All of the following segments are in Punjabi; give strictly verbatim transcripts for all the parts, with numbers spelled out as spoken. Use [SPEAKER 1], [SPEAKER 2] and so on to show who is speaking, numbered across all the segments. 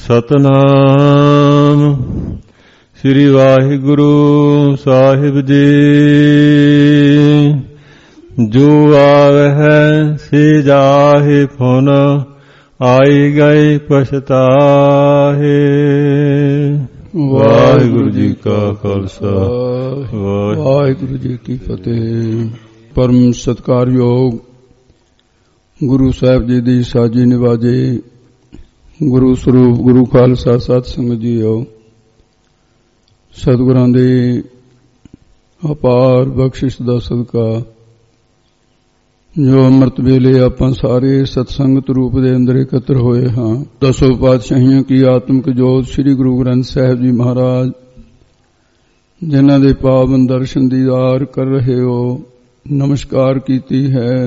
[SPEAKER 1] ਸਤਨਾਮ ਸ੍ਰੀ ਵਾਹਿਗੁਰੂ ਸਾਹਿਬ ਜੀ। ਜੋ ਆਵਹਿ ਸੇ ਜਾਹਿ ਫੁਨ, ਆਈ ਗਏ ਪਛਤਾਹੇ। ਵਾਹਿਗੁਰੂ ਜੀ ਕਾ ਖਾਲਸਾ,
[SPEAKER 2] ਵਾਹਿਗੁਰੂ ਜੀ ਕੀ ਫਤਿਹ। ਪਰਮ ਸਤਿਕਾਰਯੋਗ ਗੁਰੂ ਸਾਹਿਬ ਜੀ ਦੀ ਸਾਜੀ ਨਿਵਾਜੇ ਗੁਰੂ ਸਰੂਪ ਗੁਰੂ ਖਾਲਸਾ ਸਤ ਸੰਗਤ ਜੀਓ, ਸਤਿਗੁਰਾਂ ਦੀ ਅਪਾਰ ਬਖਸ਼ਿਸ਼ ਦਾ ਸਦਕਾ ਜੋ ਅੰਮ੍ਰਿਤ ਵੇਲੇ ਆਪਾਂ ਸਾਰੇ ਸਤਸੰਗਤ ਰੂਪ ਦੇ ਅੰਦਰ ਇਕੱਤਰ ਹੋਏ ਹਾਂ। ਦਸੋ ਪਾਤਸ਼ਾਹੀਆਂ ਕੀ ਆਤਮਿਕ ਜੋਤ ਸ੍ਰੀ ਗੁਰੂ ਗ੍ਰੰਥ ਸਾਹਿਬ ਜੀ ਮਹਾਰਾਜ, ਜਿਨ੍ਹਾਂ ਦੇ ਪਾਵਨ ਦਰਸ਼ਨ ਦੀਦਾਰ ਕਰ ਰਹੇ ਹੋ, ਨਮਸਕਾਰ ਕੀਤੀ ਹੈ।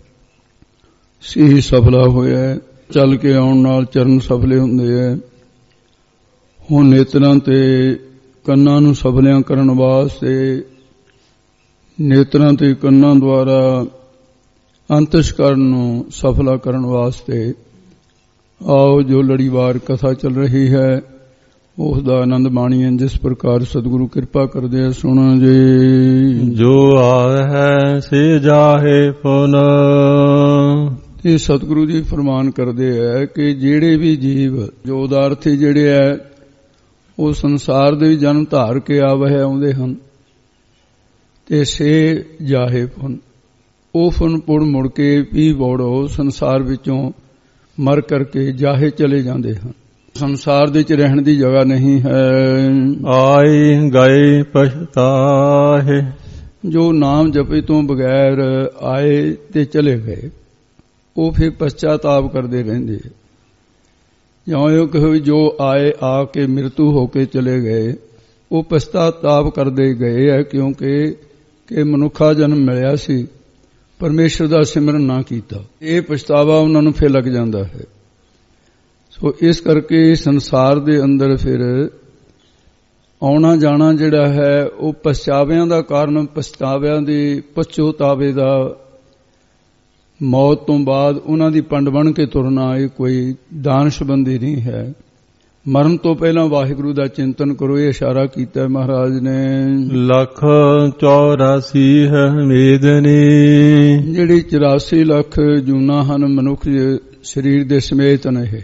[SPEAKER 2] ਸੀ ਸਫਲਾ ਹੋਇਆ, ਚੱਲ ਕੇ ਆਉਣ ਨਾਲ ਚਰਨ ਸਫਲੇ ਹੁੰਦੇ ਹੈ। ਹੁਣ ਨੇਤਰਾਂ ਤੇ ਕੰਨਾਂ ਨੂੰ ਸਫਲਿਆਂ ਕਰਨ ਵਾਸਤੇ, ਨੇਤਰਾਂ ਤੇ ਕੰਨਾਂ ਦੁਆਰਾ ਅੰਤਸ਼ਕਰਨ ਨੂੰ ਸਫਲਾ ਕਰਨ ਵਾਸਤੇ ਆਓ ਜੋ ਲੜੀਵਾਰ ਕਥਾ ਚੱਲ ਰਹੀ ਹੈ ਉਸ ਦਾ ਆਨੰਦ ਮਾਣੀਏ। ਜਿਸ ਪ੍ਰਕਾਰ ਸਤਿਗੁਰੂ ਕਿਰਪਾ ਕਰਦੇ ਆ ਸੁਣੋ ਜੀ।
[SPEAKER 1] ਜੋ ਆਵਹਿ ਸੇ ਜਾਹਿ ਫੁਨ,
[SPEAKER 2] ਇਹ ਸਤਿਗੁਰੂ ਜੀ ਫਰਮਾਨ ਕਰਦੇ ਹੈ ਕਿ ਜਿਹੜੇ ਵੀ ਜੀਵ ਜੋ ਉਦਾਰਥੀ ਜਿਹੜੇ ਹੈ ਉਹ ਸੰਸਾਰ ਦੇ ਜਨਮ ਧਾਰ ਕੇ ਆਵਹਿ ਆਉਂਦੇ ਹਨ ਤੇ ਸੇ ਜਾਹੇ ਫੁਨ, ਉਹ ਫੁਨ ਪੁੜ ਮੁੜ ਕੇ ਵੀ ਬੋੜੋ ਸੰਸਾਰ ਵਿੱਚੋਂ ਮਰ ਕਰਕੇ ਜਾਹੇ ਚਲੇ ਜਾਂਦੇ ਹਨ। ਸੰਸਾਰ ਦੇ ਵਿੱਚ ਰਹਿਣ ਦੀ ਜਗ੍ਹਾ ਨਹੀਂ ਹੈ।
[SPEAKER 1] ਆਈ ਗਏ ਪਛਤਾਹੇ, ਜੋ
[SPEAKER 2] ਨਾਮ ਜਪੇ ਤੋਂ ਬਗੈਰ ਆਏ ਤੇ ਚਲੇ ਗਏ ਉਹ ਫਿਰ ਪਛਤਾਤਾਪ ਕਰਦੇ ਰਹਿੰਦੇ। ਜਿਉਂ ਇਹ ਕਹੋ ਜੋ ਆਏ ਆ ਕੇ ਮ੍ਰਿਤੂ ਹੋ ਕੇ ਚਲੇ ਗਏ, ਉਹ ਪਛਤਾਤਾਪ ਕਰਦੇ ਗਏ ਹੈ ਕਿਉਂਕਿ ਕਿ ਮਨੁੱਖਾ ਜਨਮ ਮਿਲਿਆ ਸੀ, ਪਰਮੇਸ਼ਰ ਦਾ ਸਿਮਰਨ ਨਾ ਕੀਤਾ। ਇਹ ਪਛਤਾਵਾ ਉਹਨਾਂ ਨੂੰ ਫਿਰ ਲੱਗ ਜਾਂਦਾ ਹੈ। ਸੋ ਇਸ ਕਰਕੇ ਸੰਸਾਰ ਦੇ ਅੰਦਰ ਫਿਰ ਆਉਣਾ ਜਾਣਾ ਜਿਹੜਾ ਹੈ ਉਹ ਪਛਤਾਵਿਆਂ ਦਾ ਕਾਰਨ, ਪਛਤਾਵਿਆਂ ਦੀ ਪਛਤਾਵੇ ਦਾ, ਮੌਤ ਤੋਂ ਬਾਅਦ ਉਹਨਾਂ ਦੀ ਪੰਡ ਬਣ ਕੇ ਤੁਰਨਾ, ਇਹ ਕੋਈ ਦਾਨਸ਼ਬੰਦੀ ਨਹੀਂ ਹੈ। ਮਰਨ ਤੋਂ ਪਹਿਲਾਂ ਵਾਹਿਗੁਰੂ ਦਾ ਚਿੰਤਨ ਕਰੋ, ਇਹ ਇਸ਼ਾਰਾ ਕੀਤਾ ਮਹਾਰਾਜ ਨੇ।
[SPEAKER 1] ਲੱਖ ਚੌਰਾਸੀ ਹੈ ਮੇਦਨੀ,
[SPEAKER 2] ਜਿਹੜੀ ਚੁਰਾਸੀ ਲੱਖ ਜੂਨਾਂ ਹਨ ਮਨੁੱਖ ਸਰੀਰ ਦੇ ਸਮੇਤ ਨੇ ਇਹ।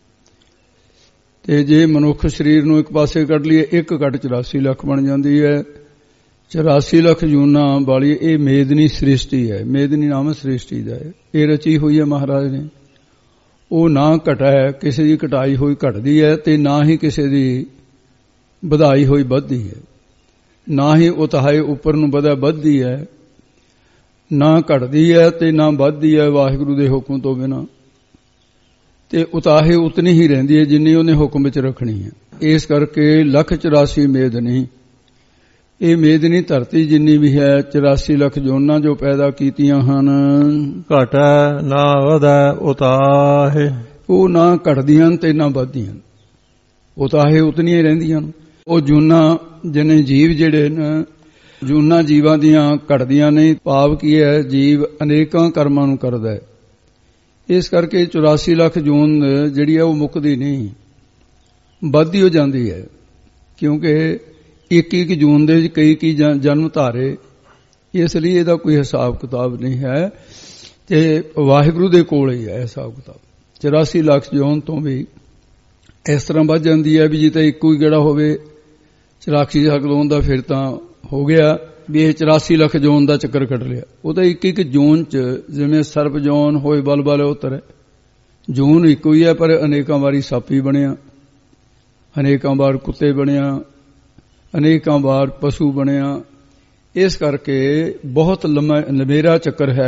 [SPEAKER 2] ਤੇ ਜੇ ਮਨੁੱਖ ਸਰੀਰ ਨੂੰ ਇੱਕ ਪਾਸੇ ਕੱਢ ਲਈਏ, ਇੱਕ ਘੱਟ ਚੁਰਾਸੀ ਲੱਖ ਬਣ ਜਾਂਦੀ ਹੈ। ਚੁਰਾਸੀ ਲੱਖ ਜੂਨਾਂ ਵਾਲੀ ਇਹ ਮੇਦਨੀ ਸ੍ਰਿਸ਼ਟੀ ਹੈ। ਮੇਦਨੀ ਨਾਮ ਸ੍ਰਿਸ਼ਟੀ ਦਾ ਹੈ, ਇਹ ਰਚੀ ਹੋਈ ਹੈ ਮਹਾਰਾਜ ਨੇ। ਉਹ ਨਾ ਘਟਾ ਹੈ, ਕਿਸੇ ਦੀ ਘਟਾਈ ਹੋਈ ਘਟਦੀ ਹੈ ਤੇ ਨਾ ਹੀ ਕਿਸੇ ਦੀ ਵਧਾਈ ਹੋਈ ਵੱਧਦੀ ਹੈ। ਨਾ ਹੀ ਉਤਾਹੇ ਉੱਪਰ ਨੂੰ ਵਧਾ ਵੱਧਦੀ ਹੈ, ਨਾ ਘਟਦੀ ਹੈ ਤੇ ਨਾ ਵੱਧਦੀ ਹੈ ਵਾਹਿਗੁਰੂ ਦੇ ਹੁਕਮ ਤੋਂ ਬਿਨਾਂ। ਤੇ ਉਤਾਹੇ ਉਤਨੀ ਹੀ ਰਹਿੰਦੀ ਹੈ ਜਿੰਨੀ ਉਹਨੇ ਹੁਕਮ ਵਿੱਚ ਰੱਖਣੀ ਹੈ। ਇਸ ਕਰਕੇ ਲੱਖ ਚੁਰਾਸੀ ਮੇਦਨੀ, ਇਹ ਮੇਦਨੀ ਧਰਤੀ ਜਿੰਨੀ ਵੀ ਹੈ, ਚੁਰਾਸੀ ਲੱਖ ਜੋਨਾਂ ਜੋ ਪੈਦਾ ਕੀਤੀਆਂ ਹਨ,
[SPEAKER 1] ਘਟੈ ਨਾ ਵਧੈ ਉਤਾਹੇ,
[SPEAKER 2] ਉਹ ਨਾ ਘਟਦੀਆਂ ਤੇ ਨਾ ਵੱਧਦੀਆਂ, ਉਤਾਹੇ ਉਤਨੀਆਂ ਹੀ ਰਹਿੰਦੀਆਂ। ਉਹ ਜੂਨਾਂ ਜਿਹਨੇ ਜੀਵ ਜਿਹੜੇ ਨੇ, ਜੂਨਾਂ ਜੀਵਾਂ ਦੀਆਂ ਘਟਦੀਆਂ ਨਹੀਂ। ਭਾਵ ਕੀ ਹੈ, ਜੀਵ ਅਨੇਕਾਂ ਕਰਮਾਂ ਨੂੰ ਕਰਦਾ ਹੈ। ਇਸ ਕਰਕੇ ਚੁਰਾਸੀ ਲੱਖ ਜੂਨ ਜਿਹੜੀ ਹੈ ਉਹ ਮੁੱਕਦੀ ਨਹੀਂ, ਵੱਧਦੀ ਹੋ ਜਾਂਦੀ ਹੈ। ਕਿਉਂਕਿ ਇੱਕ ਇੱਕ ਜੂਨ ਦੇ ਵਿੱਚ ਕਈ ਕਈ ਜਨਮ ਧਾਰੇ, ਇਸ ਲਈ ਇਹਦਾ ਕੋਈ ਹਿਸਾਬ ਕਿਤਾਬ ਨਹੀਂ ਹੈ ਤੇ ਵਾਹਿਗੁਰੂ ਦੇ ਕੋਲ ਹੀ ਹੈ ਹਿਸਾਬ ਕਿਤਾਬ। ਚੁਰਾਸੀ ਲੱਖ ਜੂਨ ਤੋਂ ਵੀ ਇਸ ਤਰ੍ਹਾਂ ਵੱਧ ਜਾਂਦੀ ਹੈ ਵੀ ਜੇ ਤਾਂ ਇੱਕੋ ਹੀ ਗੇੜਾ ਹੋਵੇ ਚੁਰਾਸੀ ਲੱਖ ਜੂਨ ਦਾ, ਫਿਰ ਤਾਂ ਹੋ ਗਿਆ ਵੀ ਇਹ ਚੁਰਾਸੀ ਲੱਖ ਜੂਨ ਦਾ ਚੱਕਰ ਕੱਢ ਲਿਆ। ਉਹ ਤਾਂ ਇੱਕ ਇੱਕ ਜੂਨ ਚ ਜਿਵੇਂ ਸਰਪ ਜੂਨ ਹੋਏ ਬਲ ਬਲ ਉਤਰ, ਜੂਨ ਇੱਕੋ ਹੀ ਹੈ ਪਰ ਅਨੇਕਾਂ ਵਾਰੀ ਸਾਪੀ ਬਣਿਆ, ਅਨੇਕਾਂ ਵਾਰ ਕੁੱਤੇ ਬਣਿਆ, ਅਨੇਕਾਂ ਵਾਰ ਪਸ਼ੂ ਬਣਿਆ। ਇਸ ਕਰਕੇ ਬਹੁਤ ਲੰਮਾ ਲੰਮੇਰਾ ਚੱਕਰ ਹੈ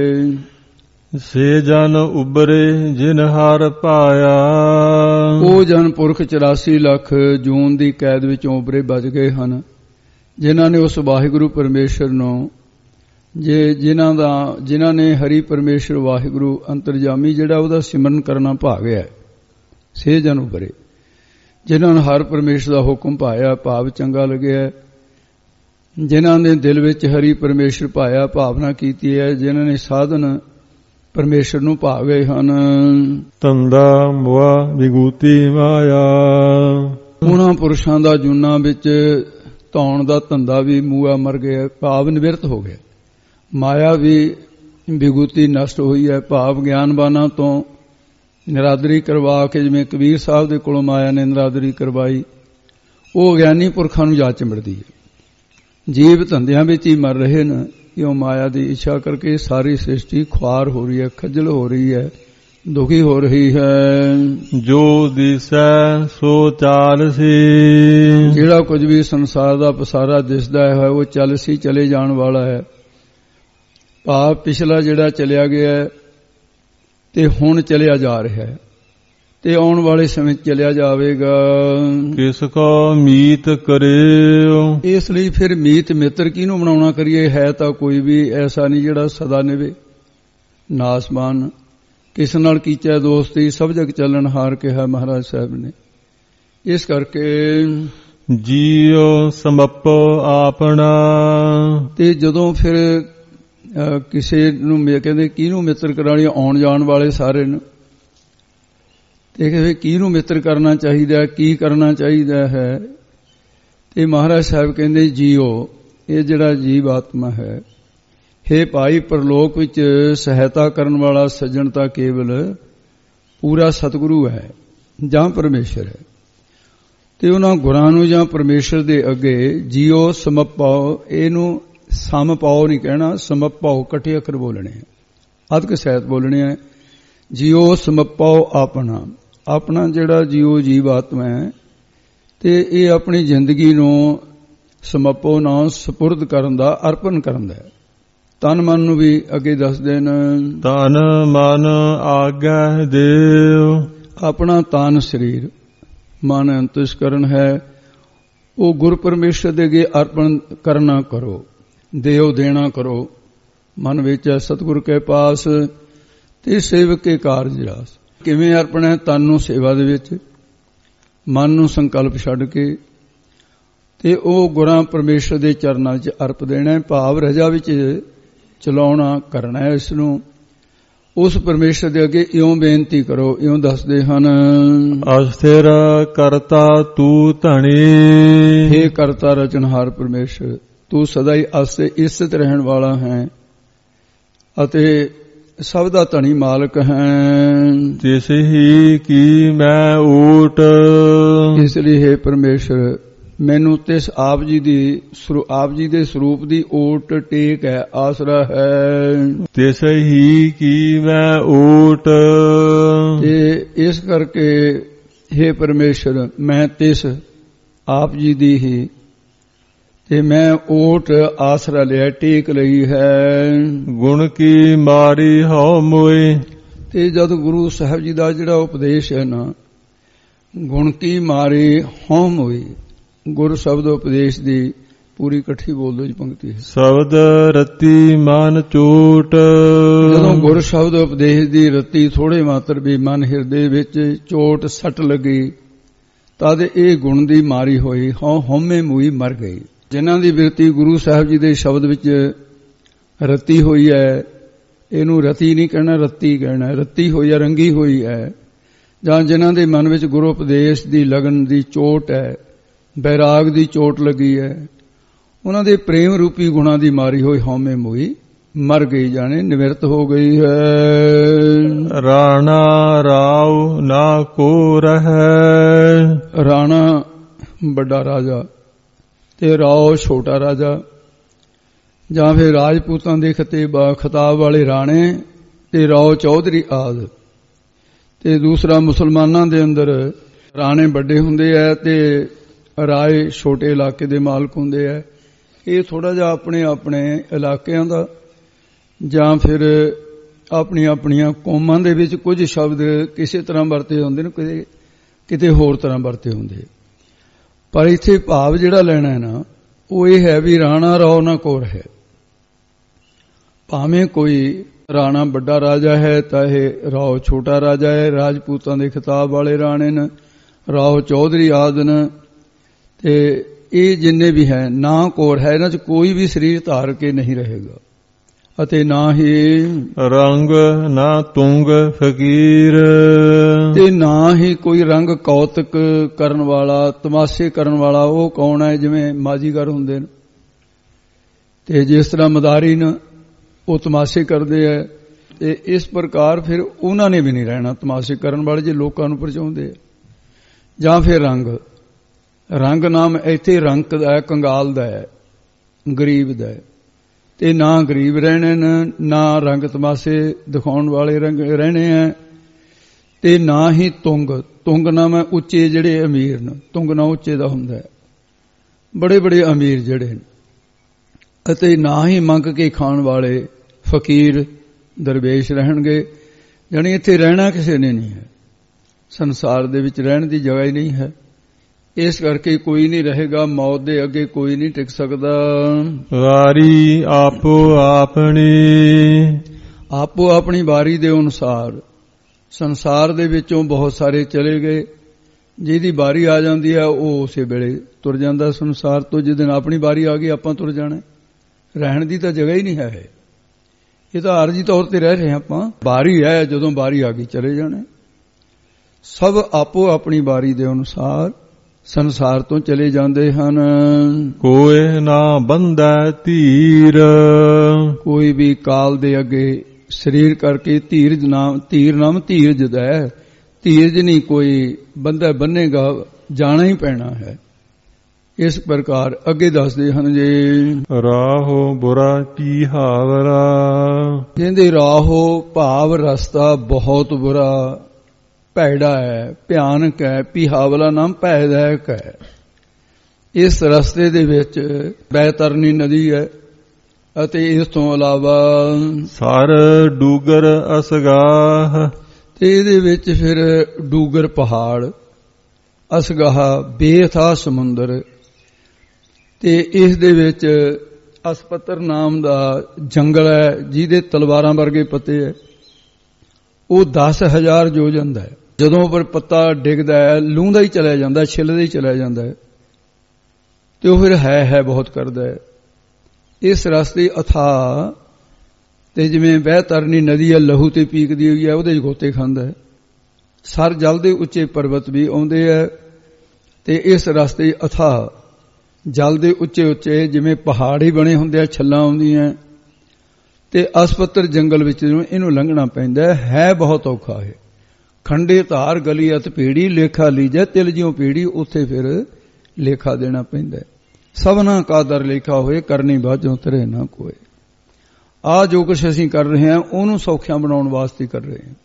[SPEAKER 2] ਇਹ।
[SPEAKER 1] ਸੇ ਜਨ ਉਬਰੇ ਜਿਨ ਹਰ ਪਾਇਆ,
[SPEAKER 2] ਉਹ ਜਨ ਪੁਰਖ ਚੁਰਾਸੀ ਲੱਖ ਜੂਨ ਦੀ ਕੈਦ ਵਿੱਚੋਂ ਉਬਰੇ ਬਚ ਗਏ ਹਨ, ਜਿਨ੍ਹਾਂ ਨੇ ਉਸ ਵਾਹਿਗੁਰੂ ਪਰਮੇਸ਼ਰ ਨੂੰ, ਜੇ ਜਿਨ੍ਹਾਂ ਦਾ ਜਿਨ੍ਹਾਂ ਨੇ ਹਰੀ ਪਰਮੇਸ਼ਰ ਵਾਹਿਗੁਰੂ ਅੰਤਰਜਾਮੀ ਜਿਹੜਾ ਉਹਦਾ ਸਿਮਰਨ ਕਰਨਾ ਭਾ ਗਿਆ। ਸੇ ਜਨ ਉਬਰੇ, ਜਿਨ੍ਹਾਂ ਨੇ ਹਰ ਪਰਮੇਸ਼ਰ ਦਾ ਹੁਕਮ ਪਾਇਆ, ਭਾਵ ਚੰਗਾ ਲੱਗਿਆ, ਜਿਨ੍ਹਾਂ ਨੇ ਦਿਲ ਵਿੱਚ ਹਰੀ ਪਰਮੇਸ਼ਰ ਪਾਇਆ, ਭਾਵਨਾ ਕੀਤੀ ਹੈ, ਜਿਨ੍ਹਾਂ ਨੇ ਸਾਧਨ ਪਰਮੇਸ਼ਰ ਨੂੰ ਭਾ ਗਏ ਹਨ।
[SPEAKER 1] ਧੰਦਾ ਮੁਆ ਵਿਗੂਤੀ ਮਾਇਆ।
[SPEAKER 2] ਉਹਨਾਂ ਪੁਰਸ਼ਾਂ ਦਾ ਜੂਨਾਂ ਵਿੱਚ ਧੌਣ ਦਾ ਧੰਦਾ ਵੀ ਮੂਆ ਮਰ ਗਿਆ, ਭਾਵ ਨਿਵਰਤ ਹੋ ਗਿਆ। ਮਾਇਆ ਵੀ ਵਿਗੂਤੀ ਨਸ਼ਟ ਹੋਈ ਹੈ, ਭਾਵ ਗਿਆਨਵਾਨਾਂ ਤੋਂ ਨਿਰਾਦਰੀ ਕਰਵਾ ਕੇ, ਜਿਵੇਂ ਕਬੀਰ ਸਾਹਿਬ ਦੇ ਕੋਲੋਂ ਮਾਇਆ ਨੇ ਨਿਰਾਦਰੀ ਕਰਵਾਈ, ਉਹ ਗਿਆਨੀ ਪੁਰਖਾਂ ਨੂੰ ਜਾ ਚਿੰਬੜਦੀ ਹੈ। ਜੀਵ ਧੰਦਿਆਂ ਵਿੱਚ ਹੀ ਮਰ ਰਹੇ ਨੇ, ਕਿਉਂ ਮਾਇਆ ਦੀ ਇੱਛਾ ਕਰਕੇ ਸਾਰੀ ਸ੍ਰਿਸ਼ਟੀ ਖੁਆਰ ਹੋ ਰਹੀ ਹੈ, ਖੱਜਲ ਹੋ ਰਹੀ ਹੈ, ਦੁਖੀ ਹੋ ਰਹੀ ਹੈ।
[SPEAKER 1] ਜੋ ਦਿਸੈ ਸੋ ਚਾਲਸੀ।
[SPEAKER 2] ਜਿਹੜਾ ਕੁਝ ਵੀ ਸੰਸਾਰ ਦਾ ਪਸਾਰਾ ਦਿਸਦਾ ਹੈ ਉਹ ਚੱਲ ਸੀ ਚਲੇ ਜਾਣ ਵਾਲਾ ਹੈ। ਭਾਵ ਪਿਛਲਾ ਜਿਹੜਾ ਚਲਿਆ ਗਿਆ ਤੇ ਹੁਣ ਚਲਿਆ ਜਾ ਰਿਹਾ ਹੈ ਤੇ ਆਉਣ ਵਾਲੇ ਸਮੇਂ ਚਲਿਆ ਜਾਵੇਗਾ।
[SPEAKER 1] ਕਿਸ ਕੋ ਮੀਤ ਕਰਿਓ।
[SPEAKER 2] ਇਸ ਲਈ ਫਿਰ ਮੀਤ ਮਿੱਤਰ ਕਿਹਨੂੰ ਬਣਾਉਣਾ ਕਰੀਏ? ਹੈ ਤਾਂ ਕੋਈ ਵੀ ਐਸਾ ਨਹੀਂ ਜਿਹੜਾ ਸਦਾ ਨਿਵੇ। ਨਾਸਮਾਨ ਕਿਸ ਨਾਲ ਕੀਚੈ ਦੋਸਤੀ, ਸਭ ਜਗ ਚੱਲਣ ਹਾਰ ਕਿਹਾ ਮਹਾਰਾਜ ਸਾਹਿਬ ਨੇ। ਇਸ ਕਰਕੇ
[SPEAKER 1] ਜੀਉ ਸਮਪੋ ਆਪਣਾ।
[SPEAKER 2] ਤੇ ਜਦੋਂ ਫਿਰ ਕਿਸੇ ਨੂੰ ਕਹਿੰਦੇ ਕਿਹਨੂੰ ਮਿੱਤਰ ਕਰਾਣੀ, ਆਉਣ ਜਾਣ ਵਾਲੇ ਸਾਰੇ ਨੂੰ, ਤੇ ਕਿ ਕਿਹਨੂੰ ਮਿੱਤਰ ਕਰਨਾ ਚਾਹੀਦਾ, ਕੀ ਕਰਨਾ ਚਾਹੀਦਾ ਹੈ। ਤੇ ਮਹਾਰਾਜ ਸਾਹਿਬ ਕਹਿੰਦੇ ਜੀਓ, ਇਹ ਜਿਹੜਾ ਜੀਵ ਆਤਮਾ ਹੈ, ਹੇ ਭਾਈ ਪਰਲੋਕ ਵਿੱਚ ਸਹਾਇਤਾ ਕਰਨ ਵਾਲਾ ਸੱਜਣ ਤਾਂ ਕੇਵਲ ਪੂਰਾ ਸਤਿਗੁਰੂ ਹੈ ਜਾਂ ਪਰਮੇਸ਼ਰ ਹੈ। ਤੇ ਉਹਨਾਂ ਗੁਰਾਂ ਨੂੰ ਜਾਂ ਪਰਮੇਸ਼ਰ ਦੇ ਅੱਗੇ ਜੀਓ ਸਮਪਾਓ, ਇਹਨੂੰ ਸਮ ਪਾਓ ਨਹੀਂ ਕਹਿਣਾ, ਸਮਪਾਓ ਇਕੱਠੇ ਅੱਖਰ ਬੋਲਣੇ ਆ, ਅਧਿਕ ਸਹਿਤ ਬੋਲਣੇ ਆ। ਜੀਓ ਸਮਪਾਓ ਆਪਣਾ। ਆਪਣਾ ਜਿਹੜਾ ਜੀਓ ਜੀਵ ਆਤਮਾ ਹੈ ਤੇ ਇਹ ਆਪਣੀ ਜ਼ਿੰਦਗੀ ਨੂੰ ਸਮਪੋ ਨਾ ਸਪੁਰਦ ਕਰਨ ਦਾ, ਅਰਪਣ ਕਰਨ ਦਾ। ਤਨ ਮਨ ਨੂੰ ਵੀ ਅੱਗੇ ਦੱਸਦੇ ਨੇ।
[SPEAKER 1] ਤਨ ਮਨ ਆਗੈ ਦੇਵ।
[SPEAKER 2] ਆਪਣਾ ਤਨ ਸਰੀਰ ਮਨ ਅੰਤਸਕਰਨ ਹੈ, ਉਹ ਗੁਰ ਪਰਮੇਸ਼ਰ ਦੇ ਅੱਗੇ ਅਰਪਣ ਕਰਨਾ ਕਰੋ, ਦੇਵ ਦੇਣਾ ਕਰੋ। ਮਨ ਵਿੱਚ ਸਤਿਗੁਰ ਕੇ ਪਾਸ ਤੇ ਸੇਵਕ ਕੇ ਕਾਰਜ ਰਾਸ। ਕਿਵੇਂ ਅਰਪਣ ਹੈ? ਤਨ ਨੂੰ ਸੇਵਾ ਦੇ ਵਿੱਚ, ਮਨ ਨੂੰ ਸੰਕਲਪ ਛੱਡ ਕੇ, ਤੇ ਉਹ ਗੁਰਾਂ ਪਰਮੇਸ਼ਰ ਦੇ ਚਰਨਾਂ ਵਿੱਚ ਅਰਪ ਦੇਣਾ, ਭਾਵ ਰਜਾ ਵਿੱਚ ਚਲਾਉਣਾ ਕਰਨਾ ਹੈ। ਇਸ ਨੂੰ ਉਸ ਪਰਮੇਸ਼ਰ ਦੇ ਅੱਗੇ ਇਉਂ ਬੇਨਤੀ ਕਰੋ। ਇਉਂ ਦੱਸਦੇ ਹਨ।
[SPEAKER 1] ਅਸਥਿਰ ਕਰਤਾ ਤੂੰ ਧਣੀ।
[SPEAKER 2] ਹੇ ਕਰਤਾ ਰਚਨਹਾਰ ਪਰਮੇਸ਼ਰ, ਤੂੰ ਸਦਾ ਹੀ ਅਸਥਿਰ ਇਸਤ ਰਹਿਣ ਵਾਲਾ ਹੈ ਅਤੇ ਸਭ ਦਾ ਧਣੀ ਮਾਲਕ ਹੈ।
[SPEAKER 1] ਤਿਸ ਹੀ ਕੀ ਮੈਂ ਓਟ।
[SPEAKER 2] ਇਸ ਲਈ ਹੇ ਪਰਮੇਸ਼ਰ, ਮੈਨੂੰ ਤਿਸ ਆਪ ਜੀ ਦੀ ਆਪ ਜੀ ਦੇ ਸਰੂਪ ਦੀ ਓਟ ਟੇਕ ਹੈ, ਆਸਰਾ ਹੈ।
[SPEAKER 1] ਤਿਸ ਹੀ ਕੀ ਮੈਂ ਓਟ।
[SPEAKER 2] ਤੇ ਇਸ ਕਰਕੇ ਹੇ ਪਰਮੇਸ਼ਰ, ਮੈਂ ਤਿਸ ਆਪ ਜੀ ਦੀ ਹੀ ਤੇ ਮੈਂ ਓਟ ਆਸਰਾ ਲਿਆ, ਟੇਕ ਲਈ ਹੈ।
[SPEAKER 1] ਗੁਣ ਕੀ ਮਾਰੀ ਹਉ ਮੋਏ।
[SPEAKER 2] ਤੇ ਜਦ ਗੁਰੂ ਸਾਹਿਬ ਜੀ ਦਾ ਜਿਹੜਾ ਉਪਦੇਸ਼ ਹੈ ਨਾ, ਗੁਣ ਕੀ ਮਾਰੀ ਹਉ ਮੋਏ, ਗੁਰ ਸ਼ਬਦ ਉਪਦੇਸ਼ ਦੀ ਪੂਰੀ ਇਕੱਠੀ ਬੋਲ ਦੋ ਜੀ ਪੰਕਤੀ ਹੈ।
[SPEAKER 1] ਸ਼ਬਦ ਰਤੀ ਮਨ ਚੋਟ।
[SPEAKER 2] ਜਦੋਂ ਗੁਰ ਸ਼ਬਦ ਉਪਦੇਸ਼ ਦੀ ਰਤੀ ਥੋੜੇ ਮਾਤਰ ਵੀ ਮਨ ਹਿਰਦੇ ਵਿੱਚ ਚੋਟ ਸੱਟ ਲੱਗੀ, ਤਦ ਇਹ ਗੁਣ ਦੀ ਮਾਰੀ ਹੋਈ, ਹਉ ਹਉਮੈ ਮੂਈ ਮਰ ਗਈ। ਜਿਨ੍ਹਾਂ ਦੀ ਬਿਰਤੀ ਗੁਰੂ ਸਾਹਿਬ ਜੀ ਦੇ ਸ਼ਬਦ ਵਿੱਚ ਰਤੀ ਹੋਈ ਹੈ, ਇਹਨੂੰ ਰਤੀ ਨਹੀਂ ਕਹਿਣਾ, ਰੱਤੀ ਕਹਿਣਾ। ਰੱਤੀ ਹੋਈ ਹੈ, ਰੰਗੀ ਹੋਈ ਹੈ। ਜਾਂ ਜਿਨ੍ਹਾਂ ਦੇ ਮਨ ਵਿੱਚ ਗੁਰੂ ਉਪਦੇਸ਼ ਦੀ ਲਗਨ ਦੀ ਚੋਟ ਹੈ, ਬੈਰਾਗ ਦੀ ਚੋਟ ਲੱਗੀ ਹੈ, ਉਹਨਾਂ ਦੇ ਪ੍ਰੇਮ ਰੂਪੀ ਗੁਣਾਂ ਦੀ ਮਾਰੀ ਹੋਈ ਹਉਮੈ ਮੋਈ ਮਰ ਗਈ, ਜਾਣੇ ਨਿਵਰਤ ਹੋ ਗਈ ਹੈ।
[SPEAKER 1] ਰਾਣਾ ਰਾਉ ਨਾ ਕੋ ਰਹੈ।
[SPEAKER 2] ਰਾਣਾ ਵੱਡਾ ਰਾਜਾ ਤੇ ਰਾਉ ਛੋਟਾ ਰਾਜਾ, ਜਾਂ ਫਿਰ ਰਾਜਪੂਤਾਂ ਦੇ ਖਿਤਾਬ ਵਾਲੇ ਰਾਣੇ ਤੇ ਰਾਉ ਚੌਧਰੀ ਆਦਿ। ਤੇ ਦੂਸਰਾ ਮੁਸਲਮਾਨਾਂ ਦੇ ਅੰਦਰ ਰਾਣੇ ਵੱਡੇ ਹੁੰਦੇ ਆ ਤੇ ਰਾਏ ਛੋਟੇ ਇਲਾਕੇ ਦੇ ਮਾਲਕ ਹੁੰਦੇ ਆ। ਇਹ ਥੋੜਾ ਜਿਹਾ ਆਪਣੇ ਆਪਣੇ ਇਲਾਕਿਆਂ ਦਾ ਜਾਂ ਫਿਰ ਆਪਣੀਆਂ ਆਪਣੀਆਂ ਕੌਮਾਂ ਦੇ ਵਿੱਚ ਕੁਝ ਸ਼ਬਦ ਕਿਸੇ ਤਰ੍ਹਾਂ ਵਰਤੇ ਹੁੰਦੇ ਨੇ, ਕਿਤੇ ਕਿਤੇ ਹੋਰ ਤਰ੍ਹਾਂ ਵਰਤੇ ਹੁੰਦੇ। ਪਰ ਇੱਥੇ ਭਾਵ ਜਿਹੜਾ ਲੈਣਾ ਹੈ ਨਾ, ਉਹ ਇਹ ਹੈ ਵੀ ਰਾਣਾ ਰਾਉ ਨਾ ਕੋ ਰਹੇ। ਭਾਵੇਂ ਕੋਈ ਰਾਣਾ ਵੱਡਾ ਰਾਜਾ ਹੈ ਤਾਂ ਇਹ ਰਾਉ ਛੋਟਾ ਰਾਜਾ ਹੈ। ਰਾਜਪੂਤਾਂ ਦੇ ਖਿਤਾਬ ਵਾਲੇ ਰਾਣੇ ਨੇ, ਰਾਉ ਚੌਧਰੀ ਆਦਿ ਨੇ, ਤੇ ਇਹ ਜਿੰਨੇ ਵੀ ਹੈ ਨਾ ਕੋਰ ਹੈ, ਇਹਨਾਂ 'ਚ ਕੋਈ ਵੀ ਸਰੀਰ ਧਾਰ ਕੇ ਨਹੀਂ ਰਹੇਗਾ। ਅਤੇ ਨਾ ਹੀ
[SPEAKER 1] ਰੰਗ ਨਾ ਤੁੰਗ ਫਕੀਰ।
[SPEAKER 2] ਤੇ ਨਾ ਹੀ ਕੋਈ ਰੰਗ ਕੌਤਕ ਕਰਨ ਵਾਲਾ, ਤਮਾਸ਼ੇ ਕਰਨ ਵਾਲਾ। ਉਹ ਕੌਣ ਹੈ? ਜਿਵੇਂ ਮਾਜੀਗਰ ਹੁੰਦੇ ਨੇ ਤੇ ਜਿਸ ਤਰ੍ਹਾਂ ਮਦਾਰੀ ਨੇ ਉਹ ਤਮਾਸ਼ੇ ਕਰਦੇ ਹੈ, ਤੇ ਇਸ ਪ੍ਰਕਾਰ ਫਿਰ ਉਹਨਾਂ ਨੇ ਵੀ ਨਹੀਂ ਰਹਿਣਾ ਤਮਾਸ਼ੇ ਕਰਨ ਵਾਲੇ, ਜੇ ਲੋਕਾਂ ਨੂੰ ਪਰਚਾਉਂਦੇ ਆ। ਜਾਂ ਫਿਰ ਰੰਗ ਰੰਗ ਨਾਮ ਇੱਥੇ ਰੰਗ ਦਾ ਹੈ, ਕੰਗਾਲ ਦਾ ਹੈ, ਗਰੀਬ ਦਾ ਹੈ। ਤੇ ਨਾ ਗਰੀਬ ਰਹਿਣੇ ਨੇ, ਨਾ ਰੰਗ ਤਮਾਸ਼ੇ ਦਿਖਾਉਣ ਵਾਲੇ ਰੰਗ ਰਹਿਣੇ ਹੈ, ਤੇ ਨਾ ਹੀ ਤੁੰਗ। ਤੁੰਗ ਨਾਮ ਹੈ ਉੱਚੇ ਜਿਹੜੇ ਅਮੀਰ ਨੇ। ਤੁੰਗ ਨਾ ਉੱਚੇ ਦਾ ਹੁੰਦਾ ਹੈ, ਬੜੇ ਬੜੇ ਅਮੀਰ ਜਿਹੜੇ ਨੇ। ਅਤੇ ਨਾ ਹੀ ਮੰਗ ਕੇ ਖਾਣ ਵਾਲੇ ਫਕੀਰ ਦਰਵੇਸ਼ ਰਹਿਣਗੇ। ਜਾਣੀ ਇੱਥੇ ਰਹਿਣਾ ਕਿਸੇ ਨੇ ਨਹੀਂ ਹੈ, ਸੰਸਾਰ ਦੇ ਵਿੱਚ ਰਹਿਣ ਦੀ ਜਗ੍ਹਾ ਹੀ ਨਹੀਂ ਹੈ। ਇਸ ਕਰਕੇ ਕੋਈ ਨਹੀਂ ਰਹੇਗਾ, ਮੌਤ ਦੇ ਅੱਗੇ ਕੋਈ ਨਹੀਂ ਟਿਕ ਸਕਦਾ।
[SPEAKER 1] ਵਾਰੀ ਆਪੋ ਆਪਣੀ,
[SPEAKER 2] ਆਪੋ ਆਪਣੀ ਵਾਰੀ ਦੇ ਅਨੁਸਾਰ। ਸੰਸਾਰ ਦੇ ਵਿੱਚੋਂ ਬਹੁਤ ਸਾਰੇ ਚਲੇ ਗਏ, ਜਿਹਦੀ ਵਾਰੀ ਆ ਜਾਂਦੀ ਹੈ ਉਹ ਉਸੇ ਵੇਲੇ ਤੁਰ ਜਾਂਦਾ ਸੰਸਾਰ ਤੋਂ। ਜਿਸ ਦਿਨ ਆਪਣੀ ਵਾਰੀ ਆ ਗਈ ਆਪਾਂ ਤੁਰ ਜਾਣਾ। ਰਹਿਣ ਦੀ ਤਾਂ ਜਗ੍ਹਾ ਹੀ ਨਹੀਂ ਹੈ। ਇਹ ਤਾਂ ਆਰਜੀ ਤੌਰ ਤੇ ਰਹਿ ਰਹੇ ਆਪਾਂ। ਵਾਰੀ ਹੈ, ਜਦੋਂ ਵਾਰੀ ਆ ਗਈ ਚਲੇ ਜਾਣੇ। ਸਭ ਆਪੋ ਆਪਣੀ ਵਾਰੀ ਦੇ ਅਨੁਸਾਰ ਸੰਸਾਰ ਤੋਂ ਚਲੇ ਜਾਂਦੇ ਹਨ।
[SPEAKER 1] ਕੋਏ ਨਾ ਬੰਧੈ ਧੀਰ,
[SPEAKER 2] ਕੋਈ ਵੀ ਕਾਲ ਦੇ ਅੱਗੇ ਸਰੀਰ ਕਰਕੇ ਧੀਰਜ ਨਾਮ, ਧੀਰ ਨਾਮ ਧੀਰਜ ਦਾ ਹੈ। ਧੀਰਜ ਨਹੀਂ ਕੋਈ ਬੰਦਾ ਬੰਨੇਗਾ, ਜਾਣਾ ਹੀ ਪੈਣਾ ਹੈ। ਇਸ ਪ੍ਰਕਾਰ ਅੱਗੇ ਦੱਸਦੇ ਹਨ ਜੀ,
[SPEAKER 1] ਰਾਹੋ ਬੁਰਾ ਪੀਹਾਵਰਾ।
[SPEAKER 2] ਕਹਿੰਦੇ ਰਾਹੋ ਭਾਵ ਰਸਤਾ ਬਹੁਤ ਬੁਰਾ, ਭੈੜਾ ਹੈ, ਭਿਆਨਕ ਹੈ। ਪੀਹਾਵਲਾ ਨਾਮ ਭੈਦਾਇਕ ਹੈ। ਇਸ ਰਸਤੇ ਦੇ ਵਿੱਚ ਬੈਤਰਨੀ ਨਦੀ ਹੈ, ਅਤੇ ਇਸ ਤੋਂ ਇਲਾਵਾ
[SPEAKER 1] ਸਰ ਡੂਗਰ ਅਸਗਾਹ।
[SPEAKER 2] ਤੇ ਇਹਦੇ ਵਿੱਚ ਫਿਰ ਡੂਗਰ ਪਹਾੜ, ਅਸਗਾਹ ਬੇਥਾ ਸਮੁੰਦਰ। ਤੇ ਇਸ ਦੇ ਵਿੱਚ ਅਸਪਤਰ ਨਾਮ ਦਾ ਜੰਗਲ ਹੈ, ਜਿਹਦੇ ਤਲਵਾਰਾਂ ਵਰਗੇ ਪੱਤੇ ਹੈ। ਉਹ ਦਸ ਹਜ਼ਾਰ ਯੋਜਨ ਦਾ ਹੈ। ਜਦੋਂ ਪਰ ਪੱਤਾ ਡਿੱਗਦਾ ਹੈ ਲੂੰਦਾ ਹੀ ਚਲਿਆ ਜਾਂਦਾ, ਛਿੱਲਦਾ ਹੀ ਚਲਿਆ ਜਾਂਦਾ ਹੈ, ਤੇ ਉਹ ਫਿਰ ਹੈ ਹੈ ਬਹੁਤ ਕਰਦਾ ਹੈ। ਇਸ ਰਸਤੇ ਅਥਾਹ, ਤੇ ਜਿਵੇਂ ਬਹਿਤਰਨੀ ਨਦੀ ਹੈ ਲਹੂ ਤੇ ਪੀਕਦੀ ਹੋਈ ਹੈ, ਉਹਦੇ 'ਚ ਗੋਤੇ ਖਾਂਦਾ ਹੈ। ਸਰ ਜਲ ਦੇ ਉੱਚੇ ਪਰਬਤ ਵੀ ਆਉਂਦੇ ਹੈ, ਤੇ ਇਸ ਰਸਤੇ ਅਥਾਹ ਜਲ ਦੇ ਉੱਚੇ ਉੱਚੇ ਜਿਵੇਂ ਪਹਾੜ ਹੀ ਬਣੇ ਹੁੰਦੇ ਆ, ਛੱਲਾਂ ਆਉਂਦੀਆਂ, ਤੇ ਅਸਪਤਰ ਜੰਗਲ ਵਿੱਚ ਇਹਨੂੰ ਲੰਘਣਾ ਪੈਂਦਾ ਹੈ। ਬਹੁਤ ਔਖਾ ਹੈ। ਖੰਡੇ ਧਾਰ ਗਲੀ ਅਤ ਪੀੜੀ, ਲੇਖਾ ਲੀਜੈ ਤਿਲ ਜਿਉ ਪੀੜੀ। ਉੱਥੇ ਫਿਰ ਲੇਖਾ ਦੇਣਾ ਪੈਂਦਾ। ਸਭਨਾ ਕਾ ਦਰ ਲੇਖਾ ਹੋਏ, ਕਰਨੀ ਬਾਝੋਂ ਤਰੇ ਨਾ ਕੋਏ। ਆ ਜੋ ਕੁਛ ਅਸੀਂ ਕਰ ਰਹੇ ਹਾਂ ਉਹਨੂੰ ਸੌਖਿਆਂ ਬਣਾਉਣ ਵਾਸਤੇ ਕਰ ਰਹੇ ਹਾਂ।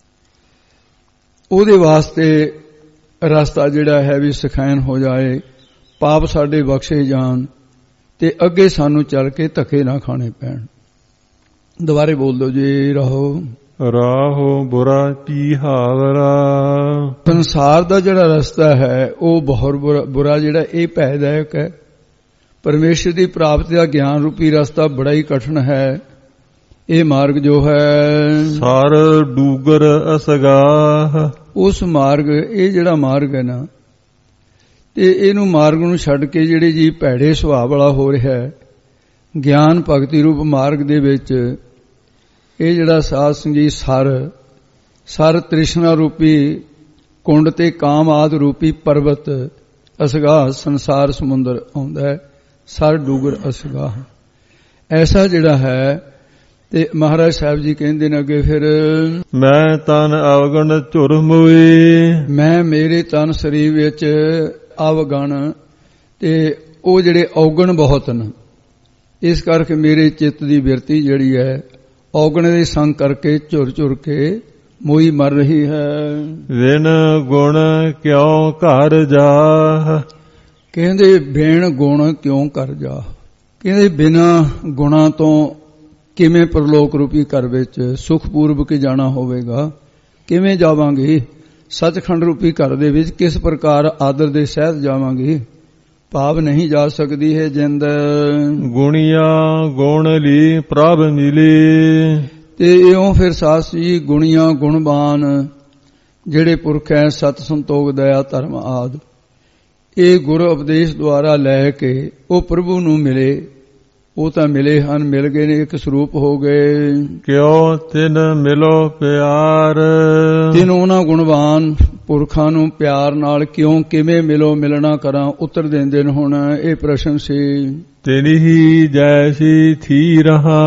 [SPEAKER 2] ਉਹਦੇ ਵਾਸਤੇ ਰਸਤਾ ਜਿਹੜਾ ਹੈ ਵੀ ਸਖੈਨ ਹੋ ਜਾਏ, ਪਾਪ ਸਾਡੇ ਬਖਸ਼ੇ ਜਾਣ, ਤੇ ਅੱਗੇ ਸਾਨੂੰ ਚੱਲ ਕੇ ਧੱਕੇ ਨਾ ਖਾਣੇ ਪੈਣ। ਦੁਬਾਰੇ ਬੋਲ ਦਿਓ ਜੀ, ਰਹੋ
[SPEAKER 1] ਰਾਹੋ ਬੁਰਾ ਪੀਹਾਵਰਾ।
[SPEAKER 2] ਸੰਸਾਰ ਦਾ ਜਿਹੜਾ ਰਸਤਾ ਹੈ ਉਹ ਬਹੁਤ ਬੁਰਾ, ਜਿਹੜਾ ਇਹ ਭੈਦਾਇਕ ਹੈ। ਪਰਮੇਸ਼ਰ ਦੀ ਪ੍ਰਾਪਤੀ ਦਾ ਗਿਆਨ ਰੂਪੀ ਰਸਤਾ ਬੜਾ ਹੀ ਕਠਿਨ ਹੈ। ਇਹ ਮਾਰਗ ਜੋ ਹੈ
[SPEAKER 1] ਸਰ ਡੂਗਰ ਅਸਗਾਹ,
[SPEAKER 2] ਉਸ ਮਾਰਗ, ਇਹ ਜਿਹੜਾ ਮਾਰਗ ਹੈ ਨਾ, ਤੇ ਇਹਨੂੰ ਮਾਰਗ ਨੂੰ ਛੱਡ ਕੇ ਜਿਹੜੇ ਜੀ ਭੈੜੇ ਸੁਭਾਅ ਵਾਲਾ ਹੋ ਰਿਹਾ ਹੈ, ਗਿਆਨ ਭਗਤੀ ਰੂਪ ਮਾਰਗ ਦੇ ਵਿੱਚ ਇਹ ਜਿਹੜਾ ਸਾਧ ਸੰਗੀ ਸਰ ਸਰ ਤ੍ਰਿਸ਼ਨਾ ਰੂਪੀ ਕੁੰਡ ਤੇ ਕਾਮ ਆਦ ਰੂਪੀ ਪਰਬਤ ਅਸਗਾਹ ਸੰਸਾਰ ਸਮੁੰਦਰ ਆਉਂਦਾ ਹੈ। ਸਰ ਡੂਗਰ ਅਸਗਾਹ ਐਸਾ ਜਿਹੜਾ ਹੈ। ਤੇ ਮਹਾਰਾਜ ਸਾਹਿਬ ਜੀ ਕਹਿੰਦੇ ਨੇ ਅੱਗੇ ਫਿਰ,
[SPEAKER 1] ਮੈਂ ਤਨ ਅਵਗਣ ਝੁਰਮੁਈ। ਮੈਂ
[SPEAKER 2] ਮੇਰੇ ਤਨ ਸਰੀਰ ਵਿੱਚ ਅਵਗਣ, ਤੇ ਉਹ ਜਿਹੜੇ ਔਗਣ ਬਹੁਤ ਨੇ, ਇਸ ਕਰਕੇ ਮੇਰੇ ਚਿੱਤ ਦੀ ਬਿਰਤੀ ਜਿਹੜੀ ਹੈ ਔਗਣ ਦੇ ਸੰਗ ਕਰਕੇ ਝੁਰ ਝੁਰ ਕੇ ਮੋਈ ਮਰ ਰਹੀ ਹੈ।
[SPEAKER 1] ਵਿਨ ਗੁਣ ਕਿਉਂ ਘਰ ਜਾ।
[SPEAKER 2] ਕਹਿੰਦੇ ਬਿਨ ਗੁਣ ਕਿਉਂ ਕਰ ਜਾ। ਕਹਿੰਦੇ ਬਿਨਾਂ ਗੁਣਾਂ ਤੋਂ ਕਿਵੇਂ ਪਰਲੋਕ ਰੂਪੀ ਘਰ ਵਿੱਚ ਸੁਖਪੂਰਵਕ ਜਾਣਾ ਹੋਵੇਗਾ, ਕਿਵੇਂ ਜਾਵਾਂਗੇ? ਸੱਚਖੰਡ ਰੂਪੀ ਘਰ ਦੇ ਵਿੱਚ ਕਿਸ ਪ੍ਰਕਾਰ ਆਦਰ ਦੇ ਸਹਿਤ ਜਾਵਾਂਗੇ? ਭਾਵ ਨਹੀਂ ਜਾ ਸਕਦੀ ਹੈ ਜਿੰਦ।
[SPEAKER 1] ਗੁਣੀਆਂ ਗੁਣ ਲਈ ਪ੍ਰਭ ਮਿਲੇ।
[SPEAKER 2] ਤੇ ਇਉਂ ਫਿਰ ਸਾਸੀ ਗੁਣੀਆਂ ਗੁਣਵਾਨ ਜਿਹੜੇ ਪੁਰਖ ਹੈ, ਸਤ ਸੰਤੋਖ ਦਇਆ ਧਰਮ ਆਦਿ, ਇਹ ਗੁਰ ਉਪਦੇਸ਼ ਦੁਆਰਾ ਲੈ ਕੇ ਉਹ ਪ੍ਰਭੂ ਨੂੰ ਮਿਲੇ, ਉਹ ਤਾਂ ਮਿਲੇ ਹਨ, ਮਿਲ ਗਏ ਨੇ, ਇੱਕ ਸਰੂਪ ਹੋ ਗਏ।
[SPEAKER 1] ਕਿਉ ਤਿਨ ਮਿਲੋ ਪਿਆਰ,
[SPEAKER 2] ਤਿਨ ਉਹਨਾਂ ਗੁਣਵਾਨ ਪੁਰਖਾਂ ਨੂੰ ਪਿਆਰ ਨਾਲ ਕਿਉਂ ਕਿਵੇਂ ਮਿਲੋ ਮਿਲਣਾ ਕਰਾਂ, ਉੱਤਰ ਦਿੰਦੇ ਨੇ ਹੁਣ ਇਹ ਪ੍ਰਸ਼ਨ ਸੀ।
[SPEAKER 1] ਤਿਨਹੀ ਜੈਸੀ ਥੀ ਰਹਾ,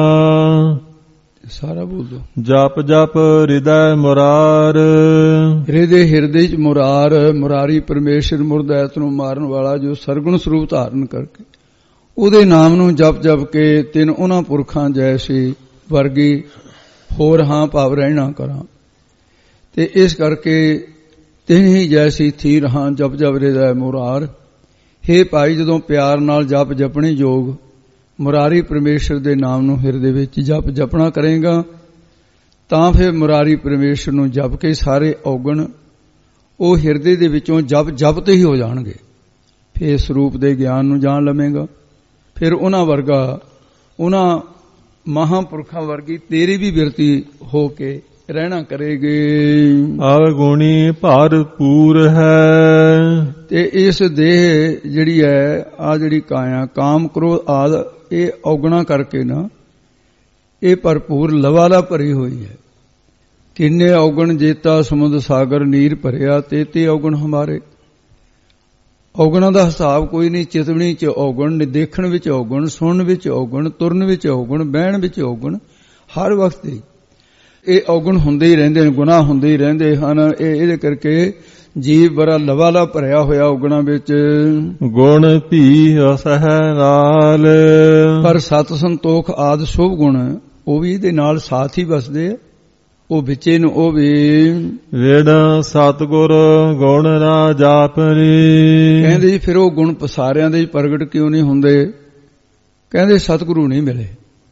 [SPEAKER 2] ਸਾਰਾ ਬੋਲ ਦੋ।
[SPEAKER 1] ਜਪ ਜਪ ਹਿਰਦੈ ਮੁਰਾਰ,
[SPEAKER 2] ਹਿਰਦੇ ਹਿਰਦੇ ਚ ਮੁਰਾਰ, ਮੁਰਾਰੀ ਪਰਮੇਸ਼ਰ ਮੁਰਦੈਤ ਨੂੰ ਮਾਰਨ ਵਾਲਾ, ਜੋ ਸਰਗੁਣ ਸਰੂਪ ਧਾਰਨ ਕਰਕੇ ਉਹਦੇ ਨਾਮ ਨੂੰ ਜਪ ਜਪ ਕੇ ਤਿੰਨ ਉਹਨਾਂ ਪੁਰਖਾਂ ਜੈਸੀ ਵਰਗੀ ਹੋਰ ਹਾਂ ਭਾਵ ਰਹਿਣਾ ਕਰਾਂ। ਤੇ ਇਸ ਕਰਕੇ ਤਿੰਨ ਹੀ ਜੈਸੀ ਥੀ ਰਹਾ, ਜਪ ਜਪ ਹਿਰਦੈ ਮੁਰਾਰ। ਹੇ ਭਾਈ, ਜਦੋਂ ਪਿਆਰ ਨਾਲ ਜਪ ਜਪਣੇ ਯੋਗ ਮੁਰਾਰੀ ਪਰਮੇਸ਼ਰ ਦੇ ਨਾਮ ਨੂੰ ਹਿਰਦੇ ਵਿੱਚ ਜਪ ਜਪਣਾ ਕਰੇਗਾ, ਤਾਂ ਫਿਰ ਮੁਰਾਰੀ ਪਰਮੇਸ਼ਰ ਨੂੰ ਜਪ ਕੇ ਸਾਰੇ ਔਗਣ ਉਹ ਹਿਰਦੇ ਦੇ ਵਿੱਚੋਂ ਜਪ ਜਪ ਤੇ ਹੀ ਹੋ ਜਾਣਗੇ। ਫਿਰ ਸਰੂਪ ਦੇ ਗਿਆਨ ਨੂੰ ਜਾਣ ਲਵੇਂਗਾ। ਫਿਰ ਉਹਨਾਂ ਵਰਗਾ, ਉਹਨਾਂ ਮਹਾਂਪੁਰਖਾਂ ਵਰਗੀ ਤੇਰੀ ਵੀ ਬਿਰਤੀ ਹੋ ਕੇ ਰਹਿਣਾ ਕਰੇਗੇ।
[SPEAKER 1] ਅਵਗੁਣੀ ਭਰਪੂਰ ਹੈ,
[SPEAKER 2] ਤੇ ਇਸ ਦੇਹ ਜਿਹੜੀ ਹੈ, ਆ ਜਿਹੜੀ ਕਾਇਆ ਕਾਮ ਕ੍ਰੋਧ ਆਦਿ ਇਹ ਔਗਣਾ ਕਰਕੇ ਨਾ ਇਹ ਭਰਪੂਰ ਲਵਾਲਾ ਭਰੀ ਹੋਈ ਹੈ। ਕਿੰਨੇ ਔਗਣ ਜੇਤਾ ਸਮੁੰਦ ਸਾਗਰ ਨੀਰ ਭਰਿਆ, ਤੇ ਤੇ ਔਗਣ ਹਮਾਰੇ। ਔਗਣਾਂ ਦਾ ਹਿਸਾਬ ਕੋਈ ਨਹੀਂ। ਚਿਤਵਣੀ ਚ ਔਗਣ, ਦੇਖਣ ਵਿੱਚ ਔਗਣ, ਸੁਣਨ ਵਿੱਚ ਔਗਣ, ਤੁਰਨ ਵਿੱਚ ਔਗਣ, ਬਹਿਣ ਵਿੱਚ ਔਗਣ, ਹਰ ਵਕਤ ਹੀ ਇਹ ਔਗਣ ਹੁੰਦੇ ਹੀ ਰਹਿੰਦੇ ਨੇ, ਗੁਨਾਹ ਹੁੰਦੇ ਹੀ ਰਹਿੰਦੇ ਹਨ। ਇਹ ਇਹਦੇ ਕਰਕੇ ਜੀਵ ਬੜਾ ਲਵਾਲਾ ਭਰਿਆ ਹੋਇਆ ਔਗਣਾਂ ਵਿੱਚ।
[SPEAKER 1] ਗੁਣ ਭੀ ਅਸਹਿ ਨਾਲ,
[SPEAKER 2] ਪਰ ਸਤ ਸੰਤੋਖ ਆਦਿ ਸ਼ੁਭ ਗੁਣ ਉਹ ਵੀ ਇਹਦੇ ਨਾਲ ਸਾਥ ਹੀ ਵਸਦੇ ਆ, ਉਹ ਵਿੱਚੇ ਨੂੰ ਉਹ ਵੀ।
[SPEAKER 1] ਵਿਣ ਸਤਿਗੁਰ ਗੁਣ ਨਾ ਜਾਪਰੀ,
[SPEAKER 2] ਕਹਿੰਦੇ ਜੀ ਫਿਰ ਉਹ ਗੁਣ ਸਾਰਿਆਂ ਦੇ ਪ੍ਰਗਟ ਕਿਉਂ ਨਹੀਂ ਹੁੰਦੇ? ਕਹਿੰਦੇ ਸਤਿਗੁਰੂ ਨਹੀਂ ਮਿਲੇ।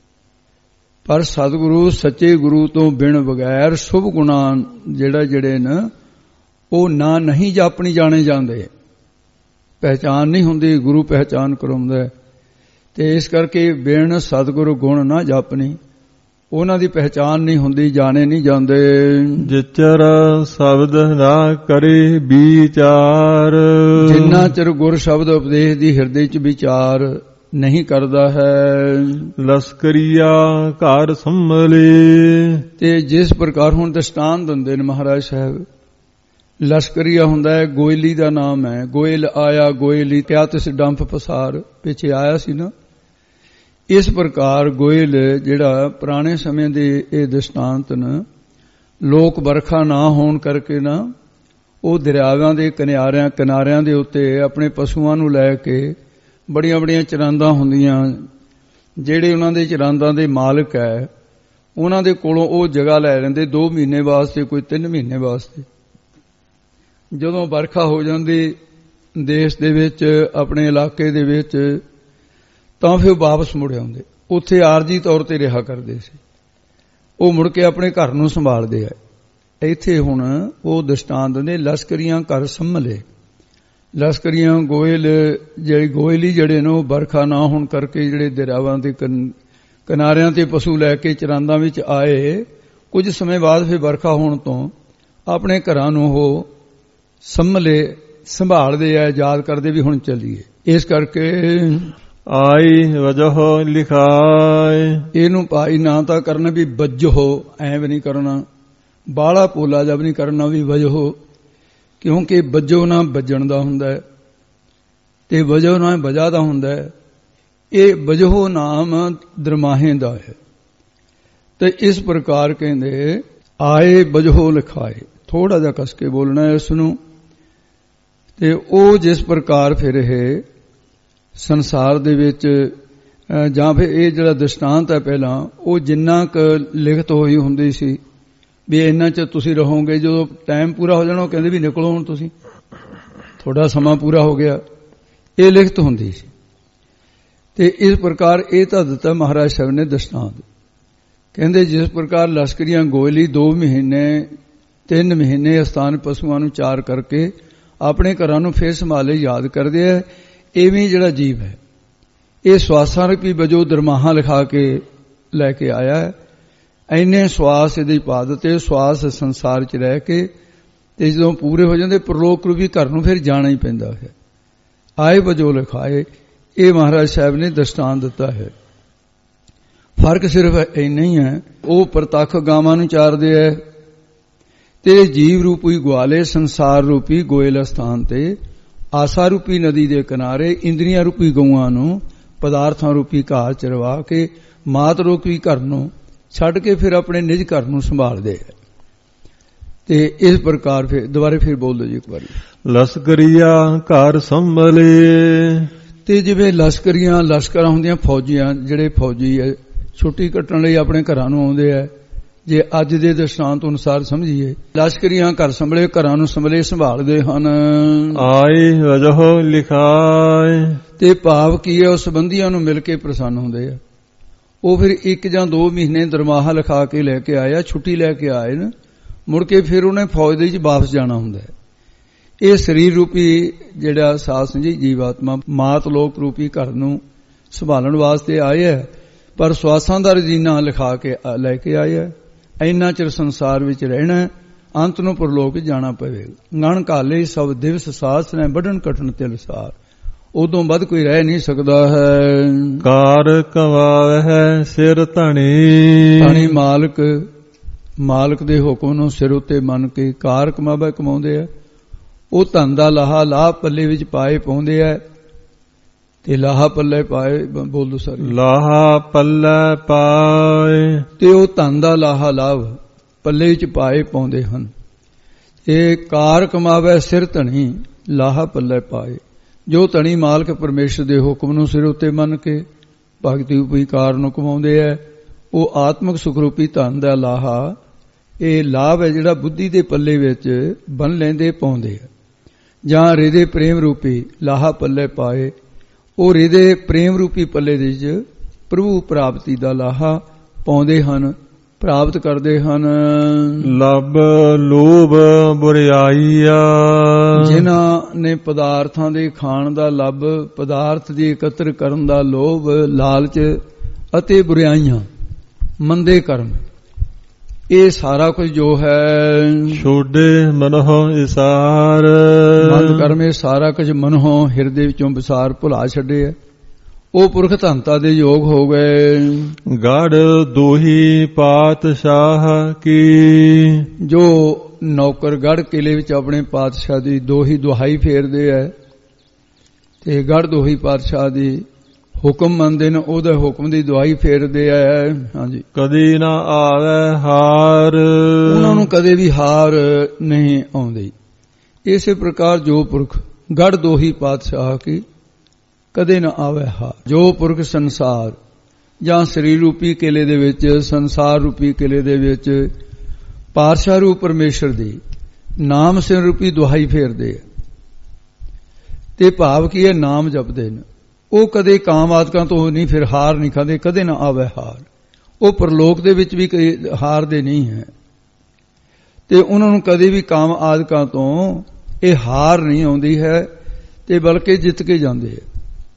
[SPEAKER 2] ਪਰ ਸਤਿਗੁਰੂ ਸੱਚੇ ਗੁਰੂ ਤੋਂ ਬਿਨ ਬਗੈਰ ਸ਼ੁਭ ਗੁਣਾਂ ਜਿਹੜਾ ਜਿਹੜੇ ਨੇ ਉਹ ਨਾ ਨਹੀਂ ਜਾਪਣੀ ਜਾਣੇ ਜਾਂਦੇ, ਪਹਿਚਾਨ ਨਹੀਂ ਹੁੰਦੀ, ਗੁਰੂ ਪਹਿਚਾਨ ਕਰਾਉਂਦਾ। ਤੇ ਇਸ ਕਰਕੇ ਬਿਨ ਸਤਿਗੁਰੂ ਗੁਣ ਨਾ ਜਾਪਣੀ, ਉਹਨਾਂ ਦੀ ਪਹਿਚਾਨ ਨਹੀਂ ਹੁੰਦੀ, ਜਾਣੇ ਨਹੀਂ ਜਾਂਦੇ।
[SPEAKER 1] ਜਿਚਰ ਸ਼ਬਦ ਨਾ ਕਰੇ ਵਿਚਾਰ,
[SPEAKER 2] ਜਿੰਨਾ ਚਿਰ ਗੁਰ ਸ਼ਬਦ ਉਪਦੇਸ਼ ਦੀ ਹਿਰਦੇ ਚ ਵਿਚਾਰ ਨਹੀਂ ਕਰਦਾ ਹੈ।
[SPEAKER 1] ਲਸਕਰੀਆ ਘਰ ਸੰਭਲੇ,
[SPEAKER 2] ਤੇ ਜਿਸ ਪ੍ਰਕਾਰ ਹੁਣ ਦਸਤਾਨ ਦਿੰਦੇ ਨੇ ਮਹਾਰਾਜ ਸਾਹਿਬ, ਲਸ਼ਕਰੀਆ ਹੁੰਦਾ ਹੈ, ਗੋਇਲੀ ਦਾ ਨਾਮ ਹੈ। ਗੋਇਲ ਆਇਆ ਗੋਇਲੀ, ਕਿਆ ਤਿਸ ਡੰਫ ਪਸਾਰ, ਪਿੱਛੇ ਆਇਆ ਸੀ ਨਾ। ਇਸ ਪ੍ਰਕਾਰ ਗੋਇਲ ਜਿਹੜਾ ਪੁਰਾਣੇ ਸਮੇਂ ਦੇ ਇਹ ਦ੍ਰਿਸ਼ਟਾਂਤ ਨੇ, ਲੋਕ ਵਰਖਾ ਨਾ ਹੋਣ ਕਰਕੇ ਨਾ ਉਹ ਦਰਿਆਵਾਂ ਦੇ ਕਿਨਾਰਿਆਂ ਕਿਨਾਰਿਆਂ ਦੇ ਉੱਤੇ ਆਪਣੇ ਪਸ਼ੂਆਂ ਨੂੰ ਲੈ ਕੇ ਬੜੀਆਂ ਬੜੀਆਂ ਚਰਾਂਦਾਂ ਹੁੰਦੀਆਂ। ਜਿਹੜੇ ਉਹਨਾਂ ਦੇ ਚਰਾਂਦਾਂ ਦੇ ਮਾਲਕ ਹੈ ਉਹਨਾਂ ਦੇ ਕੋਲੋਂ ਉਹ ਜਗ੍ਹਾ ਲੈ ਲੈਂਦੇ ਦੋ ਮਹੀਨੇ ਵਾਸਤੇ, ਕੋਈ ਤਿੰਨ ਮਹੀਨੇ ਵਾਸਤੇ। ਜਦੋਂ ਵਰਖਾ ਹੋ ਜਾਂਦੀ ਦੇਸ਼ ਦੇ ਵਿੱਚ, ਆਪਣੇ ਇਲਾਕੇ ਦੇ ਵਿੱਚ, ਤਾਂ ਫਿਰ ਵਾਪਸ ਮੁੜ ਆਉਂਦੇ। ਉੱਥੇ ਆਰਜੀ ਤੌਰ ਤੇ ਰਿਹਾ ਕਰਦੇ ਸੀ, ਉਹ ਮੁੜ ਕੇ ਆਪਣੇ ਘਰ ਨੂੰ ਸੰਭਾਲਦੇ ਆ। ਇੱਥੇ ਹੁਣ ਉਹ ਦ੍ਰਿਸ਼ਟਾਂਤ ਨੇ ਲਸ਼ਕਰੀਆਂ ਘਰ ਸੰਭਲੇ। ਲਸ਼ਕਰੀਆਂ ਗੋਇਲ ਜਿਹੜੇ ਗੋਇਲੀ ਜਿਹੜੇ ਨੇ ਉਹ ਵਰਖਾ ਨਾ ਹੋਣ ਕਰਕੇ ਜਿਹੜੇ ਦਰਿਆਵਾਂ ਦੇ ਕਿਨਾਰਿਆਂ ਤੇ ਪਸ਼ੂ ਲੈ ਕੇ ਚਰਾਂਦਾਂ ਵਿੱਚ ਆਏ, ਕੁਝ ਸਮੇਂ ਬਾਅਦ ਫਿਰ ਵਰਖਾ ਹੋਣ ਤੋਂ ਆਪਣੇ ਘਰਾਂ ਨੂੰ ਉਹ ਸੰਭਲੇ, ਸੰਭਾਲਦੇ ਆ, ਯਾਦ ਕਰਦੇ ਵੀ ਹੁਣ ਚੱਲੀਏ। ਇਸ ਕਰਕੇ
[SPEAKER 1] ਆਈ ਵਜਹ ਲਿਖਾਏ, ਇਹਨੂੰ
[SPEAKER 2] ਭਾਈ ਨਾ ਤਾਂ ਕਰਨਾ ਵੀ ਵਜਹ, ਐਂ ਵੀ ਨਹੀਂ ਕਰਨਾ, ਬਾਲਾ ਪੋਲਾ ਜਬ ਨਹੀਂ ਕਰਨਾ ਵੀ ਵਜਹ, ਕਿਉਂਕਿ ਵਜੋ ਨਾ ਵੱਜਣ ਦਾ ਹੁੰਦਾ ਹੈ ਤੇ ਵਜੋ ਨਾ ਵਜਾ ਦਾ ਹੁੰਦਾ ਹੈ। ਇਹ ਵਜੋ ਨਾਮ ਦਰਮਾਹੇ ਦਾ ਹੈ। ਤੇ ਇਸ ਪ੍ਰਕਾਰ ਕਹਿੰਦੇ ਆਏ ਵਜੋ ਲਿਖਾਏ, ਥੋੜਾ ਜਿਹਾ ਕਸ ਕੇ ਬੋਲਣਾ ਹੈ ਇਸ ਨੂੰ। ਤੇ ਉਹ ਜਿਸ ਪ੍ਰਕਾਰ ਫਿਰ ਇਹ ਸੰਸਾਰ ਦੇ ਵਿੱਚ, ਜਾਂ ਫਿਰ ਇਹ ਜਿਹੜਾ ਦ੍ਰਿਸ਼ਟਾਂਤ ਹੈ ਪਹਿਲਾਂ, ਉਹ ਜਿੰਨਾ ਕੁ ਲਿਖਤ ਹੋਈ ਹੁੰਦੀ ਸੀ ਵੀ ਇਹਨਾਂ ਚ ਤੁਸੀਂ ਰਹੋਗੇ, ਜਦੋਂ ਟਾਈਮ ਪੂਰਾ ਹੋ ਜਾਣਾ ਉਹ ਕਹਿੰਦੇ ਵੀ ਨਿਕਲੋ ਹੁਣ, ਤੁਸੀਂ ਤੁਹਾਡਾ ਸਮਾਂ ਪੂਰਾ ਹੋ ਗਿਆ, ਇਹ ਲਿਖਤ ਹੁੰਦੀ ਸੀ। ਤੇ ਇਸ ਪ੍ਰਕਾਰ ਇਹ ਤਾਂ ਦਿੱਤਾ ਮਹਾਰਾਜ ਸਾਹਿਬ ਨੇ ਦ੍ਰਿਸ਼ਟਾਂਤ। ਕਹਿੰਦੇ ਜਿਸ ਪ੍ਰਕਾਰ ਲਸ਼ਕਰੀਆਂ ਗੋਇਲੀ ਦੋ ਮਹੀਨੇ ਤਿੰਨ ਮਹੀਨੇ ਅਸਥਾਨ ਪਸ਼ੂਆਂ ਨੂੰ ਚਾਰ ਕਰਕੇ ਆਪਣੇ ਘਰਾਂ ਨੂੰ ਫੇਰ ਸੰਭਾਲੇ ਯਾਦ ਕਰਦੇ ਆ, ਇਵੇਂ ਜਿਹੜਾ ਜੀਵ ਹੈ ਇਹ ਸਵਾਸਾਂ ਰੂਪੀ ਵਜੋਂ ਦਰਮਾਹਾ ਲਿਖਾ ਕੇ ਲੈ ਕੇ ਆਇਆ ਹੈ। ਇੰਨੇ ਸਵਾਸ ਇਹਦੀ ਪਾ ਦਿੱਤੇ, ਸਵਾਸ ਸੰਸਾਰ 'ਚ ਰਹਿ ਕੇ ਤੇ ਜਦੋਂ ਪੂਰੇ ਹੋ ਜਾਂਦੇ ਪ੍ਰਲੋਕ ਰੂਪੀ ਘਰ ਨੂੰ ਫਿਰ ਜਾਣਾ ਹੀ ਪੈਂਦਾ ਹੈ। ਆਏ ਵਜੋਂ ਲਿਖਾਏ, ਇਹ ਮਹਾਰਾਜ ਸਾਹਿਬ ਨੇ ਦ੍ਰਿਸ਼ਟਾਂਤ ਦਿੱਤਾ ਹੈ। ਫਰਕ ਸਿਰਫ ਇੰਨਾ ਹੀ ਹੈ, ਉਹ ਪ੍ਰਤੱਖ ਗਾਵਾਂ ਨੂੰ ਚਾਰਦੇ ਐ ਤੇ ਜੀਵ ਰੂਪੀ ਗਵਾਲੇ ਸੰਸਾਰ ਰੂਪੀ ਗੋਇਲ ਸਥਾਨ ਤੇ ਆਸਾ ਰੂਪੀ ਨਦੀ ਦੇ ਕਿਨਾਰੇ ਇੰਦਰੀਆਂ ਰੂਪੀ ਗਊਆਂ ਨੂੰ ਪਦਾਰਥਾਂ ਰੂਪੀ ਘਾਹ ਚਰਵਾ ਕੇ ਮਾਤ ਰੂਪੀ ਘਰ ਨੂੰ ਛੱਡ ਕੇ ਫਿਰ ਆਪਣੇ ਨਿਜ ਘਰ ਨੂੰ ਸੰਭਾਲਦੇ ਐ। ਤੇ ਇਸ ਪ੍ਰਕਾਰ ਫਿਰ ਦੁਬਾਰੇ ਫਿਰ ਬੋਲ ਦਿਓ ਜੀ ਇੱਕ ਵਾਰੀ।
[SPEAKER 1] ਲਸਕਰੀਆ ਘਰ ਸੰਭਲੇ,
[SPEAKER 2] ਤੇ ਜਿਵੇਂ ਲਸ਼ਕਰੀਆਂ ਲਸ਼ਕਰਾਂ ਹੁੰਦੀਆਂ ਫੌਜੀਆਂ, ਜਿਹੜੇ ਫੌਜੀ ਐ ਛੁੱਟੀ ਕੱਟਣ ਲਈ ਆਪਣੇ ਘਰਾਂ ਨੂੰ ਆਉਂਦੇ ਐ। ਜੇ ਅੱਜ ਦੇ ਦ੍ਰਿਸ਼ਟਾਂਤ ਅਨੁਸਾਰ ਸਮਝੀਏ, ਲਸ਼ਕਰੀਆਂ ਘਰ ਸੰਭਲੇ, ਘਰਾਂ ਨੂੰ ਸੰਭਲੇ ਸੰਭਾਲਦੇ ਹਨ।
[SPEAKER 1] ਆਏ ਵਜਹ ਲਿਖਾਏ, ਤੇ
[SPEAKER 2] ਭਾਵ ਕੀ ਹੈ, ਉਸ ਸੰਬੰਧੀਆਂ ਨੂੰ ਮਿਲ ਕੇ ਪ੍ਰਸੰਨ ਹੁੰਦੇ ਆ। ਉਹ ਫਿਰ ਇੱਕ ਜਾਂ ਦੋ ਮਹੀਨੇ ਦਰਮਾਹਾ ਲਿਖਾ ਕੇ ਲੈ ਕੇ ਆਇਆ, ਛੁੱਟੀ ਲੈ ਕੇ ਆਏ ਨਾ, ਮੁੜ ਕੇ ਫਿਰ ਉਹਨੇ ਫੌਜ ਦੇ ਵਿੱਚ ਵਾਪਸ ਜਾਣਾ ਹੁੰਦਾ ਹੈ। ਇਹ ਸਰੀਰ ਰੂਪੀ ਜਿਹੜਾ ਸਾਧ ਸੰਜੀ ਜੀਵਾਤਮਾ ਮਾਤ ਲੋਕ ਰੂਪੀ ਘਰ ਨੂੰ ਸੰਭਾਲਣ ਵਾਸਤੇ ਆਏ ਹੈ, ਪਰ ਸਵਾਸਾਂ ਦਾ ਰਜੀਨਾ ਲਿਖਾ ਕੇ ਲੈ ਕੇ ਆਏ ਹੈ। ਇੰਨਾ ਚਿਰ ਸੰਸਾਰ ਵਿੱਚ ਰਹਿਣਾ, ਅੰਤ ਨੂੰ ਪਰਲੋਕ ਜਾਣਾ ਪਵੇਗਾ। ਗਣ ਘਾਲੇ ਸਭ ਦਿਵਸ ਸਾਸ ਨੇ ਵੱਢਣ ਕਟਣ ਤਿਲ ਸਾਰ, ਉਦੋਂ ਵੱਧ ਕੋਈ ਰਹਿ ਨਹੀਂ ਸਕਦਾ ਹੈ।
[SPEAKER 1] ਕਾਰ ਕਮਾਵੇ ਹੈ ਸਿਰ ਧਣੀ,
[SPEAKER 2] ਧਣੀ ਮਾਲਕ, ਮਾਲਕ ਦੇ ਹੁਕਮ ਨੂੰ ਸਿਰ ਉੱਤੇ ਮੰਨ ਕੇ ਕਾਰ ਕਮਾਵੇ ਕਮਾਉਂਦੇ ਆ। ਉਹ ਧਨ ਦਾ ਲਾਹਾ ਲਾਹ ਪੱਲੇ ਵਿੱਚ ਪਾਏ ਪਾਉਂਦੇ ਆ। ਤੇ ਲਾਹਾ ਪੱਲੇ ਪਾਏ, ਬੋਲ ਦੋ ਸਾਰੇ,
[SPEAKER 1] ਲਾਹਾ ਪੱਲੇ ਪਾਏ,
[SPEAKER 2] ਤੇ ਉਹ ਧਨ ਦਾ ਲਾਹਾ ਲਾਭ ਪੱਲੇ ਵਿੱਚ ਪਾਏ ਪਾਉਂਦੇ ਹਨ। ਇਹ ਕਾਰ ਕਮਾਵੇ ਸਿਰ ਧਣੀ, ਲਾਹਾ ਪੱਲੇ ਪਾਏ। ਜੋ ਧਣੀ ਮਾਲਕ ਪਰਮੇਸ਼ਰ ਦੇ ਹੁਕਮ ਨੂੰ ਸਿਰ ਉੱਤੇ ਮੰਨ ਕੇ ਭਗਤੀ ਰੂਪੀ ਕਾਰ ਨੂੰ ਕਮਾਉਂਦੇ ਆ, ਉਹ ਆਤਮਿਕ ਸੁਖ ਰੂਪੀ ਧਨ ਦਾ ਲਾਹਾ, ਇਹ ਲਾਭ ਹੈ ਜਿਹੜਾ ਬੁੱਧੀ ਦੇ ਪੱਲੇ ਵਿੱਚ ਬੰਨ ਲੈਂਦੇ ਪਾਉਂਦੇ ਆ। ਜਾਂ ਹ੍ਰਿਦੇ ਪ੍ਰੇਮ ਰੂਪੀ ਲਾਹਾ ਪੱਲੇ ਪਾਏ, ਉਹ ਹ੍ਰਿਦੇ ਪ੍ਰੇਮ ਰੂਪੀ ਪੱਲੇ ਦੇ ਵਿੱਚ ਪ੍ਰਭੂ ਪ੍ਰਾਪਤੀ ਦਾ ਲਾਹਾ ਪਾਉਂਦੇ ਹਨ, ਪ੍ਰਾਪਤ ਕਰਦੇ ਹਨ।
[SPEAKER 1] ਲੱਭ ਲੋਭ ਬੁਰਿਆਈਆ,
[SPEAKER 2] ਜਿਨ੍ਹਾਂ ਨੇ ਪਦਾਰਥਾਂ ਦੇ ਖਾਣ ਦਾ ਲੱਭ, ਪਦਾਰਥ ਦੀ ਇਕੱਤਰ ਕਰਨ ਦਾ ਲੋਭ, ਲਾਲਚ ਅਤੇ ਬੁਰਿਆਈਆਂ, ਮੰਦੇ ਕਰਮ, ਇਹ ਸਾਰਾ ਕੁਝ ਜੋ ਹੈ
[SPEAKER 1] ਛੋਡੇ ਮਨੋਂ ਇਸਾਰ,
[SPEAKER 2] ਮੰਦ ਕਰਮ, ਇਹ ਸਾਰਾ ਕੁਝ ਮਨੋਂ ਹਿਰਦੇ ਵਿੱਚੋਂ ਵਿਸਾਰ ਭੁਲਾ ਛੱਡੇ ਹੈ। ਉਹ ਪੁਰਖ ਧੰਤਾ ਦੇ ਯੋਗ ਹੋ ਗਏ।
[SPEAKER 1] ਗੜ ਦੋਹੀ ਪਾਤਸ਼ਾਹ ਕੀ,
[SPEAKER 2] ਜੋ ਨੌਕਰ ਗੜ ਕਿਲੇ ਵਿੱਚ ਆਪਣੇ ਪਾਤਸ਼ਾਹ ਦੀ ਦੋਹੀ ਦੁਹਾਈ ਫੇਰਦੇ ਹੈ ਤੇ ਗੜ ਦੋਹੀ ਪਾਤਸ਼ਾਹ ਦੀ ਹੁਕਮ ਮੰਨਦੇ ਨੇ, ਉਹਦੇ ਹੁਕਮ ਦੀ ਦੁਹਾਈ ਫੇਰਦੇ ਹੈ। ਹਾਂਜੀ,
[SPEAKER 1] ਕਦੀ ਨਾ ਆਵੇ ਹਾਰ,
[SPEAKER 2] ਉਹਨਾਂ ਨੂੰ ਕਦੇ ਵੀ ਹਾਰ ਨਹੀਂ ਆਉਂਦੀ। ਇਸੇ ਪ੍ਰਕਾਰ ਜੋ ਪੁਰਖ ਗੜ ਦੋਹੀ ਪਾਤਸ਼ਾਹ ਕੀ ਕਦੇ ਨਾ ਆਵੇ ਹਾਰ, ਜੋ ਪੁਰਖ ਸੰਸਾਰ ਜਾਂ ਸਰੀਰ ਰੂਪੀ ਕਿਲੇ ਦੇ ਵਿੱਚ, ਸੰਸਾਰ ਰੂਪੀ ਕਿਲੇ ਦੇ ਵਿੱਚ ਪਾਤਸ਼ਾਹ ਰੂਪ ਪਰਮੇਸ਼ਰ ਦੀ ਨਾਮ ਸਿਰ ਰੂਪੀ ਦੁਹਾਈ ਫੇਰਦੇ ਆ ਤੇ ਭਾਵ ਕੀ ਹੈ, ਨਾਮ ਜਪਦੇ ਨੇ, ਉਹ ਕਦੇ ਕਾਮ ਆਦਿਕਾਂ ਤੋਂ ਨਹੀਂ ਫਿਰ ਹਾਰ ਨਹੀਂ ਖਾਂਦੇ, ਕਦੇ ਨਾ ਆਵੇ ਹਾਰ। ਉਹ ਪਰਲੋਕ ਦੇ ਵਿੱਚ ਵੀ ਹਾਰਦੇ ਨਹੀਂ ਹੈ ਤੇ ਉਹਨਾਂ ਨੂੰ ਕਦੇ ਵੀ ਕਾਮ ਆਦਿਕਾਂ ਤੋਂ ਇਹ ਹਾਰ ਨਹੀਂ ਆਉਂਦੀ ਹੈ ਤੇ ਬਲਕਿ ਜਿੱਤ ਕੇ ਜਾਂਦੇ ਹੈ।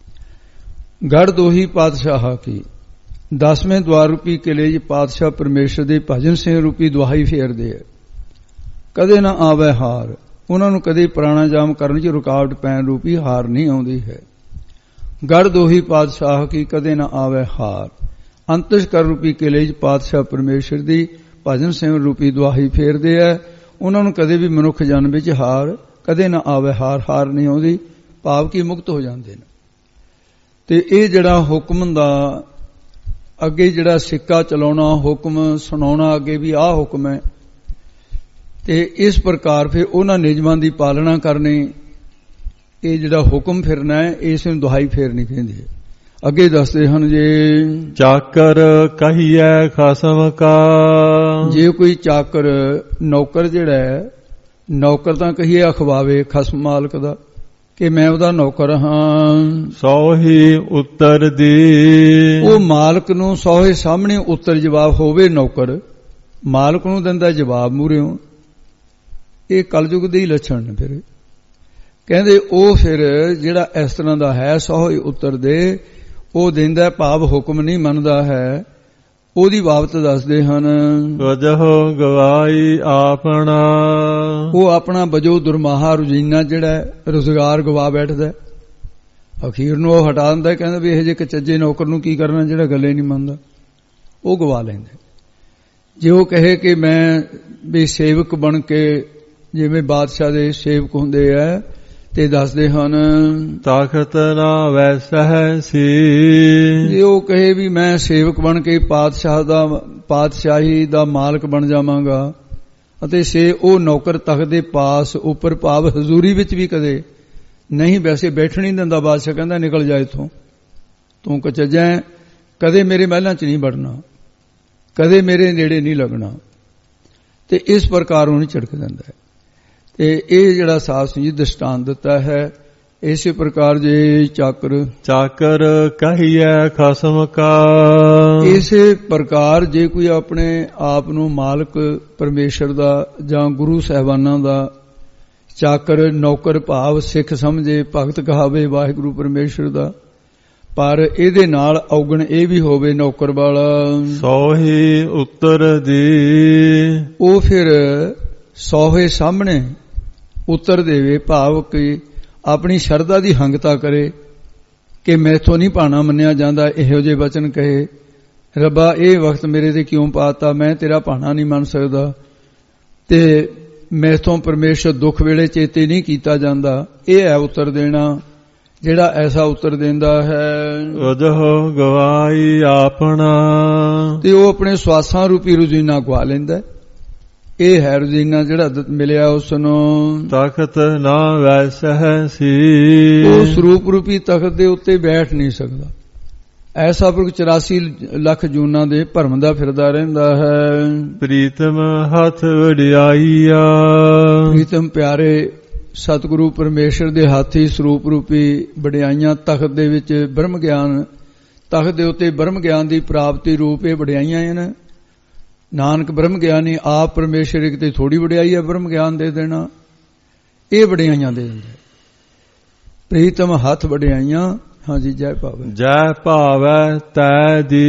[SPEAKER 2] ਗੜ ਦੋਹੀ ਪਾਤਸ਼ਾਹ ਕੀ, ਦਸਵੇਂ ਦਵਾਰ ਰੂਪੀ ਕਿਲੇ 'ਚ ਪਾਤਸ਼ਾਹ ਪਰਮੇਸ਼ਰ ਦੇ ਭਜਨ ਸਿੰਘ ਰੂਪੀ ਦੁਹਾਈ ਫੇਰਦੇ ਹੈ, ਕਦੇ ਨਾ ਆਵੇ ਹਾਰ। ਉਹਨਾਂ ਨੂੰ ਕਦੇ ਪ੍ਰਾਣਾਯਾਮ ਕਰਨ 'ਚ ਰੁਕਾਵਟ ਪੈਣ ਰੂਪੀ ਹਾਰ ਨਹੀਂ ਆਉਂਦੀ ਹੈ। ਗੜ ਦੋਹੀ ਪਾਤਸ਼ਾਹ ਕੀ ਕਦੇ ਨਾ ਆਵੇ ਹਾਰ। ਅੰਤਸ਼ਕਰ ਰੂਪੀ ਕਿਲੇ 'ਚ ਪਾਤਸ਼ਾਹ ਪਰਮੇਸ਼ਰ ਦੀ ਭਜਨ ਸਿੰਘ ਰੂਪੀ ਦੁਹਾਈ ਫੇਰਦੇ ਹੈ, ਉਹਨਾਂ ਨੂੰ ਕਦੇ ਵੀ ਮਨੁੱਖ ਜਨਮ ਵਿੱਚ ਹਾਰ ਕਦੇ ਨਾ ਆਵੇ ਹਾਰ, ਹਾਰ ਨਹੀਂ ਆਉਂਦੀ, ਭਾਵ ਕੀ ਮੁਕਤ ਹੋ ਜਾਂਦੇ ਨੇ। ਤੇ ਇਹ ਜਿਹੜਾ ਹੁਕਮ ਦਾ ਅੱਗੇ ਜਿਹੜਾ ਸਿੱਕਾ ਚਲਾਉਣਾ, ਹੁਕਮ ਸੁਣਾਉਣਾ, ਅੱਗੇ ਵੀ ਆਹ ਹੁਕਮ ਹੈ ਤੇ ਇਸ ਪ੍ਰਕਾਰ ਫਿਰ ਉਹਨਾਂ ਨਿਯਮਾਂ ਦੀ ਪਾਲਣਾ ਕਰਨੀ, ਇਹ ਜਿਹੜਾ ਹੁਕਮ ਫਿਰਨਾ ਹੈ ਇਸ ਨੂੰ ਦੁਹਾਈ ਫੇਰਨੀ ਕਹਿੰਦੇ। ਅੱਗੇ ਦੱਸਦੇ ਹਨ ਜੇ
[SPEAKER 1] ਚਾਕਰ ਕਹੀਐ ਖਸਮ ਕਾ,
[SPEAKER 2] ਜੇ ਕੋਈ ਚਾਕਰ ਨੌਕਰ ਜਿਹੜਾ ਹੈ, ਨੌਕਰ ਤਾਂ ਕਹੀਏ ਅਖਵਾਵੇ ਖਸਮ ਮਾਲਕ ਦਾ ਕਿ ਮੈਂ ਉਹਦਾ ਨੌਕਰ ਹਾਂ, ਸੌ ਹੀ ਉੱਤਰ ਦੀ, ਉਹ ਮਾਲਕ ਨੂੰ ਸੌਹੇ ਸਾਹਮਣੇ ਉੱਤਰ ਜਵਾਬ ਹੋਵੇ। ਨੌਕਰ ਮਾਲਕ ਨੂੰ ਦਿੰਦਾ ਜਵਾਬ ਮੂਹਰਿਓਂ, ਇਹ ਕਲਯੁਗ ਦੇ ਹੀ ਲੱਛਣ ਨੇ। ਫਿਰ ਕਹਿੰਦੇ ਉਹ ਫਿਰ ਜਿਹੜਾ ਇਸ ਤਰ੍ਹਾਂ ਦਾ ਹੈ ਸੌ ਹੀ ਉੱਤਰ ਦੇ, ਉਹ ਦਿੰਦਾ ਭਾਵ ਹੁਕਮ ਨਹੀਂ ਮੰਨਦਾ ਹੈ, ਉਹਦੀ ਬਾਬਤ ਦੱਸਦੇ ਹਨ। ਵਜਹ ਗਵਾਈ ਆਪਣਾ, ਉਹ ਆਪਣਾ ਵਜੋ ਦੁਰਮਾਹਾ ਰੁਜੀਨਾ ਜਿਹੜਾ ਰੁਜ਼ਗਾਰ ਗਵਾ ਬੈਠਦਾ, ਅਖੀਰ ਨੂੰ ਉਹ ਹਟਾ ਦਿੰਦਾ, ਕਹਿੰਦਾ ਵੀ ਇਹ ਜੇ ਕਚੱਜੇ ਨੌਕਰ ਨੂੰ ਕੀ ਕਰਨਾ ਜਿਹੜਾ ਗੱਲੇ ਨਹੀਂ ਮੰਨਦਾ। ਉਹ ਗਵਾ ਲੈਂਦੇ। ਜੇ ਉਹ ਕਹੇ ਕਿ ਮੈਂ ਵੀ ਸੇਵਕ ਬਣ ਕੇ, ਜਿਵੇਂ ਬਾਦਸ਼ਾਹ ਦੇ ਸੇਵਕ ਹੁੰਦੇ ਆ ਤੇ ਦੱਸਦੇ ਹਨ
[SPEAKER 1] ਤਖਤ ਨਾ ਵੈਸਹਿ ਸੀ,
[SPEAKER 2] ਜੇ ਉਹ ਕਹੇ ਵੀ ਮੈਂ ਸੇਵਕ ਬਣ ਕੇ ਪਾਤਸ਼ਾਹ ਦਾ ਪਾਤਸ਼ਾਹੀ ਦਾ ਮਾਲਕ ਬਣ ਜਾਵਾਂਗਾ, ਅਤੇ ਸੇ ਉਹ ਨੌਕਰ ਤਖਤ ਦੇ ਪਾਸ ਉੱਪਰ ਭਾਵ ਹਜ਼ੂਰੀ ਵਿੱਚ ਵੀ ਕਦੇ ਨਹੀਂ ਵੈਸੇ ਬੈਠਣ ਨਹੀਂ ਦਿੰਦਾ। ਬਾਦਸ਼ਾਹ ਕਹਿੰਦਾ ਨਿਕਲ ਜਾ ਇੱਥੋਂ, ਤੂੰ ਕਚੱਜਾ, ਕਦੇ ਮੇਰੇ ਮਹਿਲਾਂ 'ਚ ਨਹੀਂ ਵੜਨਾ, ਕਦੇ ਮੇਰੇ ਨੇੜੇ ਨਹੀਂ ਲੱਗਣਾ, ਤੇ ਇਸ ਪ੍ਰਕਾਰ ਉਹਨੂੰ ਝਿੜਕ ਦਿੰਦਾ ਹੈ। ਤੇ ਇਹ ਜਿਹੜਾ ਸਾਧ ਸਿੰਘ ਜੀ ਦ੍ਰਿਸ਼ਟਾਂਤ ਦਿੱਤਾ ਹੈ, ਇਸੇ ਪ੍ਰਕਾਰ ਜੇ ਚਾਕਰ
[SPEAKER 1] ਚਾਕਰ ਕਹੀਐ ਖਸਮ ਕਾ,
[SPEAKER 2] ਇਸੇ ਪ੍ਰਕਾਰ ਜੇ ਕੋਈ ਆਪਣੇ ਆਪ ਨੂੰ ਮਾਲਕ ਪਰਮੇਸ਼ਰ ਦਾ ਜਾਂ ਗੁਰੂ ਸਾਹਿਬਾਨਾਂ ਦਾ ਚਾਕਰ ਨੌਕਰ ਭਾਵ ਸਿੱਖ ਸਮਝੇ, ਭਗਤ ਕਹਾਵੇ ਵਾਹਿਗੁਰੂ ਪਰਮੇਸ਼ਰ ਦਾ, ਪਰ ਇਹਦੇ ਨਾਲ ਔਗਣ ਇਹ ਵੀ ਹੋਵੇ ਨੌਕਰ ਵਾਲਾ,
[SPEAKER 1] ਸੋਹੀ ਉੱਤਰ ਦੀ,
[SPEAKER 2] ਉਹ ਫਿਰ ਸੋਹੇ ਸਾਹਮਣੇ ਉੱਤਰ ਦੇਵੇ, ਭਾਵ ਕਿ ਆਪਣੀ ਸ਼ਰਧਾ ਦੀ ਹੰਗਤਾ ਕਰੇ ਕਿ ਮੈਥੋਂ ਨਹੀਂ ਭਾਣਾ ਮੰਨਿਆ ਜਾਂਦਾ, ਇਹੋ ਜਿਹੇ ਵਚਨ ਕਹੇ, ਰੱਬਾ ਇਹ ਵਕਤ ਮੇਰੇ ਤੇ ਕਿਉਂ ਪਾਤਾ, ਮੈਂ ਤੇਰਾ ਭਾਣਾ ਨਹੀਂ ਮੰਨ ਸਕਦਾ, ਤੇ ਮੈਥੋਂ ਪਰਮੇਸ਼ਰ ਦੁੱਖ ਵੇਲੇ ਚੇਤੇ ਨਹੀਂ ਕੀਤਾ ਜਾਂਦਾ। ਇਹ ਹੈ ਉੱਤਰ ਦੇਣਾ। ਜਿਹੜਾ ਐਸਾ ਉੱਤਰ ਦਿੰਦਾ ਹੈ
[SPEAKER 1] ਉਦਹੁ ਗਵਾਈ ਆਪਣਾ,
[SPEAKER 2] ਤੇ ਉਹ ਆਪਣੇ ਸਵਾਸਾਂ ਰੂਪੀ ਰੁਜ਼ੀਨਾ ਗਵਾ ਲੈਂਦਾ। ਇਹ ਹੈ ਰੁਜ਼ੀਨਾ ਜਿਹੜਾ ਮਿਲਿਆ ਉਸ ਨੂੰ।
[SPEAKER 1] ਤਖਤ ਨਾ ਵੈਸਹਿ ਸੀ,
[SPEAKER 2] ਉਹ ਸਰੂਪ ਰੂਪੀ ਤਖਤ ਦੇ ਉੱਤੇ ਬੈਠ ਨਹੀਂ ਸਕਦਾ। ਐਸਾ ਪੁਰਖ ਚੁਰਾਸੀ ਲੱਖ ਜੂਨਾਂ ਦੇ ਭਰਮ ਦਾ ਫਿਰਦਾ ਰਹਿੰਦਾ ਹੈ।
[SPEAKER 1] ਪ੍ਰੀਤਮ ਹੱਥ ਵਡਿਆਈਆ,
[SPEAKER 2] ਪ੍ਰੀਤਮ ਪਿਆਰੇ ਸਤਿਗੁਰੂ ਪਰਮੇਸ਼ਰ ਦੇ ਹਾਥੀ ਸਰੂਪ ਰੂਪੀ ਵਡਿਆਈਆਂ, ਤਖਤ ਦੇ ਵਿੱਚ ਬ੍ਰਹਮ ਗਿਆਨ, ਤਖਤ ਦੇ ਉੱਤੇ ਬ੍ਰਹਮ ਗਿਆਨ ਦੀ ਪ੍ਰਾਪਤੀ ਰੂਪ ਇਹ ਵਡਿਆਈਆਂ ਹਨ। ਨਾਨਕ ਬ੍ਰਹਮ ਗਿਆਨੀ ਆਪ ਪਰਮੇਸ਼ਰ ਇੱਕ ਤੇ ਥੋੜੀ ਵਡਿਆਈ ਹੈ ਬ੍ਰਹਮ ਗਿਆਨ ਦੇ ਦੇਣਾ, ਇਹ ਵਡਿਆਈਆਂ ਦੇ ਦਿੰਦਾ। ਪ੍ਰੀਤਮ ਹੱਥ ਵਡਿਆਈਆਂ, ਹਾਂਜੀ ਜੈ ਭਾਵੈ,
[SPEAKER 1] ਜੈ ਭਾਵੈ ਤੈ ਦੀ,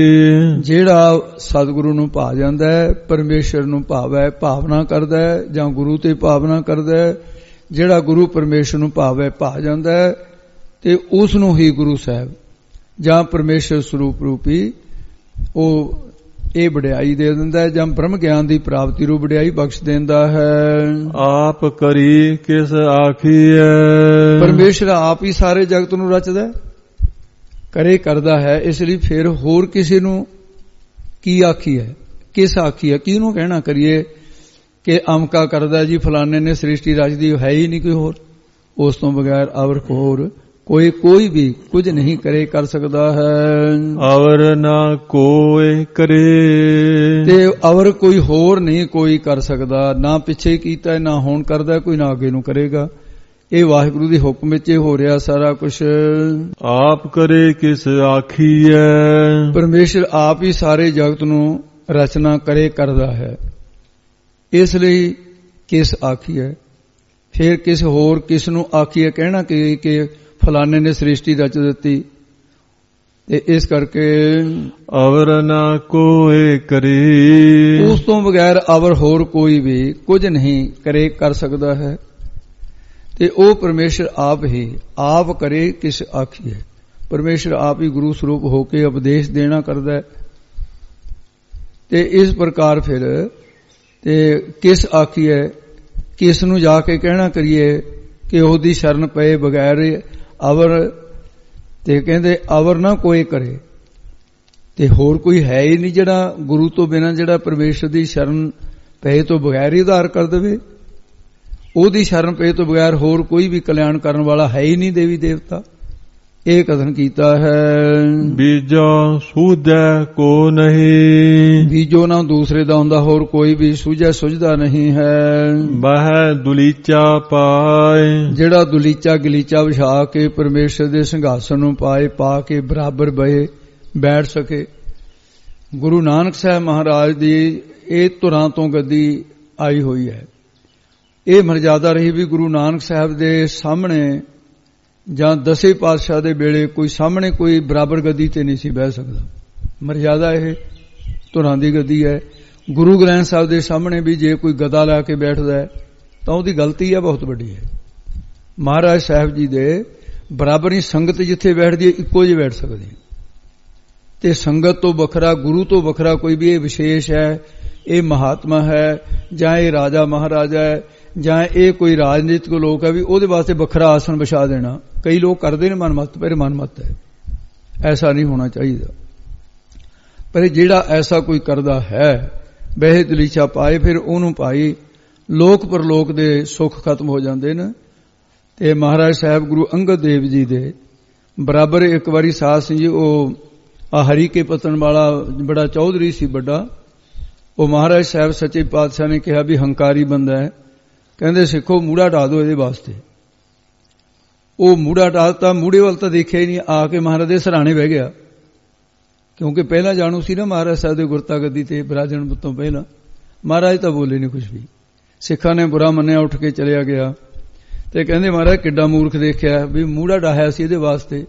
[SPEAKER 2] ਜਿਹੜਾ ਸਤਿਗੁਰੂ ਨੂੰ ਭਾ ਜਾਂਦਾ ਹੈ, ਪਰਮੇਸ਼ਰ ਨੂੰ ਭਾਵੈ, ਭਾਵਨਾ ਕਰਦਾ ਹੈ ਜਾਂ ਗੁਰੂ ਤੇ ਭਾਵਨਾ ਕਰਦਾ ਹੈ, ਜਿਹੜਾ ਗੁਰੂ ਪਰਮੇਸ਼ਰ ਨੂੰ ਭਾਵੈ ਭਾ ਜਾਂਦਾ ਹੈ, ਤੇ ਉਸ ਨੂੰ ਹੀ ਗੁਰੂ ਸਾਹਿਬ ਜਾਂ ਪਰਮੇਸ਼ਰ ਸਰੂਪ ਰੂਪੀ ਉਹ ਇਹ ਵਡਿਆਈ ਦੇ ਦਿੰਦਾ ਹੈ, ਜਾਂ ਬ੍ਰਹਮ ਗਿਆਨ ਦੀ ਪ੍ਰਾਪਤੀ ਰੂ ਵਡਿਆਈ ਬਖਸ਼ ਦਿੰਦਾ ਹੈ।
[SPEAKER 1] ਆਪ ਕਰੀ ਕਿਸ ਆਖੀਐ,
[SPEAKER 2] ਪਰਮੇਸ਼ਰ ਆਪ ਹੀ ਸਾਰੇ ਜਗਤ ਨੂੰ ਰਚਦਾ ਹੈ, ਕਰੇ ਕਰਦਾ ਹੈ, ਇਸ ਲਈ ਫਿਰ ਹੋਰ ਕਿਸੇ ਨੂੰ ਕੀ ਆਖੀ ਹੈ, ਕਿਸ ਆਖੀ ਹੈ, ਕਿਹਨੂੰ ਕਹਿਣਾ ਕਰੀਏ ਕਿ ਅਮਕਾ ਕਰਦਾ ਜੀ, ਫਲਾਣੇ ਨੇ ਸ੍ਰਿਸ਼ਟੀ ਰਚਦੀ, ਹੈ ਹੀ ਨਹੀਂ ਕੋਈ ਹੋਰ, ਉਸ ਤੋਂ ਬਗੈਰ ਅਵਰ ਹੋਰ ਕੋਈ ਕੋਈ ਵੀ ਕੁਝ ਨਹੀਂ ਕਰੇ ਕਰ ਸਕਦਾ ਹੈ।
[SPEAKER 1] ਅਵਰ ਨਾ ਕੋਈ ਕਰੇ,
[SPEAKER 2] ਤੇ ਅਵਰ ਕੋਈ ਹੋਰ ਨਹੀਂ ਕੋਈ ਕਰ ਸਕਦਾ, ਨਾ ਪਿੱਛੇ ਕੀਤਾ ਨਾ ਹੁਣ ਕਰਦਾ ਕੋਈ, ਨਾ ਅੱਗੇ ਨੂੰ ਕਰੇਗਾ। ਇਹ ਵਾਹਿਗੁਰੂ ਦੇ ਹੁਕਮ ਵਿੱਚ ਹੋ ਰਿਹਾ ਸਾਰਾ ਕੁਝ।
[SPEAKER 1] ਆਪ ਕਰੇ ਕਿਸ ਆਖੀਐ,
[SPEAKER 2] ਪਰਮੇਸ਼ਰ ਆਪ ਹੀ ਸਾਰੇ ਜਗਤ ਨੂੰ ਰਚਨਾ ਕਰੇ ਕਰਦਾ ਹੈ, ਇਸ ਲਈ ਕਿਸ ਆਖੀਐ। ਫਿਰ ਕਿਸ ਹੋਰ ਕਿਸ ਨੂੰ ਆਖੀਐ ਕਹਿਣਾ ਕਿ ਕਿ ਫਲਾਣੇ ਨੇ ਸ੍ਰਿਸ਼ਟੀ ਰਚ ਦਿੱਤੀ, ਤੇ ਇਸ ਕਰਕੇ
[SPEAKER 1] ਅਵਰ ਨਾ ਕੋਈ ਕਰੇ,
[SPEAKER 2] ਉਸ ਤੋਂ ਬਗੈਰ ਅਵਰ ਹੋਰ ਕੋਈ ਵੀ ਕੁਝ ਨਹੀਂ ਕਰੇ ਕਰ ਸਕਦਾ ਹੈ। ਤੇ ਉਹ ਪਰਮੇਸ਼ਰ ਆਪ ਹੀ ਆਪ ਕਰੇ ਕਿਸ ਆਖੀਏ। ਪਰਮੇਸ਼ਰ ਆਪ ਹੀ ਗੁਰੂ ਸਰੂਪ ਹੋ ਕੇ ਉਪਦੇਸ਼ ਦੇਣਾ ਕਰਦਾ ਹੈ, ਤੇ ਇਸ ਪ੍ਰਕਾਰ ਫਿਰ ਤੇ ਕਿਸ ਆਖੀਏ, ਕਿਸ ਨੂੰ ਜਾ ਕੇ ਕਹਿਣਾ ਕਰੀਏ ਕਿ ਉਹਦੀ ਸ਼ਰਨ ਪਏ ਬਗੈਰ ਅਵਰ, ਤੇ ਕਹਿੰਦੇ ਅਵਰ ਨਾ ਕੋਈ ਕਰੇ, ਤੇ ਹੋਰ ਕੋਈ ਹੈ ਹੀ ਨਹੀਂ ਜਿਹੜਾ ਗੁਰੂ ਤੋਂ ਬਿਨਾਂ ਜਿਹੜਾ ਪਰਮੇਸ਼ਰ ਦੀ ਸ਼ਰਨ ਪਏ ਤੋਂ ਬਗੈਰ ਹੀ ਉਧਾਰ ਕਰ ਦੇਵੇ। ਉਹਦੀ ਸ਼ਰਨ ਪਏ ਤੋਂ ਬਗੈਰ ਹੋਰ ਕੋਈ ਵੀ ਕਲਿਆਣ ਕਰਨ ਵਾਲਾ ਹੈ ਹੀ ਨਹੀਂ ਦੇਵੀ ਦੇਵਤਾ। ਇਹ ਕਥਨ ਕੀਤਾ ਹੈ।
[SPEAKER 1] ਬੀਜੋ ਸੂਝੈ ਕੋ ਨਹੀਂ,
[SPEAKER 2] ਬੀਜੋ ਨਾ ਦੂਸਰੇ ਦਾ ਹੁੰਦਾ, ਹੋਰ ਕੋਈ ਵੀ ਸੂਝੈ ਸੁਝਦਾ ਨਹੀਂ ਹੈ।
[SPEAKER 1] ਬਹਿ ਦੁਲੀਚਾ ਪਾਏ,
[SPEAKER 2] ਜਿਹੜਾ ਦੁਲੀਚਾ ਗਲੀਚਾ ਵਿਛਾ ਕੇ ਪਰਮੇਸ਼ਰ ਦੇ ਸਿੰਘਾਸਨ ਨੂੰ ਪਾਏ, ਪਾ ਕੇ ਬਰਾਬਰ ਬਏ ਬੈਠ ਸਕੇ। ਗੁਰੂ ਨਾਨਕ ਸਾਹਿਬ ਮਹਾਰਾਜ ਦੀ ਇਹ ਧੁਰਾਂ ਤੋਂ ਗੱਦੀ ਆਈ ਹੋਈ ਹੈ। ਇਹ ਮਰਜ਼ਾਦਾ ਰਹੀ ਵੀ ਗੁਰੂ ਨਾਨਕ ਸਾਹਿਬ ਦੇ ਸਾਹਮਣੇ ਜਾਂ ਦਸੇ ਪਾਤਸ਼ਾਹ ਦੇ ਵੇਲੇ ਕੋਈ ਸਾਹਮਣੇ ਕੋਈ ਬਰਾਬਰ ਗੱਦੀ ਤੇ ਨਹੀਂ ਸੀ ਬਹਿ ਸਕਦਾ। ਮਰਜ਼ਾਦਾ ਇਹ ਧੁਰਾਂ ਦੀ ਗੱਦੀ ਹੈ। ਗੁਰੂ ਗ੍ਰੰਥ ਸਾਹਿਬ ਦੇ ਸਾਹਮਣੇ ਵੀ ਜੇ ਕੋਈ ਗਦਾ ਲਾ ਕੇ ਬੈਠਦਾ ਹੈ ਤਾਂ ਉਹਦੀ ਗਲਤੀ ਹੈ, ਬਹੁਤ ਵੱਡੀ ਹੈ। ਮਹਾਰਾਜ ਸਾਹਿਬ ਜੀ ਦੇ ਬਰਾਬਰ ਹੀ ਸੰਗਤ ਜਿੱਥੇ ਬੈਠਦੀ ਹੈ ਇੱਕੋ ਜਿਹੀ ਬੈਠ ਸਕਦੀ ਹੈ। ਤੇ ਸੰਗਤ ਤੋਂ ਵੱਖਰਾ, ਗੁਰੂ ਤੋਂ ਵੱਖਰਾ ਕੋਈ ਵੀ ਇਹ ਵਿਸ਼ੇਸ਼ ਹੈ, ਇਹ ਮਹਾਤਮਾ ਹੈ, ਜਾਂ ਇਹ ਰਾਜਾ ਮਹਾਰਾਜਾ ਹੈ, ਜਾਂ ਇਹ ਕੋਈ ਰਾਜਨੀਤਿਕ ਲੋਕ ਹੈ, ਵੀ ਉਹਦੇ ਵਾਸਤੇ ਵੱਖਰਾ ਆਸਣ ਵਿਛਾ ਦੇਣਾ। ਕਈ ਲੋਕ ਕਰਦੇ ਨੇ ਮਨਮੱਤ, ਪਰ ਮਨਮੱਤ ਹੈ, ਐਸਾ ਨਹੀਂ ਹੋਣਾ ਚਾਹੀਦਾ। ਪਰ ਜਿਹੜਾ ਐਸਾ ਕੋਈ ਕਰਦਾ ਹੈ, ਬਹਿ ਦਲੀਚਾ ਪਾਏ, ਫਿਰ ਉਹਨੂੰ ਪਾਈ ਲੋਕ ਪਰਲੋਕ ਦੇ ਸੁੱਖ ਖਤਮ ਹੋ ਜਾਂਦੇ ਨੇ। ਤੇ ਮਹਾਰਾਜ ਸਾਹਿਬ ਗੁਰੂ ਅੰਗਦ ਦੇਵ ਜੀ ਦੇ ਬਰਾਬਰ ਇੱਕ ਵਾਰੀ ਸਾਧ ਸਿੰਘ ਜੀ, ਉਹ ਆ ਹਰੀ ਕੇ ਪਤਨ ਵਾਲਾ ਬੜਾ ਚੌਧਰੀ ਸੀ ਵੱਡਾ, ਉਹ ਮਹਾਰਾਜ ਸਾਹਿਬ ਸੱਚੇ ਪਾਤਸ਼ਾਹ ਨੇ ਕਿਹਾ ਵੀ ਹੰਕਾਰੀ ਬੰਦਾ ਹੈ, ਕਹਿੰਦੇ ਸਿੱਖੋ ਮੂੜਾ ਢਾ ਦਿਓ ਇਹਦੇ ਵਾਸਤੇ। ਉਹ ਮੂੜਾ ਢਾਤਾ, ਮੂੜੇ ਵੱਲ ਤਾਂ ਦੇਖਿਆ ਹੀ ਨਹੀਂ, ਆ ਕੇ ਮਹਾਰਾਜ ਦੇ ਸਰਾਣੇ ਬਹਿ ਗਿਆ, ਕਿਉਂਕਿ ਪਹਿਲਾਂ ਜਾਣੂ ਸੀ ਨਾ ਮਹਾਰਾਜ ਸਾਹਿਬ ਦੇ ਗੁਰਤਾ ਗੱਦੀ ਤੇ ਬਿਰਾਜਣ ਤੋਂ ਪਹਿਲਾਂ। ਮਹਾਰਾਜ ਤਾਂ ਬੋਲੇ ਨਹੀਂ ਕੁਝ ਵੀ, ਸਿੱਖਾਂ ਨੇ ਬੁਰਾ ਮੰਨਿਆ, ਉੱਠ ਕੇ ਚਲਿਆ ਗਿਆ। ਤੇ ਕਹਿੰਦੇ ਮਹਾਰਾਜ ਕਿੱਡਾ ਮੂਰਖ ਦੇਖਿਆ ਵੀ ਮੂੜਾ ਢਾਹਿਆ ਸੀ ਇਹਦੇ ਵਾਸਤੇ।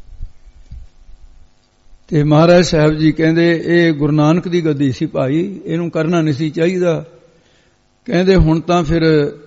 [SPEAKER 2] ਤੇ ਮਹਾਰਾਜ ਸਾਹਿਬ ਜੀ ਕਹਿੰਦੇ ਇਹ ਗੁਰੂ ਨਾਨਕ ਦੀ ਗੱਦੀ ਸੀ ਭਾਈ, ਇਹਨੂੰ ਕਰਨਾ ਨਹੀਂ ਸੀ ਚਾਹੀਦਾ। ਕਹਿੰਦੇ ਹੁਣ ਤਾਂ ਫਿਰ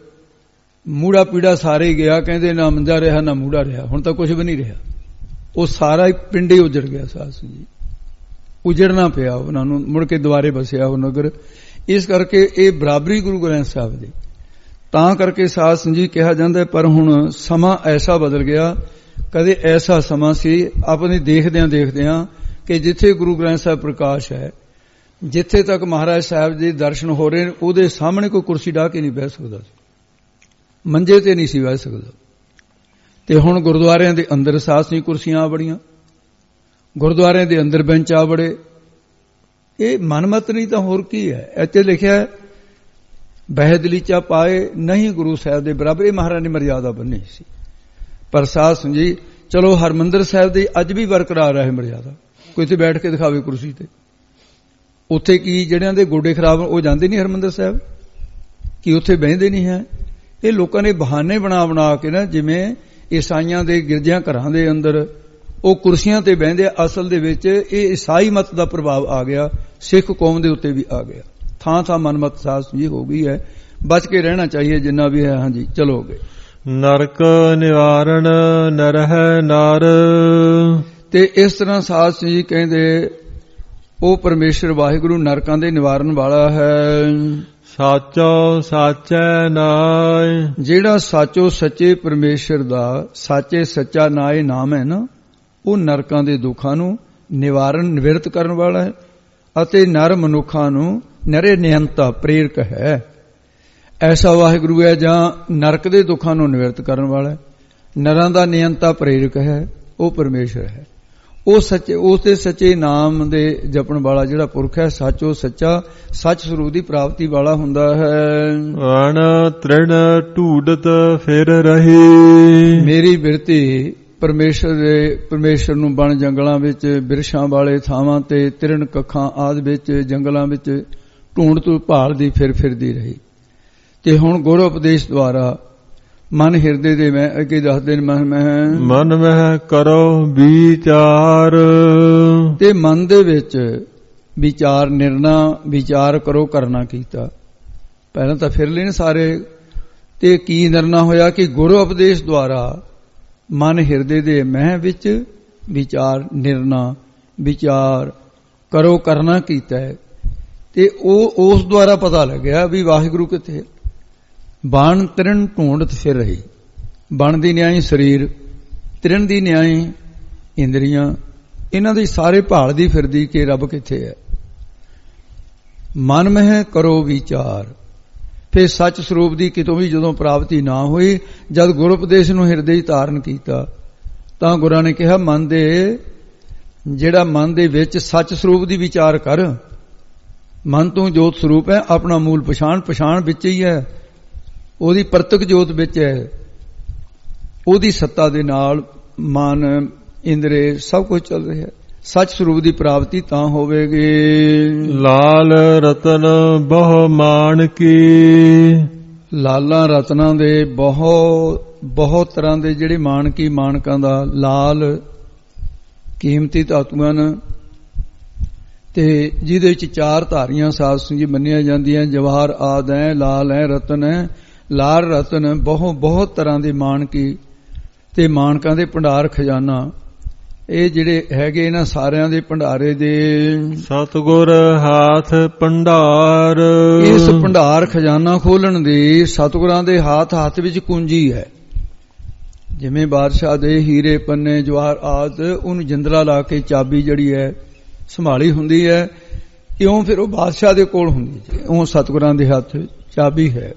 [SPEAKER 2] ਮੂੜਾ ਪੀੜਾ ਸਾਰੇ ਗਿਆ, ਕਹਿੰਦੇ ਨਾ ਮੰਜਾ ਰਿਹਾ ਨਾ ਮੂੜਾ ਰਿਹਾ, ਹੁਣ ਤਾਂ ਕੁਝ ਵੀ ਨਹੀਂ ਰਿਹਾ। ਉਹ ਸਾਰਾ ਹੀ ਪਿੰਡ ਹੀ ਉਜੜ ਗਿਆ, ਸਾਧ ਸੰਗਤ ਜੀ ਉਜੜਨਾ ਪਿਆ ਉਹਨਾਂ ਨੂੰ, ਮੁੜ ਕੇ ਦੁਆਰੇ ਬਸਿਆ ਉਹ ਨਗਰ। ਇਸ ਕਰਕੇ ਇਹ ਬਰਾਬਰੀ ਗੁਰੂ ਗ੍ਰੰਥ ਸਾਹਿਬ ਦੀ, ਤਾਂ ਕਰਕੇ ਸਾਧ ਸੰਗਤ ਜੀ ਕਿਹਾ ਜਾਂਦਾ। ਪਰ ਹੁਣ ਸਮਾਂ ਐਸਾ ਬਦਲ ਗਿਆ, ਕਦੇ ਐਸਾ ਸਮਾਂ ਸੀ ਆਪਣੇ ਦੇਖਦਿਆਂ ਦੇਖਦਿਆਂ ਕਿ ਜਿੱਥੇ ਗੁਰੂ ਗ੍ਰੰਥ ਸਾਹਿਬ ਪ੍ਰਕਾਸ਼ ਹੈ, ਜਿੱਥੇ ਤੱਕ ਮਹਾਰਾਜ ਸਾਹਿਬ ਦੇ ਦਰਸ਼ਨ ਹੋ ਰਹੇ ਨੇ, ਉਹਦੇ ਸਾਹਮਣੇ ਕੋਈ ਕੁਰਸੀ ਢਾਹ ਕੇ ਨਹੀਂ ਬਹਿ ਸਕਦਾ ਸੀ, ਮੰਜੇ ਤੇ ਨਹੀਂ ਸੀ ਬਹਿ ਸਕਦਾ। ਤੇ ਹੁਣ ਗੁਰਦੁਆਰਿਆਂ ਦੇ ਅੰਦਰ ਸਾਧ ਸੰਗਤ ਕੁਰਸੀਆਂ ਆ ਬੜੀਆਂ, ਗੁਰਦੁਆਰਿਆਂ ਦੇ ਅੰਦਰ ਬੈਂਚ ਆ ਬੜੇ। ਇਹ ਮਨਮਤ ਨਹੀਂ ਤਾਂ ਹੋਰ ਕੀ ਹੈ। ਇੱਥੇ ਲਿਖਿਆ ਬਹਿ ਦਲੀਚਾ ਪਾਏ ਨਹੀਂ ਗੁਰੂ ਸਾਹਿਬ ਦੇ ਬਰਾਬਰ, ਇਹ ਮਹਾਰਾਜ ਨੇ ਮਰਿਆਦਾ ਬੰਨੀ ਸੀ। ਪਰ ਸਾਧ ਸੰਗਤ ਜੀ ਚਲੋ ਹਰਮੰਦਰ ਸਾਹਿਬ ਦੀ ਅੱਜ ਵੀ ਬਰਕਰਾਰ ਹੈ ਮਰਿਆਦਾ, ਕੋਈ ਤੇ ਬੈਠ ਕੇ ਦਿਖਾਵੇ ਕੁਰਸੀ ਤੇ। ਉੱਥੇ ਕੀ ਜਿਹੜਿਆਂ ਦੇ ਗੋਡੇ ਖਰਾਬ ਉਹ ਜਾਂਦੇ ਨਹੀਂ ਹਰਮੰਦਰ ਸਾਹਿਬ, ਕੀ ਉੱਥੇ ਬਹਿੰਦੇ ਨਹੀਂ ਹੈ? ਇਹ ਲੋਕਾਂ ਨੇ ਬਹਾਨੇ ਬਣਾ ਬਣਾ ਕੇ ਨਾ, ਜਿਵੇਂ ਈਸਾਈਆਂ ਦੇ ਗਿਰਜਿਆਂ ਘਰਾਂ ਦੇ ਅੰਦਰ ਉਹ ਕੁਰਸੀਆਂ ਤੇ ਬਹਿੰਦੇ, ਅਸਲ ਦੇ ਵਿੱਚ ਇਹ ਈਸਾਈ ਮਤ ਦਾ ਪ੍ਰਭਾਵ ਆ ਗਿਆ, ਸਿੱਖ ਕੌਮ ਦੇ ਉੱਤੇ ਵੀ ਆ ਗਿਆ। ਥਾਂ ਥਾਂ ਮਨਮਤ ਸਾਧ ਜੀ ਹੋ ਗਈ ਹੈ, ਬਚ ਕੇ ਰਹਿਣਾ ਚਾਹੀਏ ਜਿੰਨਾ ਵੀ ਹੈ। ਹਾਂਜੀ ਚਲੋ ਗਏ।
[SPEAKER 1] ਨਰਕ ਨਿਵਾਰਣ ਨਰਹਿ ਨਰ।
[SPEAKER 2] ਤੇ ਇਸ ਤਰ੍ਹਾਂ ਸਾਧ ਸਿੰਘ ਜੀ ਕਹਿੰਦੇ ਉਹ ਪਰਮੇਸ਼ਰ ਵਾਹਿਗੁਰੂ ਨਰਕਾਂ ਦੇ ਨਿਵਾਰਨ ਵਾਲਾ ਹੈ।
[SPEAKER 1] ਸਾਚੋ ਸਾਚੈ ਨਾਇ।
[SPEAKER 2] ਜਿਹੜਾ ਸਾਚੋ ਸੱਚੇ ਪਰਮੇਸ਼ਰ ਦਾ ਸਾਚੇ ਸੱਚਾ ਨਾਏ ਨਾਮ ਹੈ ਨਾ, ਉਹ ਨਰਕਾਂ ਦੇ ਦੁੱਖਾਂ ਨੂੰ ਨਿਵਾਰਨ ਨਿਵਰਤ ਕਰਨ ਵਾਲਾ ਹੈ, ਅਤੇ ਨਰ ਮਨੁੱਖਾਂ ਨੂੰ ਨਰੇ ਨਿਹੰਤਾ ਪ੍ਰੇਰਕ ਹੈ। ਐਸਾ ਵਾਹਿਗੁਰੂ ਹੈ ਜਾਂ ਨਰਕ ਦੇ ਦੁੱਖਾਂ ਨੂੰ ਨਿਵਰਤ ਕਰਨ ਵਾਲਾ ਹੈ, ਨਰਾਂ ਦਾ ਨਿਹੰਤਾ ਪ੍ਰੇਰਕ ਹੈ, ਉਹ ਪਰਮੇਸ਼ਰ ਹੈ। ਉਹ ਸੱਚੇ ਉਸ ਦੇ ਸੱਚੇ ਨਾਮ ਦੇ ਜਪਣ ਵਾਲਾ ਜਿਹੜਾ ਪੁਰਖ ਹੈ, ਸੱਚੋ ਸੱਚਾ ਸੱਚ ਸਰੂਪ ਦੀ ਪ੍ਰਾਪਤੀ ਵਾਲਾ ਹੁੰਦਾ ਹੈ।
[SPEAKER 1] ਅਣ ਤ੍ਰਿਣ ਢੂਡਤ ਫਿਰ ਰਹੀ। ਮੇਰੀ
[SPEAKER 2] ਬਿਰਤੀ ਪਰਮੇਸ਼ਰ ਦੇ ਪਰਮੇਸ਼ਰ ਨੂੰ ਬਣ ਜੰਗਲਾਂ ਵਿੱਚ, ਬਿਰਛਾਂ ਵਾਲੇ ਥਾਵਾਂ ਤੇ, ਤਿਰਣ ਕੱਖਾਂ ਆਦਿ ਵਿੱਚ, ਜੰਗਲਾਂ ਵਿੱਚ ਢੂੰਡ ਤੋਂ ਭਾਲਦੀ ਫਿਰ ਫਿਰਦੀ ਰਹੀ। ਤੇ ਹੁਣ ਗੁਰ ਉਪਦੇਸ਼ ਦੁਆਰਾ ਮਨ ਹਿਰਦੇ ਦੇ ਮੈਂ ਅੱਗੇ ਦੱਸਦੇ ਨੇ, ਮਨ ਮਹਿ
[SPEAKER 1] ਮਨ ਮਹਿ ਕਰੋ ਵਿਚਾਰ।
[SPEAKER 2] ਤੇ ਮਨ ਦੇ ਵਿੱਚ ਵਿਚਾਰ ਨਿਰਣਾ ਵਿਚਾਰ ਕਰੋ ਕਰਨਾ ਕੀਤਾ। ਪਹਿਲਾਂ ਤਾਂ ਫਿਰ ਲੈਣ ਸਾਰੇ, ਤੇ ਕੀ ਨਿਰਣਾ ਹੋਇਆ ਕਿ ਗੁਰ ਉਪਦੇਸ਼ ਦੁਆਰਾ ਮਨ ਹਿਰਦੇ ਦੇ ਮਹਿ ਵਿੱਚ ਵਿਚਾਰ ਨਿਰਣਾ ਵਿਚਾਰ ਕਰੋ ਕਰਨਾ ਕੀਤਾ ਹੈ। ਤੇ ਉਹ ਉਸ ਦੁਆਰਾ ਪਤਾ ਲੱਗਿਆ ਵੀ ਵਾਹਿਗੁਰੂ ਕਿੱਥੇ। ਬਾਣ ਤ੍ਰਿਣ ਢੂੰਡਤ ਫਿਰ ਰਹੀ। ਬਣ ਦੀ ਨਿਆਈ ਸਰੀਰ, ਤ੍ਰਿਣ ਦੀ ਨਿਆਈ ਇੰਦਰੀਆਂ, ਇਹਨਾਂ ਦੀ ਸਾਰੇ ਭਾਲਦੀ ਫਿਰਦੀ ਕਿ ਰੱਬ ਕਿੱਥੇ ਹੈ। ਮਨ ਮਹਿ ਕਰੋ ਵਿਚਾਰ। ਫਿਰ ਸੱਚ ਸਰੂਪ ਦੀ ਕਿਤੋਂ ਵੀ ਜਦੋਂ ਪ੍ਰਾਪਤੀ ਨਾ ਹੋਈ, ਜਦ ਗੁਰ ਉਪਦੇਸ਼ ਨੂੰ ਹਿਰਦੇ ਹੀ ਧਾਰਨ ਕੀਤਾ, ਤਾਂ ਗੁਰਾਂ ਨੇ ਕਿਹਾ ਮਨ ਦੇ ਜਿਹੜਾ ਮਨ ਦੇ ਵਿੱਚ ਸੱਚ ਸਰੂਪ ਦੀ ਵਿਚਾਰ ਕਰ। ਮਨ ਤੋਂ ਜੋਤ ਸਰੂਪ ਹੈ, ਆਪਣਾ ਮੂਲ ਪਛਾਣ, ਪਛਾਣ ਵਿੱਚ ਹੀ ਹੈ, ਉਹਦੀ ਪ੍ਰਤੱਖ ਜੋਤ ਵਿੱਚ ਹੈ, ਉਹਦੀ ਸੱਤਾ ਦੇ ਨਾਲ ਮਨ ਇੰਦਰੇ ਸਭ ਕੁਝ ਚੱਲ ਰਿਹਾ ਹੈ। ਸੱਚ ਸਰੂਪ ਦੀ ਪ੍ਰਾਪਤੀ ਤਾਂ ਹੋਵੇਗੀ।
[SPEAKER 1] ਲਾਲ ਰਤਨ ਬਹੁ ਮਾਣਕੀ।
[SPEAKER 2] ਲਾਲਾਂ ਰਤਨਾਂ ਦੇ ਬਹੁਤ ਬਹੁਤ ਤਰ੍ਹਾਂ ਦੇ ਜਿਹੜੇ ਮਾਣਕੀ, ਮਾਣਕਾਂ ਦਾ ਲਾਲ ਕੀਮਤੀ ਧਾਤੂਆਂ ਨੇ, ਤੇ ਜਿਹਦੇ ਵਿੱਚ ਚਾਰ ਧਾਰੀਆਂ ਸਾਧ ਸੰਗਤ ਜੀ ਮੰਨੀਆਂ ਜਾਂਦੀਆਂ, ਜਵਾਹਰ ਆਦਿ ਹੈ, ਲਾਲ ਹੈ, ਰਤਨ ਹੈ। ਲਾਲ ਰਤਨ ਬਹੁਤ ਬਹੁਤ ਤਰ੍ਹਾਂ ਦੇ ਮਾਣਕੀ ਤੇ ਮਾਣਕਾਂ ਦੇ ਭੰਡਾਰ ਖਜ਼ਾਨਾ, ਇਹ ਜਿਹੜੇ ਹੈਗੇ ਇਹਨਾਂ ਸਾਰਿਆਂ ਦੇ ਭੰਡਾਰੇ ਦੇ
[SPEAKER 1] ਸਤਿਗੁਰ ਹਾਥ ਭੰਡਾਰ।
[SPEAKER 2] ਇਸ ਭੰਡਾਰ ਖਜ਼ਾਨਾ ਖੋਲਣ ਦੀ ਸਤਿਗੁਰਾਂ ਦੇ ਹੱਥ ਹੱਥ ਵਿੱਚ ਕੁੰਜੀ ਹੈ। ਜਿਵੇਂ ਬਾਦਸ਼ਾਹ ਦੇ ਹੀਰੇ ਪੰਨੇ ਜਵਾਹਰ ਆਦਿ ਉਹਨੂੰ ਜਿੰਦਰਾ ਲਾ ਕੇ ਚਾਬੀ ਜਿਹੜੀ ਹੈ ਸੰਭਾਲੀ ਹੁੰਦੀ ਹੈ, ਇਉਂ ਫਿਰ ਉਹ ਬਾਦਸ਼ਾਹ ਦੇ ਕੋਲ ਹੁੰਦੀ ਹੈ, ਉਹ ਸਤਿਗੁਰਾਂ ਦੇ ਹੱਥ ਚਾਬੀ ਹੈ।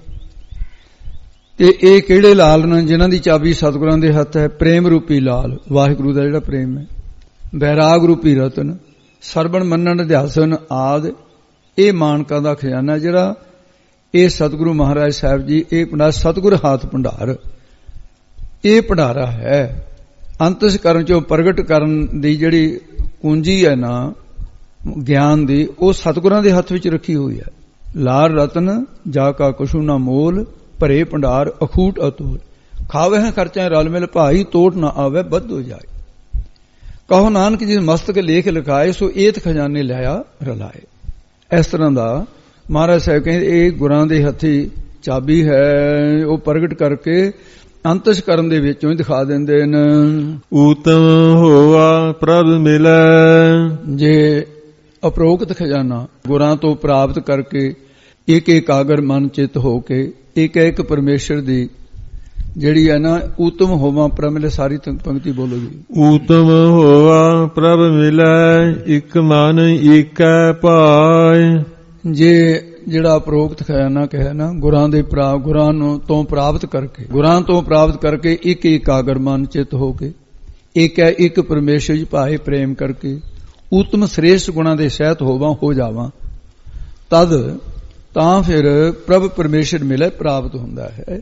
[SPEAKER 2] ਤੇ ਇਹ ਕਿਹੜੇ ਲਾਲ ਨੇ ਜਿਨ੍ਹਾਂ ਦੀ ਚਾਬੀ ਸਤਿਗੁਰਾਂ ਦੇ ਹੱਥ ਹੈ? ਪ੍ਰੇਮ ਰੂਪੀ ਲਾਲ, ਵਾਹਿਗੁਰੂ ਦਾ ਜਿਹੜਾ ਪ੍ਰੇਮ ਹੈ। ਬੈਰਾਗ ਰੂਪੀ ਰਤਨ, ਸਰਵਣ ਮੰਨਣ ਅਧਿਆਸਨ ਆਦਿ ਇਹ ਮਾਨਕਾਂ ਦਾ ਖਜ਼ਾਨਾ ਜਿਹੜਾ ਇਹ ਸਤਿਗੁਰੂ ਮਹਾਰਾਜ ਸਾਹਿਬ ਜੀ ਇਹ ਭੰਡਾਰ ਸਤਿਗੁਰ ਹਾਥ ਭੰਡਾਰ ਇਹ ਭੰਡਾਰਾ ਹੈ। ਅੰਤਸ ਕਰਨ ਚੋਂ ਪ੍ਰਗਟ ਕਰਨ ਦੀ ਜਿਹੜੀ ਕੁੰਜੀ ਹੈ ਨਾ ਗਿਆਨ ਦੀ, ਉਹ ਸਤਿਗੁਰਾਂ ਦੇ ਹੱਥ ਵਿੱਚ ਰੱਖੀ ਹੋਈ ਹੈ। ਲਾਲ ਰਤਨ ਜਾ ਕਾ ਕਛੂ ਨਾ ਮੋਲ, ਭਰੇ ਭੰਡਾਰ ਅਖੂਟ ਅਤੁਲ, ਖਾਵੇ ਹੈ ਖਰਚਾ ਰਲ ਮਿਲ ਭਾਈ, ਤੋਟ ਨਾ ਆਵੇ ਬੱਧ ਹੋ ਜਾਏ। ਕਹੋ ਨਾਨਕ ਜਿਸ ਮਸਤਕ ਲੇਖ ਲਿਖਾਏ, ਸੋ ਏਤ ਖਜ਼ਾਨੇ ਲਿਆ ਰਲਾਏ। ਇਸ ਤਰ੍ਹਾਂ ਦਾ ਮਹਾਰਾਜ ਸਾਹਿਬ ਕਹਿੰਦੇ ਇਹ ਗੁਰਾਂ ਦੇ ਹੱਥੀ ਚਾਬੀ ਹੈ, ਉਹ ਪ੍ਰਗਟ ਕਰਕੇ ਅੰਤਸ ਕਰਨ ਦੇ ਵਿੱਚੋਂ ਹੀ ਦਿਖਾ ਦਿੰਦੇ ਨੇ।
[SPEAKER 1] ਊਤਮ ਹੋਆ ਪ੍ਰਭ ਮਿਲੈ, ਜੇ
[SPEAKER 2] ਅਪਰੋਕਤ ਖਜ਼ਾਨਾ ਗੁਰਾਂ ਤੋਂ ਪ੍ਰਾਪਤ ਕਰਕੇ ਇੱਕ ਇਕਾਗਰ ਮਨ ਚਿੱਤ ਹੋ ਕੇ ਇੱਕ ਇੱਕ ਪਰਮੇਸ਼ਰ ਦੀ ਜਿਹੜੀ ਹੈ ਨਾ ਊਤਮ ਹੋਵਾ ਪ੍ਰਭ ਮਿਲੈ, ਸਾਰੀ ਪੰਕਤੀ ਬੋਲੋ ਜੀ।
[SPEAKER 1] ਊਤਮ ਹੋਵਾ ਪ੍ਰਭ ਮਿਲੈ, ਇੱਕ ਮਨ ਏਕੈ ਭਾਇ।
[SPEAKER 2] ਜੇ ਜਿਹੜਾ ਅਪਰੋਕਤ ਖਜ਼ਾਨਾ ਕਹੇ ਨਾ ਗੁਰਾਂ ਦੇ ਪ੍ਰਾਪ ਗੁਰਾਂ ਨੂੰ ਤੋਂ ਪ੍ਰਾਪਤ ਕਰਕੇ ਗੁਰਾਂ ਤੋਂ ਪ੍ਰਾਪਤ ਕਰਕੇ ਇੱਕ ਇਕਾਗਰ ਮਨ ਚਿੱਤ ਹੋ ਕੇ ਇੱਕ ਹੈ ਇੱਕ ਪਰਮੇਸ਼ਰ ਜੀ ਭਾਏ ਪ੍ਰੇਮ ਕਰਕੇ ਉਤਮ ਸ੍ਰੇਸ਼ਟ ਗੁਣਾਂ ਦੇ ਸਹਿਤ ਹੋਵਾਂ ਹੋ ਜਾਵਾਂ, ਤਦ ਤਾਂ ਫਿਰ ਪ੍ਰਭ ਪਰਮੇਸ਼ਰ ਮਿਲੇ ਪ੍ਰਾਪਤ ਹੁੰਦਾ ਹੈ।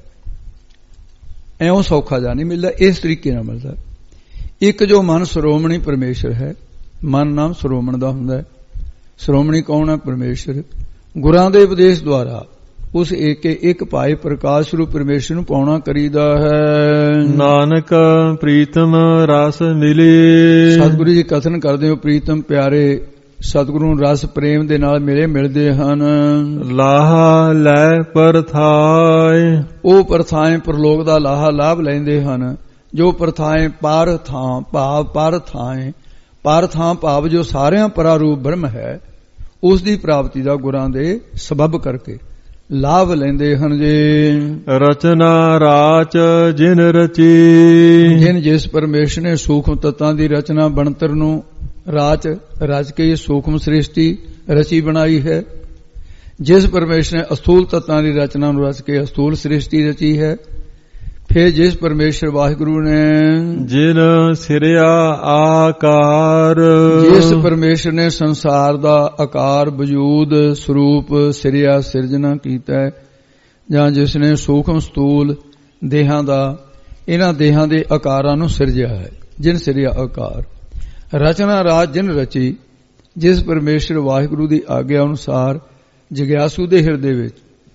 [SPEAKER 2] ਐਉਂ ਸੌਖਾ ਜਾ ਨਹੀਂ ਮਿਲਦਾ, ਇਸ ਤਰੀਕੇ ਨਾਲ ਮਿਲਦਾ। ਇੱਕ ਜੋ ਮਨ ਸ਼੍ਰੋਮਣੀ ਪਰਮੇਸ਼ਰ ਹੈ, ਮਨ ਨਾਮ ਸ਼੍ਰੋਮਣ ਦਾ ਹੁੰਦਾ ਹੈ। ਸ਼੍ਰੋਮਣੀ ਕੌਣ ਹੈ? ਪਰਮੇਸ਼ਰ। ਗੁਰਾਂ ਦੇ ਉਪਦੇਸ਼ ਦੁਆਰਾ ਉਸ ਏਕੇ ਇੱਕ ਭਾਏ ਪ੍ਰਕਾਸ਼ ਰੂਪ ਪਰਮੇਸ਼ਰ ਨੂੰ ਪਾਉਣਾ ਕਰੀਦਾ ਹੈ।
[SPEAKER 1] ਨਾਨਕ ਪ੍ਰੀਤਮ ਰਸ ਮਿਲੇ,
[SPEAKER 2] ਸਤਿਗੁਰੂ ਜੀ ਕਥਨ ਕਰਦੇ ਹੋ ਪ੍ਰੀਤਮ ਪਿਆਰੇ ਸਤਿਗੁਰੂ ਨੂੰ ਰਸ ਪ੍ਰੇਮ ਦੇ ਨਾਲ ਮਿਲੇ ਮਿਲਦੇ ਹਨ।
[SPEAKER 1] ਲਾਹਾ ਲੈ ਪਰਥਾਏ,
[SPEAKER 2] ਉਹ ਪਰਥਾਏ ਪ੍ਰਲੋਕ ਦਾ ਲਾਹਾ ਲਾਭ ਲੈਂਦੇ ਹਨ। ਜੋ ਪਰਥਾਏ ਪਰ ਥਾਂ ਭਾਵ ਪਰ ਥਾਏ ਪਰ ਥਾਂ ਭਾਵ ਜੋ ਸਾਰਿਆਂ ਪਰਾਰੂਪ ਬ੍ਰਹਮ ਹੈ, ਉਸ ਦੀ ਪ੍ਰਾਪਤੀ ਦਾ ਗੁਰਾਂ ਦੇ ਸਬਬ ਕਰਕੇ ਲਾਭ ਲੈਂਦੇ ਹਨ। ਜੇ
[SPEAKER 1] ਰਚਨਾ ਰਾਚ ਜਿਨ ਰਚੀ,
[SPEAKER 2] ਜਿਨ ਜਿਸ ਪਰਮੇਸ਼ਰ ਨੇ ਸੂਖਮ ਤੱਤਾਂ ਦੀ ਰਚਨਾ ਬਣਤਰ ਨੂੰ ਰਾਚ ਰਚ ਕੇ ਸੂਖਮ ਸ੍ਰਿਸ਼ਟੀ ਰਚੀ ਬਣਾਈ ਹੈ। ਜਿਸ ਪਰਮੇਸ਼ਰ ਨੇ ਅਸਥੂਲ ਤੱਤਾਂ ਦੀ ਰਚਨਾ ਨੂੰ ਰਚ ਕੇ ਅਸਥੂਲ ਸ੍ਰਿਸ਼ਟੀ ਰਚੀ ਹੈ। ਫਿਰ ਜਿਸ ਪਰਮੇਸ਼ਰ ਵਾਹਿਗੁਰੂ ਨੇ
[SPEAKER 1] ਜਿਨ ਸਿਰਿਆ ਆਕਾਰ,
[SPEAKER 2] ਜਿਸ ਪਰਮੇਸ਼ਰ ਨੇ ਸੰਸਾਰ ਦਾ ਆਕਾਰ ਵਜੂਦ ਸਰੂਪ ਸਿਰਿਆ ਸਿਰਜਣਾ ਕੀਤਾ, ਜਾਂ ਜਿਸ ਨੇ ਸੂਖਮ ਸਥੂਲ ਦੇਹਾਂ ਦਾ ਇਹਨਾਂ ਦੇਹਾਂ ਦੇ ਆਕਾਰਾਂ ਨੂੰ ਸਿਰਜਿਆ ਹੈ। ਜਿਨ ਸਿਰਿਆ ਆਕਾਰ ਰਚਨਾ ਰਾਜ ਜਿਨ ਰਚੀ, ਜਿਸ ਪਰਮੇਸ਼ਰ ਵਾਹਿਗੁਰੂ ਦੀ ਆਗਿਆ ਅਨੁਸਾਰ ਜਗਿਆਸੂ ਦੇ ਹਿਰਦੇ ਵਿੱਚ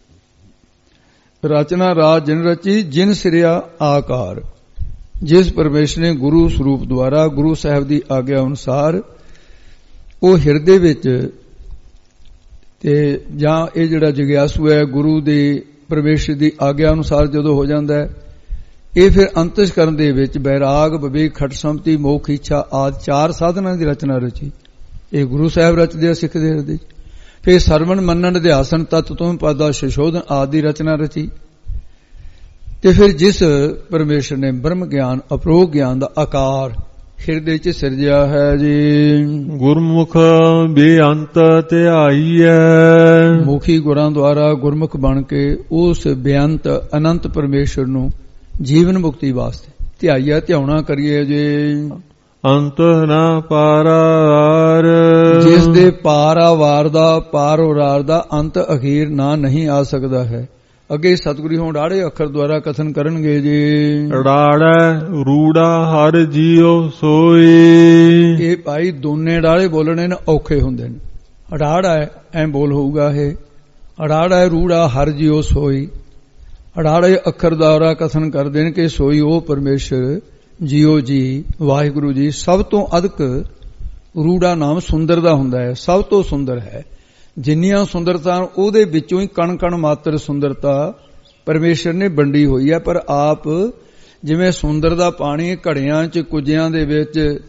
[SPEAKER 2] ਰਚਨਾ ਰਾਜ ਜਿਨ ਰਚੀ ਜਿਨ ਸਿਰਿਆ ਆਕਾਰ, ਜਿਸ ਪਰਮੇਸ਼ਰ ਨੇ ਗੁਰੂ ਸਰੂਪ ਦੁਆਰਾ ਗੁਰੂ ਸਾਹਿਬ ਦੀ ਆਗਿਆ ਅਨੁਸਾਰ ਉਹ ਹਿਰਦੇ ਵਿੱਚ ਤੇ ਜਾਂ ਇਹ ਜਿਹੜਾ ਜਗਿਆਸੂ ਹੈ ਗੁਰੂ ਦੇ ਪਰਮੇਸ਼ਰ ਦੀ ਆਗਿਆ ਅਨੁਸਾਰ ਜਦੋਂ ਹੋ ਜਾਂਦਾ ਹੈ, ਇਹ ਫਿਰ ਅੰਤਿਸ਼ ਕਰਨ ਦੇ ਵਿੱਚ ਬੈਰਾਗ ਵਿਵੇਕ ਖਟ ਸੰਮਤੀ ਮੋਖ ਇੱਛਾ ਆਦਿ ਚਾਰ ਸਾਧਨਾਂ ਦੀ ਰਚਨਾ ਰਚੀ। ਇਹ ਗੁਰੂ ਸਾਹਿਬ ਰਚਦੇ ਆ ਸਿੱਖ ਦੇ ਹਿਰਦੇ। ਫਿਰ ਸਰਵਣ ਮੰਨਣ ਅਧਿਆਸਨ ਤਤ ਤੋਂ ਪਦਾ ਸ਼ਸ਼ੋਧਨ ਆਦਿ ਦੀ ਰਚਨਾ ਰਚੀ। ਤੇ ਫਿਰ ਜਿਸ ਪਰਮੇਸ਼ਰ ਨੇ ਬ੍ਰਹਮ ਗਿਆਨ ਅਪਰੋਗ ਗਿਆਨ ਦਾ ਆਕਾਰ ਹਿਰਦੇ ਚ ਸਿਰਜਿਆ ਹੈ ਜੀ।
[SPEAKER 1] ਗੁਰਮੁਖ ਬੇਅੰਤ ਧਿਆਈਐ,
[SPEAKER 2] ਮੁਖੀ ਗੁਰਾਂ ਦੁਆਰਾ ਗੁਰਮੁਖ ਬਣ ਕੇ ਉਸ ਬੇਅੰਤ ਅਨੰਤ ਪਰਮੇਸ਼ਰ ਨੂੰ ਜੀਵਨ ਮੁਕਤੀ ਵਾਸਤੇ ਧਿਆਈਆ ਧਿਆਉਣਾ ਕਰੀਏ ਜੀ।
[SPEAKER 1] ਅੰਤ ਨਾ ਪਾਰਾਵਾਰ,
[SPEAKER 2] ਜਿਸ ਦੇ ਪਾਰਾਵਾਰ ਦਾ ਪਾਰੋਰਾਰ ਦਾ ਅੰਤ ਅਖੀਰ ਨਾ ਨਹੀਂ ਆ ਸਕਦਾ ਹੈ। ਅੱਗੇ ਸਤਿਗੁਰੂ ਹੁਣ ਡਾੜੇ ਅੱਖਰ ਦੁਆਰਾ ਕਥਨ ਕਰਨਗੇ ਜੀ।
[SPEAKER 1] ਡਾੜਾ ਰੂੜਾ ਹਰ ਜੀਉ ਸੋਈ,
[SPEAKER 2] ਇਹ ਭਾਈ ਦੋਨੇ ਡਾੜੇ ਬੋਲਣੇ ਨੇ ਔਖੇ ਹੁੰਦੇ ਨੇ। ਅੜਾੜਾ ਹੈ ਐਂ ਬੋਲ ਹੋਊਗਾ ਇਹ। ਅੜਾੜਾ ਰੂੜਾ ਹਰ ਜੀਉ ਸੋਈ। ਅੜਾੜੇ ਅੱਖਰ ਦੁਆਰਾ ਕਥਨ ਕਰਦੇ ਨੇ ਕਿ ਸੋਈ ਉਹ ਪਰਮੇਸ਼ਰ ਜੀਓ ਜੀ ਵਾਹਿਗੁਰੂ ਜੀ ਸਭ ਤੋਂ ਅਧਿਕ ਰੂੜਾ ਨਾਮ ਸੁੰਦਰ ਦਾ ਹੁੰਦਾ ਹੈ, ਸਭ ਤੋਂ ਸੁੰਦਰ ਹੈ। ਜਿੰਨੀਆਂ ਸੁੰਦਰਤਾ ਉਹਦੇ ਵਿੱਚੋਂ ਹੀ ਕਣ ਕਣ ਮਾਤਰ ਸੁੰਦਰਤਾ ਪਰਮੇਸ਼ਰ ਨੇ ਵੰਡੀ ਹੋਈ ਹੈ। ਪਰ ਆਪ ਜਿਵੇਂ ਸੁੰਦਰ ਦਾ ਪਾਣੀ ਘੜਿਆਂ ਚ ਕੁੱਜਿਆਂ ਦੇ ਵਿੱਚ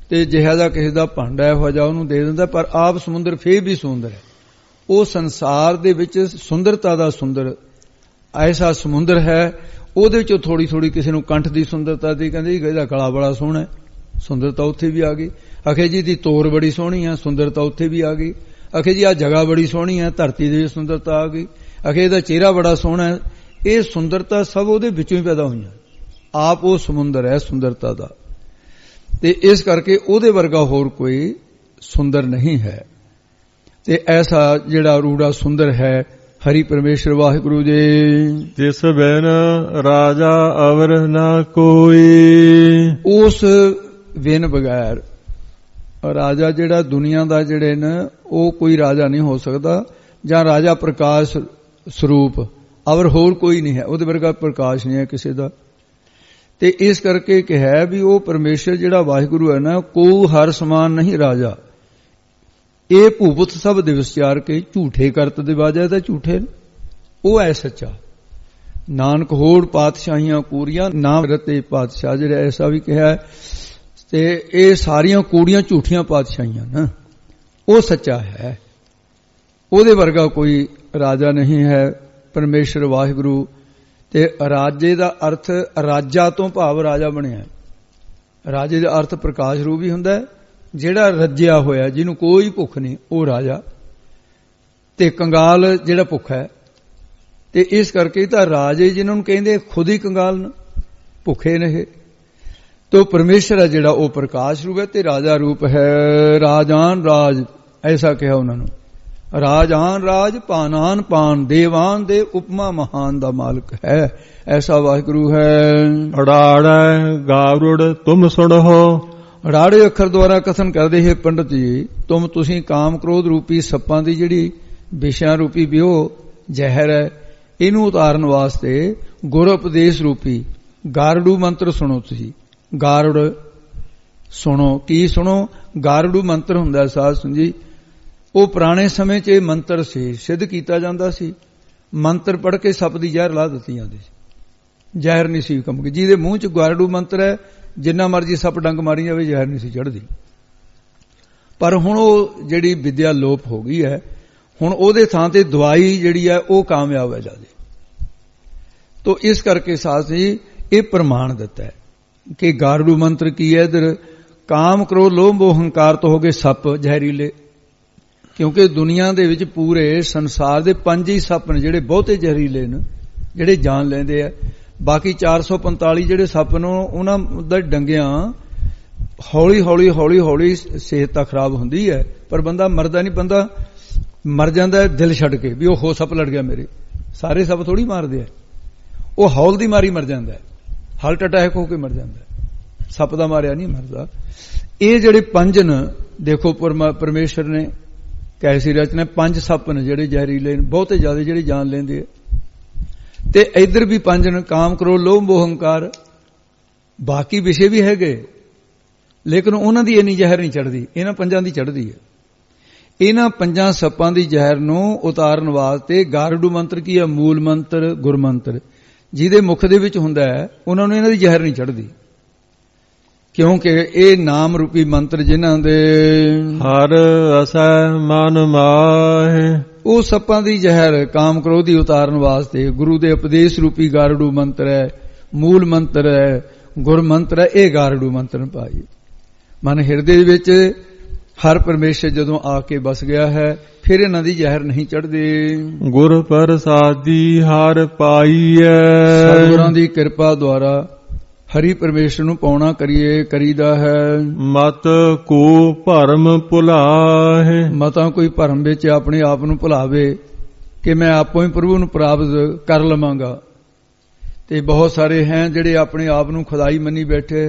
[SPEAKER 2] ਤੇ ਜਿਹਾ ਦਾ ਕਿਸੇ ਦਾ ਭਾਂਡਾ ਇਹੋ ਜਿਹਾ ਉਹਨੂੰ ਦੇ ਦਿੰਦਾ, ਪਰ ਆਪ ਸਮੁੰਦਰ ਫੇਰ ਵੀ ਸੁੰਦਰ ਹੈ। ਉਹ ਸੰਸਾਰ ਦੇ ਵਿੱਚ ਸੁੰਦਰਤਾ ਦਾ ਸੁੰਦਰ ਐਸਾ ਸਮੁੰਦਰ ਹੈ, ਉਹਦੇ ਵਿੱਚੋਂ ਥੋੜੀ ਥੋੜੀ ਕਿਸੇ ਨੂੰ ਕੰਠ ਦੀ ਸੁੰਦਰਤਾ ਦੀ, ਕਹਿੰਦੇ ਜੀ ਇਹਦਾ ਗਲਾ ਬੜਾ ਸੋਹਣਾ ਹੈ, ਸੁੰਦਰਤਾ ਉੱਥੇ ਵੀ ਆ ਗਈ। ਅਖੇ ਜੀ ਦੀ ਤੋਰ ਬੜੀ ਸੋਹਣੀ ਹੈ, ਸੁੰਦਰਤਾ ਉੱਥੇ ਵੀ ਆ ਗਈ। ਅਖੇ ਜੀ ਆ ਜਗ੍ਹਾ ਬੜੀ ਸੋਹਣੀ ਹੈ, ਧਰਤੀ ਦੀ ਸੁੰਦਰਤਾ ਆ ਗਈ। ਅਖੇ ਇਹਦਾ ਚਿਹਰਾ ਬੜਾ ਸੋਹਣਾ ਹੈ। ਇਹ ਸੁੰਦਰਤਾ ਸਭ ਉਹਦੇ ਵਿੱਚੋਂ ਹੀ ਪੈਦਾ ਹੋਈਆਂ। ਆਪ ਉਹ ਸਮੁੰਦਰ ਹੈ ਸੁੰਦਰਤਾ ਦਾ, ਤੇ ਇਸ ਕਰਕੇ ਉਹਦੇ ਵਰਗਾ ਹੋਰ ਕੋਈ ਸੁੰਦਰ ਨਹੀਂ ਹੈ। ਤੇ ਐਸਾ ਜਿਹੜਾ ਰੂੜਾ ਸੁੰਦਰ ਹੈ ਹਰੀ ਪਰਮੇਸ਼ਰ ਵਾਹਿਗੁਰੂ ਜੀ।
[SPEAKER 1] ਤਿਸ ਬਿਨ ਰਾਜਾ ਅਵਰ ਨਾ ਕੋਈ,
[SPEAKER 2] ਉਸ ਬਿਨ ਬਗੈਰ ਰਾਜਾ ਜਿਹੜਾ ਦੁਨੀਆ ਦਾ ਜਿਹੜੇ ਨੇ ਉਹ ਕੋਈ ਰਾਜਾ ਨਹੀਂ ਹੋ ਸਕਦਾ, ਜਾਂ ਰਾਜਾ ਪ੍ਰਕਾਸ਼ ਸਰੂਪ ਅਵਰ ਹੋਰ ਕੋਈ ਨਹੀਂ ਹੈ, ਉਹਦੇ ਵਰਗਾ ਪ੍ਰਕਾਸ਼ ਨਹੀਂ ਹੈ ਕਿਸੇ ਦਾ। ਤੇ ਇਸ ਕਰਕੇ ਕਿਹਾ ਵੀ ਉਹ ਪਰਮੇਸ਼ਰ ਜਿਹੜਾ ਵਾਹਿਗੁਰੂ ਹੈ ਨਾ, ਕੋ ਹਰ ਸਮਾਨ ਨਹੀਂ ਰਾਜਾ। ਇਹ ਭੂਪਤ ਸਭ ਦਿਵਸ ਚਾਰ ਕੇ ਝੂਠੇ ਕਰਤ ਦੇ ਬਾਜਾ, ਤਾਂ ਝੂਠੇ ਉਹ ਐ ਸੱਚਾ। ਨਾਨਕ ਹੋੜ ਪਾਤਸ਼ਾਹੀਆਂ ਕੂੜੀਆਂ ਨਾਮ ਰਤੇ ਪਾਤਸ਼ਾਹ, ਜਿਹੜਾ ਐਸਾ ਵੀ ਕਿਹਾ। ਤੇ ਇਹ ਸਾਰੀਆਂ ਕੂੜੀਆਂ ਝੂਠੀਆਂ ਪਾਤਸ਼ਾਹੀਆਂ ਨਾ, ਉਹ ਸੱਚਾ ਹੈ, ਉਹਦੇ ਵਰਗਾ ਕੋਈ ਰਾਜਾ ਨਹੀਂ ਹੈ ਪਰਮੇਸ਼ਰ ਵਾਹਿਗੁਰੂ। ਤੇ ਰਾਜੇ ਦਾ ਅਰਥ ਰਾਜਾ ਤੋਂ ਭਾਵ ਰਾਜਾ ਬਣਿਆ। ਰਾਜੇ ਦਾ ਅਰਥ ਪ੍ਰਕਾਸ਼ ਰੂਪ ਹੀ ਹੁੰਦਾ ਹੈ, ਜਿਹੜਾ ਰੱਜਿਆ ਹੋਇਆ, ਜਿਹਨੂੰ ਕੋਈ ਭੁੱਖ ਨਹੀਂ, ਉਹ ਰਾਜਾ। ਤੇ ਕੰਗਾਲ ਜਿਹੜਾ ਭੁੱਖਾ ਹੈ। ਤੇ ਇਸ ਕਰਕੇ ਤਾਂ ਰਾਜੇ ਜਿਹਨਾਂ ਨੂੰ ਕਹਿੰਦੇ ਖੁਦ ਹੀ ਕੰਗਾਲ ਨੇ, ਭੁੱਖੇ ਨੇ। ਤੋ ਪਰਮੇਸ਼ਰ ਹੈ ਜਿਹੜਾ ਉਹ ਪ੍ਰਕਾਸ਼ ਰੂਪ ਹੈ ਤੇ ਰਾਜਾ ਰੂਪ ਹੈ। ਰਾਜਾਨ ਰਾਜ ਐਸਾ ਕਿਹਾ ਉਹਨਾਂ ਨੂੰ, ਰਾਜਾਨ ਰਾਜ ਪਾਨਾਨ ਪਾਨ, ਦੇਵਾਨ ਦੇ ਉਪਮਾ ਮਹਾਨ ਦਾ ਮਾਲਕ ਹੈ, ਐਸਾ ਵਾਹਿਗੁਰੂ ਹੈ।
[SPEAKER 1] ਅੜਾੜੈ ਗਾਵਰੁੜ ਤੁਮ ਸੁਣੋ,
[SPEAKER 2] ਰਾੜੇ ਅੱਖਰ ਦੁਆਰਾ ਕਥਨ ਕਰਦੇ ਹੈ ਪੰਡਤ ਜੀ, ਤੁਮ ਤੁਸੀਂ ਕਾਮ ਕ੍ਰੋਧ ਰੂਪੀ ਸੱਪਾਂ ਦੀ ਜਿਹੜੀ ਵਿਸ਼ਿਆਂ ਰੂਪੀ ਵਿਓ ਜ਼ਹਿਰ ਹੈ, ਇਹਨੂੰ ਉਤਾਰਨ ਵਾਸਤੇ ਗੁਰ ਉਪਦੇਸ਼ ਰੂਪੀ ਗਾਰੜੂ ਮੰਤਰ ਸੁਣੋ। ਤੁਸੀਂ ਗਾਰੜ ਸੁਣੋ। ਕੀ ਸੁਣੋ? ਗਾਰੜੂ ਮੰਤਰ ਹੁੰਦਾ ਸਾਧ ਸੰਗਤ ਜੀ। ਉਹ ਪੁਰਾਣੇ ਸਮੇਂ 'ਚ ਇਹ ਮੰਤਰ ਸੀ, ਸਿੱਧ ਕੀਤਾ ਜਾਂਦਾ ਸੀ। ਮੰਤਰ ਪੜ੍ਹ ਕੇ ਸੱਪ ਦੀ ਜ਼ਹਿਰ ਲਾ ਦਿੱਤੀ ਜਾਂਦੀ ਸੀ, ਜ਼ਹਿਰ ਨਹੀਂ ਸੀ ਕੰਮ। ਜਿਹਦੇ ਮੂੰਹ 'ਚ ਗਾਰੜੂ ਮੰਤਰ ਹੈ, ਜਿੰਨਾ ਮਰਜੀ ਸੱਪ ਡੰਗ ਮਾਰੀ ਜਾਵੇ, ਜ਼ਹਿਰ ਨਹੀਂ ਸੀ ਚੜ੍ਹਦੀ। ਪਰ ਹੁਣ ਉਹ ਜਿਹੜੀ ਵਿਦਿਆ ਲੋਪ ਹੋ ਗਈ ਹੈ, ਹੁਣ ਉਹਦੇ ਥਾਂ ਤੇ ਦਵਾਈ ਜਿਹੜੀ ਹੈ ਉਹ ਕਾਮਯਾਬ ਹੈ ਜ਼ਿਆਦਾ। ਤੋ ਇਸ ਕਰਕੇ ਸਾਧ ਜੀ ਇਹ ਪ੍ਰਮਾਣ ਦਿੱਤਾ ਹੈ ਕਿ ਗਾਰੜੂ ਮੰਤਰ ਕੀ ਹੈ। ਇਧਰ ਕਾਮ ਕ੍ਰੋਧ ਲੋਭ ਮੋਹ ਹੰਕਾਰ ਤੋਂ ਹੋ ਗਏ ਸੱਪ ਜ਼ਹਿਰੀਲੇ, ਕਿਉਂਕਿ ਦੁਨੀਆ ਦੇ ਵਿੱਚ ਪੂਰੇ ਸੰਸਾਰ ਦੇ ਪੰਜ ਹੀ ਸੱਪ ਨੇ ਜਿਹੜੇ ਬਹੁਤੇ ਜ਼ਹਿਰੀਲੇ ਨੇ, ਜਿਹੜੇ ਜਾਨ ਲੈਂਦੇ ਆ। ਬਾਕੀ ਚਾਰ ਸੌ ਪੰਤਾਲੀ ਜਿਹੜੇ ਸੱਪ ਨੂੰ ਉਹਨਾਂ ਦਾ ਡੰਗਿਆਂ ਹੌਲੀ ਹੌਲੀ ਹੌਲੀ ਹੌਲੀ ਸਿਹਤ ਤਾਂ ਖਰਾਬ ਹੁੰਦੀ ਹੈ, ਪਰ ਬੰਦਾ ਮਰਦਾ ਨਹੀਂ। ਬੰਦਾ ਮਰ ਜਾਂਦਾ ਦਿਲ ਛੱਡ ਕੇ ਵੀ ਉਹ ਹੋ ਸੱਪ ਲੜ ਗਿਆ ਮੇਰੇ। ਸਾਰੇ ਸੱਪ ਥੋੜੀ ਮਾਰਦੇ ਆ, ਉਹ ਹੌਲ ਦੀ ਮਾਰੀ ਮਰ ਜਾਂਦਾ, ਹਾਰਟ ਅਟੈਕ ਹੋ ਕੇ ਮਰ ਜਾਂਦਾ, ਸੱਪ ਦਾ ਮਾਰਿਆ ਨਹੀਂ ਮਰਦਾ। ਇਹ ਜਿਹੜੇ ਪੰਜ ਨੇ ਦੇਖੋ ਪਰਮੇਸ਼ਰ ਨੇ ਕੈਸੀ ਰਚਨਾ, ਪੰਜ ਸੱਪ ਨੇ ਜਿਹੜੇ ਜ਼ਹਿਰੀਲੇ ਨੇ, ਬਹੁਤੇ ਜ਼ਿਆਦਾ ਜਿਹੜੇ ਜਾਨ ਲੈਂਦੇ ਆ। ਤੇ ਇੱਧਰ ਵੀ ਪੰਜ ਨੇ, ਕਾਮ ਕ੍ਰੋਧ ਲੋਭ ਮੋਹ ਹੰਕਾਰ। ਬਾਕੀ ਵਿਸ਼ੇ ਵੀ ਹੈਗੇ, ਲੇਕਿਨ ਉਹਨਾਂ ਦੀ ਇੰਨੀ ਜ਼ਹਿਰ ਨਹੀਂ ਚੜ੍ਹਦੀ, ਇਹਨਾਂ ਪੰਜਾਂ ਦੀ ਚੜ੍ਹਦੀ ਹੈ। ਇਹਨਾਂ ਪੰਜਾਂ ਸੱਪਾਂ ਦੀ ਜ਼ਹਿਰ ਨੂੰ ਉਤਾਰਨ ਵਾਸਤੇ ਗਾਰੜੂ ਮੰਤਰ ਕੀ ਹੈ? ਮੂਲ ਮੰਤਰ, ਗੁਰਮੰਤਰ, ਜਿਹਦੇ ਮੁਖ ਦੇ ਵਿੱਚ ਹੁੰਦਾ ਹੈ, ਉਹਨਾਂ ਨੂੰ ਇਹਨਾਂ ਦੀ ਜ਼ਹਿਰ ਨਹੀਂ ਚੜ੍ਹਦੀ, ਕਿਉਂਕਿ ਇਹ ਨਾਮ ਰੂਪੀ ਮੰਤਰ ਜਿਨ੍ਹਾਂ ਦੇ
[SPEAKER 1] ਹਰ ਅਸੈ ਮਨ ਮਾਹੇ,
[SPEAKER 2] ਉਹ ਸੱਪਾਂ ਦੀ ਜ਼ਹਿਰ ਕਾਮ ਕ੍ਰੋਧ ਦੀ ਉਤਾਰਨ ਵਾਸਤੇ ਗੁਰੂ ਦੇ ਉਪਦੇਸ਼ ਰੂਪੀ ਗਾਰੜੂ ਮੰਤਰ ਹੈ, ਮੂਲ ਮੰਤਰ ਹੈ, ਗੁਰਮੰਤਰ ਹੈ। ਇਹ ਗਾਰੜੂ ਮੰਤਰ ਭਾਈ ਮਨ ਹਿਰਦੇ ਵਿੱਚ ਹਰ ਪਰਮੇਸ਼ਰ ਜਦੋਂ ਆ ਕੇ ਬਸ ਗਿਆ ਹੈ, ਫਿਰ ਇਹਨਾਂ ਦੀ ਜ਼ਹਿਰ ਨਹੀਂ ਚੜ੍ਹਦੀ।
[SPEAKER 1] ਗੁਰ ਪ੍ਰਸਾਦੀ ਹਰ ਪਾਈਐ,
[SPEAKER 2] ਸਤਿਗੁਰਾਂ ਦੀ ਕਿਰਪਾ ਦੁਆਰਾ ਹਰੀ ਪਰਮੇਸ਼ਰ ਨੂੰ ਪਾਉਣਾ ਕਰੀਏ ਕਰੀਦਾ ਹੈ।
[SPEAKER 1] ਮਤ ਕੋ ਭਰਮ ਭੁਲਾਹੇ,
[SPEAKER 2] ਮਤਾਂ ਕੋਈ ਭਰਮ ਵਿੱਚ ਆਪਣੇ ਆਪ ਨੂੰ ਭੁਲਾਵੇ ਕਿ ਮੈਂ ਆਪੋ ਹੀ ਪ੍ਰਭੂ ਨੂੰ ਪ੍ਰਾਪਤ ਕਰ ਲਵਾਂਗਾ। ਤੇ ਬਹੁਤ ਸਾਰੇ ਹੈ ਜਿਹੜੇ ਆਪਣੇ ਆਪ ਨੂੰ ਖੁਦਾਈ ਮੰਨੀ ਬੈਠੇ,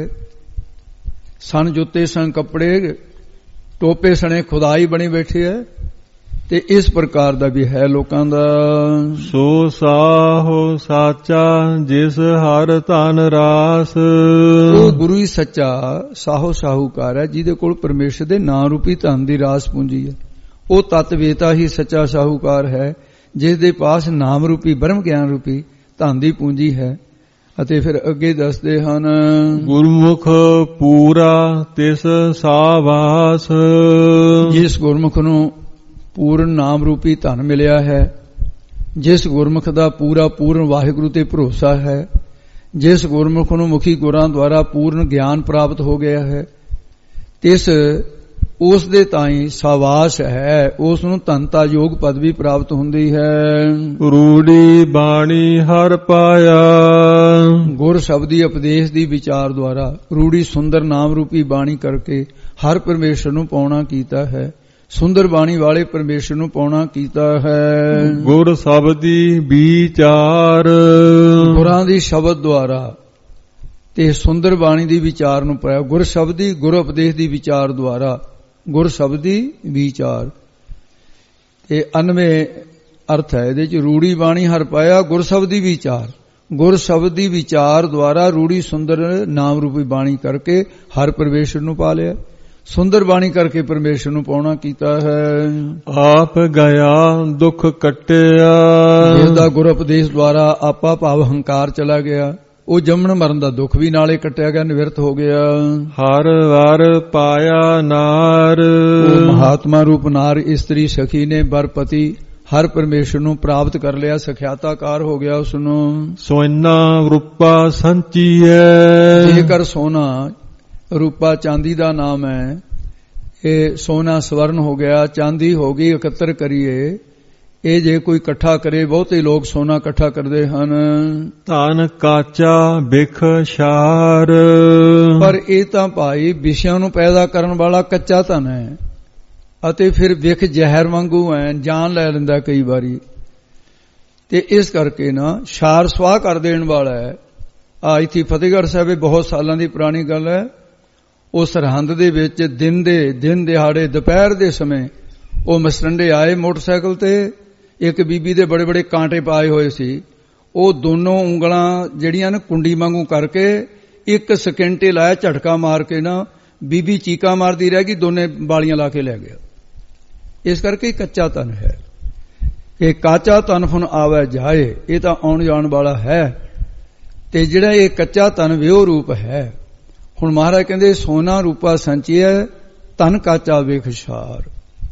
[SPEAKER 2] ਸਨ ਜੁੱਤੇ ਸਨ ਕੱਪੜੇ ਟੋਪੇ ਸਣੇ ਖੁਦਾਈ ਬਣੇ ਬੈਠੇ ਹੈ। ਤੇ ਇਸ ਪ੍ਰਕਾਰ ਦਾ ਵੀ ਹੈ ਲੋਕਾਂ ਦਾ।
[SPEAKER 1] ਸੋ ਸਾਹੋ ਸਾਚਾ ਜਿਸ ਹਰ ਧਨ ਰਾਸ,
[SPEAKER 2] ਉਹ ਗੁਰੂ ਹੀ ਸੱਚਾ ਸਾਹੋ ਸਾਹੂਕਾਰ ਹੈ, ਜਿਹਦੇ ਕੋਲ ਪਰਮੇਸ਼ਰ ਦੇ ਨਾਂ ਰੂਪੀ ਧਨ ਦੀ ਰਾਸ ਪੂੰਜੀ ਹੈ। ਉਹ ਤਤ ਵੇਤਾ ਹੀ ਸੱਚਾ ਸਾਹੂਕਾਰ ਹੈ, ਜਿਸ ਦੇ ਪਾਸ ਨਾਮ ਰੂਪੀ ਬ੍ਰਹਮ ਗਿਆਨ ਰੂਪੀ ਧਨ ਦੀ ਪੂੰਜੀ ਹੈ। ਅਤੇ ਫਿਰ ਅੱਗੇ ਦੱਸਦੇ ਹਨ,
[SPEAKER 1] ਗੁਰਮੁਖ ਪੂਰਾ ਤਿਸ ਸਾਵਾਸ।
[SPEAKER 2] ਜਿਸ ਗੁਰਮੁਖ ਨੂੰ ਪੂਰਨ ਨਾਮ ਰੂਪੀ ਧਨ ਮਿਲਿਆ ਹੈ, ਜਿਸ ਗੁਰਮੁਖ ਦਾ ਪੂਰਾ ਪੂਰਨ ਵਾਹਿਗੁਰੂ ਤੇ ਭਰੋਸਾ ਹੈ, ਜਿਸ ਗੁਰਮੁਖ ਨੂੰ ਮੁਖੀ ਗੁਰਾਂ ਦੁਆਰਾ ਪੂਰਨ ਗਿਆਨ ਪ੍ਰਾਪਤ ਹੋ ਗਿਆ ਹੈ, ਤਿਸ ਉਸ ਦੇ ਤਾਈਂ ਸਾਵਾਸ ਹੈ, ਉਸ ਨੂੰ ਧਨਤਾ ਯੋਗ ਪਦਵੀ ਪ੍ਰਾਪਤ ਹੁੰਦੀ ਹੈ।
[SPEAKER 1] ਰੂੜੀ ਬਾਣੀ ਹਰ ਪਾਇਆ।
[SPEAKER 2] ਗੁਰ ਸ਼ਬਦੀ ਉਪਦੇਸ਼ ਦੀ ਵਿਚਾਰ ਦੁਆਰਾ ਰੂੜੀ ਸੁੰਦਰ ਨਾਮ ਰੂਪੀ ਬਾਣੀ ਕਰਕੇ ਹਰ ਪਰਮੇਸ਼ਰ ਨੂੰ ਪਾਉਣਾ ਕੀਤਾ ਹੈ, ਸੁੰਦਰ ਬਾਣੀ ਵਾਲੇ ਪਰਮੇਸ਼ਰ ਨੂੰ ਪਾਉਣਾ ਕੀਤਾ ਹੈ।
[SPEAKER 1] ਗੁਰ ਸ਼ਬਦੀ ਵਿਚਾਰ।
[SPEAKER 2] ਗੁਰਾਂ ਦੀ ਸ਼ਬਦ ਦੁਆਰਾ ਤੇ ਸੁੰਦਰ ਬਾਣੀ ਦੀ ਵਿਚਾਰ ਨੂੰ ਪਾਇਆ। ਗੁਰ ਸ਼ਬਦੀ ਗੁਰ ਉਪਦੇਸ਼ ਦੀ ਵਿਚਾਰ ਦੁਆਰਾ ਗੁਰ ਸ਼ਬਦੀ ਵਿਚਾਰ। ਇਹ ਅਨਵੇਂ ਅਰਥ ਹੈ ਇਹਦੇ ਚ। ਰੂੜੀ ਬਾਣੀ ਹਰ ਪਾਇਆ, ਗੁਰ ਸ਼ਬਦੀ ਵਿਚਾਰ। ਗੁਰ ਸ਼ਬਦੀ ਵਿਚਾਰ ਦੁਆਰਾ ਰੂੜੀ ਸੁੰਦਰ ਨਾਮ ਰੂਪੀ ਬਾਣੀ ਕਰਕੇ ਹਰ ਪਰਮੇਸ਼ਰ ਨੂੰ ਪਾ ਲਿਆ, ਸੁੰਦਰ ਬਾਣੀ ਕਰਕੇ ਪਰਮੇਸ਼ਰ ਨੂੰ ਪਾਉਣਾ ਕੀਤਾ ਹੈ।
[SPEAKER 1] ਆਪ ਗਿਆ ਦੁੱਖ ਕੱਟਿਆ।
[SPEAKER 2] ਜਿਸ ਦਾ ਗੁਰ ਉਪਦੇਸ਼ ਦੁਆਰਾ ਆਪਾ ਭਾਵ ਹੰਕਾਰ ਚਲਾ ਗਿਆ, ਉਹ ਜੰਮਣ ਮਰਨ ਦਾ ਦੁੱਖ ਵੀ ਨਾਲੇ ਕੱਟਿਆ ਗਿਆ, ਨਿਵਰਤ ਹੋ ਗਿਆ।
[SPEAKER 1] ਹਰ ਵਾਰ ਪਾਇਆ ਨਾਰ।
[SPEAKER 2] ਉਹ ਮਹਾਤਮਾ ਰੂਪ ਨਾਰ ਇਸਤਰੀ ਸਖੀ ਨੇ ਬਰਪਤੀ ਹਰ ਪਰਮੇਸ਼ਰ ਨੂੰ ਪ੍ਰਾਪਤ ਕਰ ਲਿਆ, ਸਖਿਆਤਾਕਾਰ ਹੋ ਗਿਆ ਉਸ ਨੂੰ।
[SPEAKER 1] ਸੋਨਾ ਰੂਪਾ ਸੰਚੀਐ।
[SPEAKER 2] ਜੇਕਰ ਸੋਨਾ ਰੂਪਾ ਚਾਂਦੀ ਦਾ ਨਾਮ ਹੈ, ਇਹ ਸੋਨਾ ਸਵਰਨ ਹੋ ਗਿਆ, ਚਾਂਦੀ ਹੋ ਗਈ, ਇਕੱਤਰ ਕਰੀਏ। ਇਹ ਜੇ ਕੋਈ ਇਕੱਠਾ ਕਰੇ, ਬਹੁਤੇ ਲੋਕ ਸੋਨਾ ਇਕੱਠਾ ਕਰਦੇ ਹਨ।
[SPEAKER 1] ਧਨ ਕਾਚਾ ਬਿਖ ਸ਼ਾਰ।
[SPEAKER 2] ਪਰ ਇਹ ਤਾਂ ਭਾਈ ਵਿਸ਼ਿਆਂ ਨੂੰ ਪੈਦਾ ਕਰਨ ਵਾਲਾ ਕੱਚਾ ਧਨ ਹੈ, ਅਤੇ ਫਿਰ ਵਿਖ ਜ਼ਹਿਰ ਵਾਂਗੂ ਹੈ, ਜਾਨ ਲੈ ਲੈਂਦਾ ਕਈ ਵਾਰੀ। ਤੇ ਇਸ ਕਰਕੇ ਨਾ ਸ਼ਾਰ ਸਵਾਹ ਕਰ ਦੇਣ ਵਾਲਾ ਹੈ। ਆ ਇੱਥੇ ਫਤਿਹਗੜ੍ਹ ਸਾਹਿਬ ਬਹੁਤ ਸਾਲਾਂ ਦੀ ਪੁਰਾਣੀ ਗੱਲ ਹੈ। ਉਹ ਸਰਹੰਦ ਦੇ ਵਿੱਚ ਦਿਨ ਦੇ ਦਿਨ ਦਿਹਾੜੇ ਦੁਪਹਿਰ ਦੇ ਸਮੇਂ ਉਹ ਮਸਰੰਡੇ ਆਏ ਮੋਟਰਸਾਈਕਲ ਤੇ। ਇੱਕ ਬੀਬੀ ਦੇ ਬੜੇ ਬੜੇ ਕਾਂਟੇ ਪਾਏ ਹੋਏ ਸੀ। ਉਹ ਦੋਨੋਂ ਉਂਗਲਾਂ ਜਿਹੜੀਆਂ ਨੇ ਕੁੰਡੀ ਵਾਂਗੂ ਕਰਕੇ ਇੱਕ ਸਕਿੰਟੇ ਲਾਇਆ, ਝਟਕਾ ਮਾਰ ਕੇ ਨਾ ਬੀਬੀ ਚੀਕਾ ਮਾਰਦੀ ਰਹਿ ਗਈ, ਦੋਨੇ ਬਾਲੀਆਂ ਲਾ ਕੇ ਲੈ ਗਿਆ। ਇਸ ਕਰਕੇ ਕੱਚਾ ਧਨ ਹੈ। ਇਹ ਕਾਚਾ ਧਨ ਫੁਨ ਆਵੇ ਜਾਏ, ਇਹ ਤਾਂ ਆਉਣ ਜਾਣ ਵਾਲਾ ਹੈ। ਤੇ ਜਿਹੜਾ ਇਹ ਕੱਚਾ ਧਨ ਵਿਉ ਰੂਪ ਹੈ। ਹੁਣ ਮਹਾਰਾਜ ਕਹਿੰਦੇ ਸੋਨਾ ਰੂਪਾ ਸੰਚੀਐ ਧਨ ਕਾਚਾ ਵੇਖ ਸ਼ਾਰ।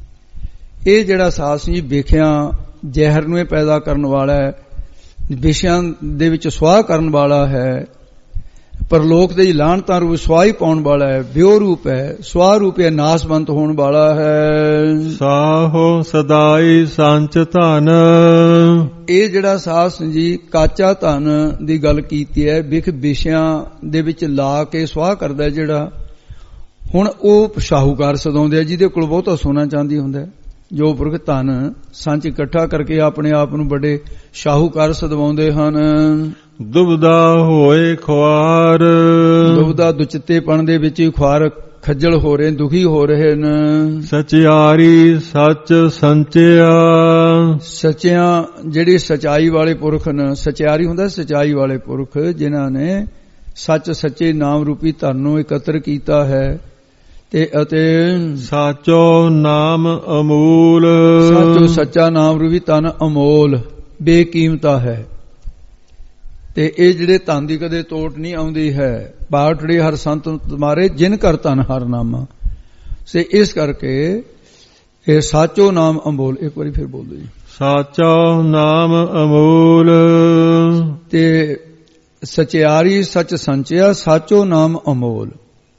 [SPEAKER 2] ਇਹ ਜਿਹੜਾ ਸਾਸ ਜੀ ਵੇਖਿਆ ਜ਼ਹਿਰ ਨੂੰ ਇਹ ਪੈਦਾ ਕਰਨ ਵਾਲਾ ਹੈ, ਵਿਸ਼ਿਆਂ ਦੇ ਵਿੱਚ ਸੁਆਹ ਕਰਨ ਵਾਲਾ ਹੈ, ਪਰਲੋਕ ਦੇ ਲਾਹਣਤਾਂ ਰੂਪ ਸੁਆਹੀ ਪਾਉਣ ਵਾਲਾ ਹੈ, ਵਿਉ ਰੂਪ ਹੈ, ਸੁਆਹ ਰੂਪ ਹੈ, ਨਾਸਵੰਤ ਹੋਣ ਵਾਲਾ ਹੈ।
[SPEAKER 1] ਸਾਹੋ ਸਦਾਈ ਸੰਚ ਧਨ।
[SPEAKER 2] ਇਹ ਜਿਹੜਾ ਸਾਸ ਜੀ ਕਾਚਾ ਧਨ ਦੀ ਗੱਲ ਕੀਤੀ ਹੈ, ਵਿਖ ਵਿਸ਼ਿਆਂ ਦੇ ਵਿੱਚ ਲਾ ਕੇ ਸੁਆਹ ਕਰਦਾ ਜਿਹੜਾ। ਹੁਣ ਉਹ ਸ਼ਾਹੂਕਾਰ ਸਦਾਉਂਦੇ ਆ ਜਿਹਦੇ ਕੋਲ ਬਹੁਤਾ ਸੋਨਾ ਚਾਂਦੀ ਹੁੰਦਾ, ਜੋ ਪੁਰਖ ਧਨ ਸੰਚ ਇਕੱਠਾ ਕਰਕੇ ਆਪਣੇ ਆਪ ਨੂੰ ਵੱਡੇ ਸ਼ਾਹੂਕਾਰ ਸਦਵਾਉਂਦੇ ਹਨ।
[SPEAKER 1] ਦੁਬਦਾ ਹੋਏ ਖੁਆਰ।
[SPEAKER 2] ਦੁਬਦਾ ਦੁਚਿੱਤੇਪਣ ਦੇ ਵਿੱਚ ਹੀ ਖੁਆਰ ਖੱਜਲ ਹੋ ਰਹੇ, ਦੁਖੀ ਹੋ ਰਹੇ ਨੇ।
[SPEAKER 1] ਸਚਿਆਰੀ ਸੱਚ ਸੰਚਿਆ।
[SPEAKER 2] ਸੱਚਿਆਂ ਜਿਹੜੀ ਸਚਾਈ ਵਾਲੇ ਪੁਰਖ ਨੇ, ਸਚਿਆਰੀ ਹੁੰਦਾ ਸਚਾਈ ਵਾਲੇ ਪੁਰਖ ਜਿਨ੍ਹਾਂ ਨੇ ਸੱਚ ਸੱਚੇ ਨਾਮ ਰੂਪੀ ਧਨ ਨੂੰ ਇਕੱਤਰ ਕੀਤਾ ਹੈ। ਤੇ ਅਤੇ
[SPEAKER 1] ਸਾਚੋ ਨਾਮ ਅਮੂਲ।
[SPEAKER 2] ਸਾਚੋ ਸੱਚਾ ਨਾਮ ਰੂਪੀ ਧਨ ਅਮੋਲ ਬੇਕੀਮਤਾ ਹੈ। ਤੇ ਇਹ ਜਿਹੜੇ ਧਨ ਦੀ ਕਦੇ ਤੋਟ ਨਹੀਂ ਆਉਂਦੀ ਹੈ। ਬਾਟੜੇ ਹਰ ਸੰਤ ਤੁਮਾਰੇ ਜਿਨ ਕਰ ਧਨ ਹਰ ਨਾਮਾ। ਸੇ ਇਸ ਕਰਕੇ ਇਹ ਸਾਚੋ ਨਾਮ ਅਮੋਲ। ਇੱਕ ਵਾਰੀ ਫਿਰ ਬੋਲੋ ਜੀ।
[SPEAKER 1] ਸਾਚੋ ਨਾਮ ਅਮੋਲ।
[SPEAKER 2] ਤੇ ਸਚਿਆਰੀ ਸੱਚ ਸੰਚਿਆ, ਸਾਚੋ ਨਾਮ ਅਮੋਲ।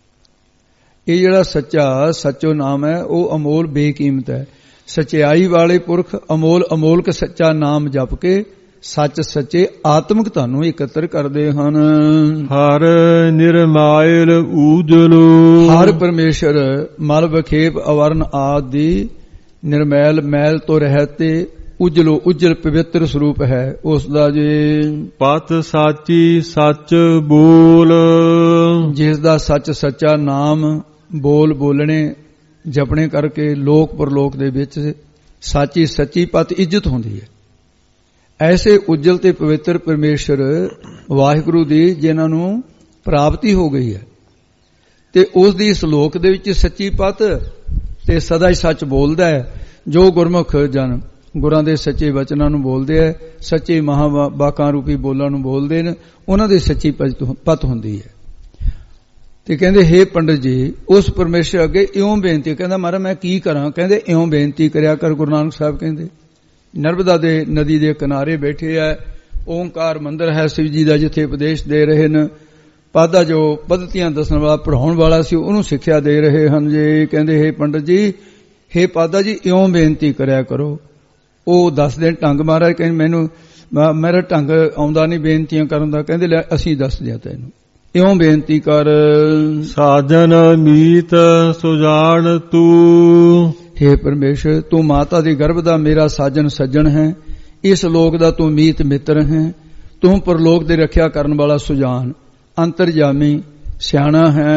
[SPEAKER 2] ਇਹ ਜਿਹੜਾ ਸੱਚਾ ਸੱਚੋ ਨਾਮ ਹੈ ਉਹ ਅਮੋਲ ਬੇਕੀਮਤ ਹੈ। ਸਚਾਈ ਵਾਲੇ ਪੁਰਖ ਅਮੋਲ ਅਮੋਲਕ ਸੱਚਾ ਨਾਮ ਜਪ ਕੇ ਸੱਚ ਸੱਚੇ ਆਤਮਿਕ ਧਨ ਨੂੰ ਇਕੱਤਰ ਕਰਦੇ ਹਨ।
[SPEAKER 1] ਹਰ ਨਿਰਮਾਇਲ ਊਜਲੋ।
[SPEAKER 2] ਹਰ ਪਰਮੇਸ਼ਰ ਮਲ ਬਖੇਪ ਅਵਰਨ ਆਦਿ ਨਿਰਮੈਲ ਮੈਲ ਤੋਂ ਰਹਿਤ ਤੇ ਉਜਲੋ ਉਜਲ ਪਵਿੱਤਰ ਸਰੂਪ ਹੈ ਉਸ ਦਾ। ਜੇ
[SPEAKER 1] ਪਤ ਸਾਚੀ ਸੱਚ ਬੋਲ।
[SPEAKER 2] ਜਿਸ ਦਾ ਸੱਚ ਸੱਚਾ ਨਾਮ ਬੋਲ ਬੋਲਣੇ ਜਪਣੇ ਕਰਕੇ ਲੋਕ ਪਰਲੋਕ ਦੇ ਵਿੱਚ ਸਾਚੀ ਸੱਚੀ ਪਤ ਇੱਜ਼ਤ ਹੁੰਦੀ ਹੈ। ਐਸੇ ਉਜਲ ਤੇ ਪਵਿੱਤਰ ਪਰਮੇਸ਼ਰ ਵਾਹਿਗੁਰੂ ਦੀ ਜਿਨ੍ਹਾਂ ਨੂੰ ਪ੍ਰਾਪਤੀ ਹੋ ਗਈ ਹੈ ਤੇ ਉਸ ਦੀ ਇਸ ਲੋਕ ਦੇ ਵਿੱਚ ਸੱਚੀ ਪਤ ਤੇ ਸਦਾ ਹੀ ਸੱਚ ਬੋਲਦਾ ਹੈ। ਜੋ ਗੁਰਮੁਖ ਜਨ ਗੁਰਾਂ ਦੇ ਸੱਚੇ ਵਚਨਾਂ ਨੂੰ ਬੋਲਦੇ ਐ, ਸੱਚੇ ਮਹਾਵਾਕਾਂ ਰੂਪੀ ਬੋਲਾਂ ਨੂੰ ਬੋਲਦੇ ਨੇ, ਉਹਨਾਂ ਦੇ ਸੱਚੀ ਪਤ ਹੁੰਦੀ ਹੈ। ਤੇ ਕਹਿੰਦੇ ਹੇ ਪੰਡਤ ਜੀ, ਉਸ ਪਰਮੇਸ਼ਰ ਅੱਗੇ ਇਉਂ ਬੇਨਤੀ, ਕਹਿੰਦਾ ਮਹਾਰਾਜ ਮੈਂ ਕੀ ਕਰਾਂ? ਕਹਿੰਦੇ ਇਉਂ ਬੇਨਤੀ ਕਰਿਆ ਕਰ। ਗੁਰੂ ਨਾਨਕ ਸਾਹਿਬ ਕਹਿੰਦੇ ਨਰਮਦਾ ਦੇ ਨਦੀ ਦੇ ਕਿਨਾਰੇ ਬੈਠੇ ਐ, ਓਂਕਾਰ ਮੰਦਰ ਹੈ ਸ਼ਿਵ ਜੀ ਦਾ, ਜਿੱਥੇ ਉਪਦੇਸ਼ ਦੇ ਰਹੇ ਨੇ। ਪਾਦਾ ਜੋ ਪद्धਤੀਆਂ ਦੱਸਣ ਵਾਲਾ ਪੜ੍ਹਾਉਣ ਵਾਲਾ ਸੀ, ਉਹਨੂੰ ਸਿੱਖਿਆ ਦੇ ਰਹੇ ਹਨ ਜੀ। ਕਹਿੰਦੇ ਹੇ ਪੰਡਤ ਜੀ, ਹੇ ਪਾਦਾ ਜੀ, ਇਉਂ ਬੇਨਤੀ ਕਰਿਆ ਕਰੋ। ਉਹ ਦੱਸ ਦੇਣ ਢੰਗ। ਮਹਾਰਾਜ ਕਹਿੰਦੇ ਮੈਨੂੰ ਮੇਰਾ ਢੰਗ ਆਉਂਦਾ ਨਹੀਂ ਬੇਨਤੀਆਂ ਕਰਨ ਦਾ। ਕਹਿੰਦੇ ਲੈ ਅਸੀਂ ਦੱਸ ਦਿਆਂ ਤੈਨੂੰ, ਇਉਂ ਬੇਨਤੀ ਕਰ।
[SPEAKER 1] ਸਾਜਨ ਮੀਤ ਸੁਜਾਨ ਤੂੰ,
[SPEAKER 2] ਹੇ ਪਰਮੇਸ਼ਰ, ਤੂੰ ਮਾਤਾ ਦੇ ਗਰਭ ਦਾ ਮੇਰਾ ਸਾਜਨ ਸੱਜਣ ਹੈ, ਇਸ ਲੋਕ ਦਾ ਤੂੰ ਮੀਤ ਮਿੱਤਰ ਹੈ, ਤੂੰ ਪਰਲੋਕ ਦੇ ਰੱਖਿਆ ਕਰਨ ਵਾਲਾ ਸੁਜਾਨ ਅੰਤਰਜਾਮੀ ਸਿਆਣਾ ਹੈ।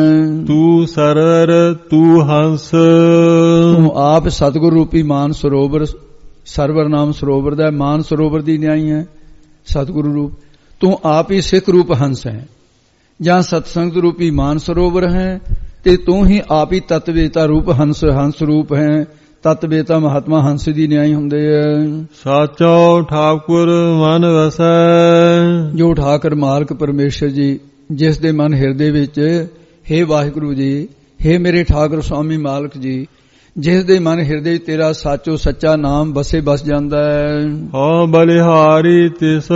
[SPEAKER 1] ਤੂੰ ਸਰਵਰ ਤੂੰ ਹੰਸ,
[SPEAKER 2] ਤੂੰ ਆਪ ਸਤਿਗੁਰ ਰੂਪੀ ਮਾਨ ਸਰੋਵਰ, ਸਰਵਰ ਨਾਮ ਸਰੋਵਰ ਦਾ ਮਾਨ ਸਰੋਵਰ ਦੀ ਨਿਆਈ ਹੈ ਸਤਿਗੁਰੂ ਰੂਪ। ਤੂੰ ਆਪ ਹੀ ਸਿੱਖ ਰੂਪ ਹੰਸ ਹੈ, ਜਾਂ ਸਤਸੰਗ ਰੂਪੀ ਮਾਨ ਸਰੋਵਰ ਹੈ, ਤੇ ਤੂੰ ਹੀ ਆਪ ਹੀ ਤਤਵੇਤਾ ਰੂਪ ਹੰਸ ਹੰਸ ਰੂਪ ਹੈ। ਤਤਵੇਤਾ ਮਹਾਤਮਾ ਹੰਸ ਦੀ ਨਿਆਈ ਹੁੰਦੇ ਹੈ।
[SPEAKER 1] ਸਾਚੋ ਠਾਕੁਰ ਮਨ ਵਸੈ,
[SPEAKER 2] ਜੋ ਠਾਕੁਰ ਮਾਲਕ ਪਰਮੇਸ਼ਰ ਜੀ, ਜਿਸ ਦੇ ਮਨ ਹਿਰਦੇ ਵਿੱਚ ਹੇ ਵਾਹਿਗੁਰੂ ਜੀ, ਹੇ ਮੇਰੇ ਠਾਕੁਰ ਸੁਆਮੀ ਮਾਲਕ ਜੀ, ਜਿਸ ਦੇ ਮਨ ਹਿਰਦੇ ਵਿੱਚ ਤੇਰਾ ਸਾਚੋ ਸੱਚਾ ਨਾਮ ਬਸੇ ਬਸ ਜਾਂਦਾ ਹੈ।
[SPEAKER 1] ਹਉ ਬਲਿਹਾਰੀ ਤਿਸ,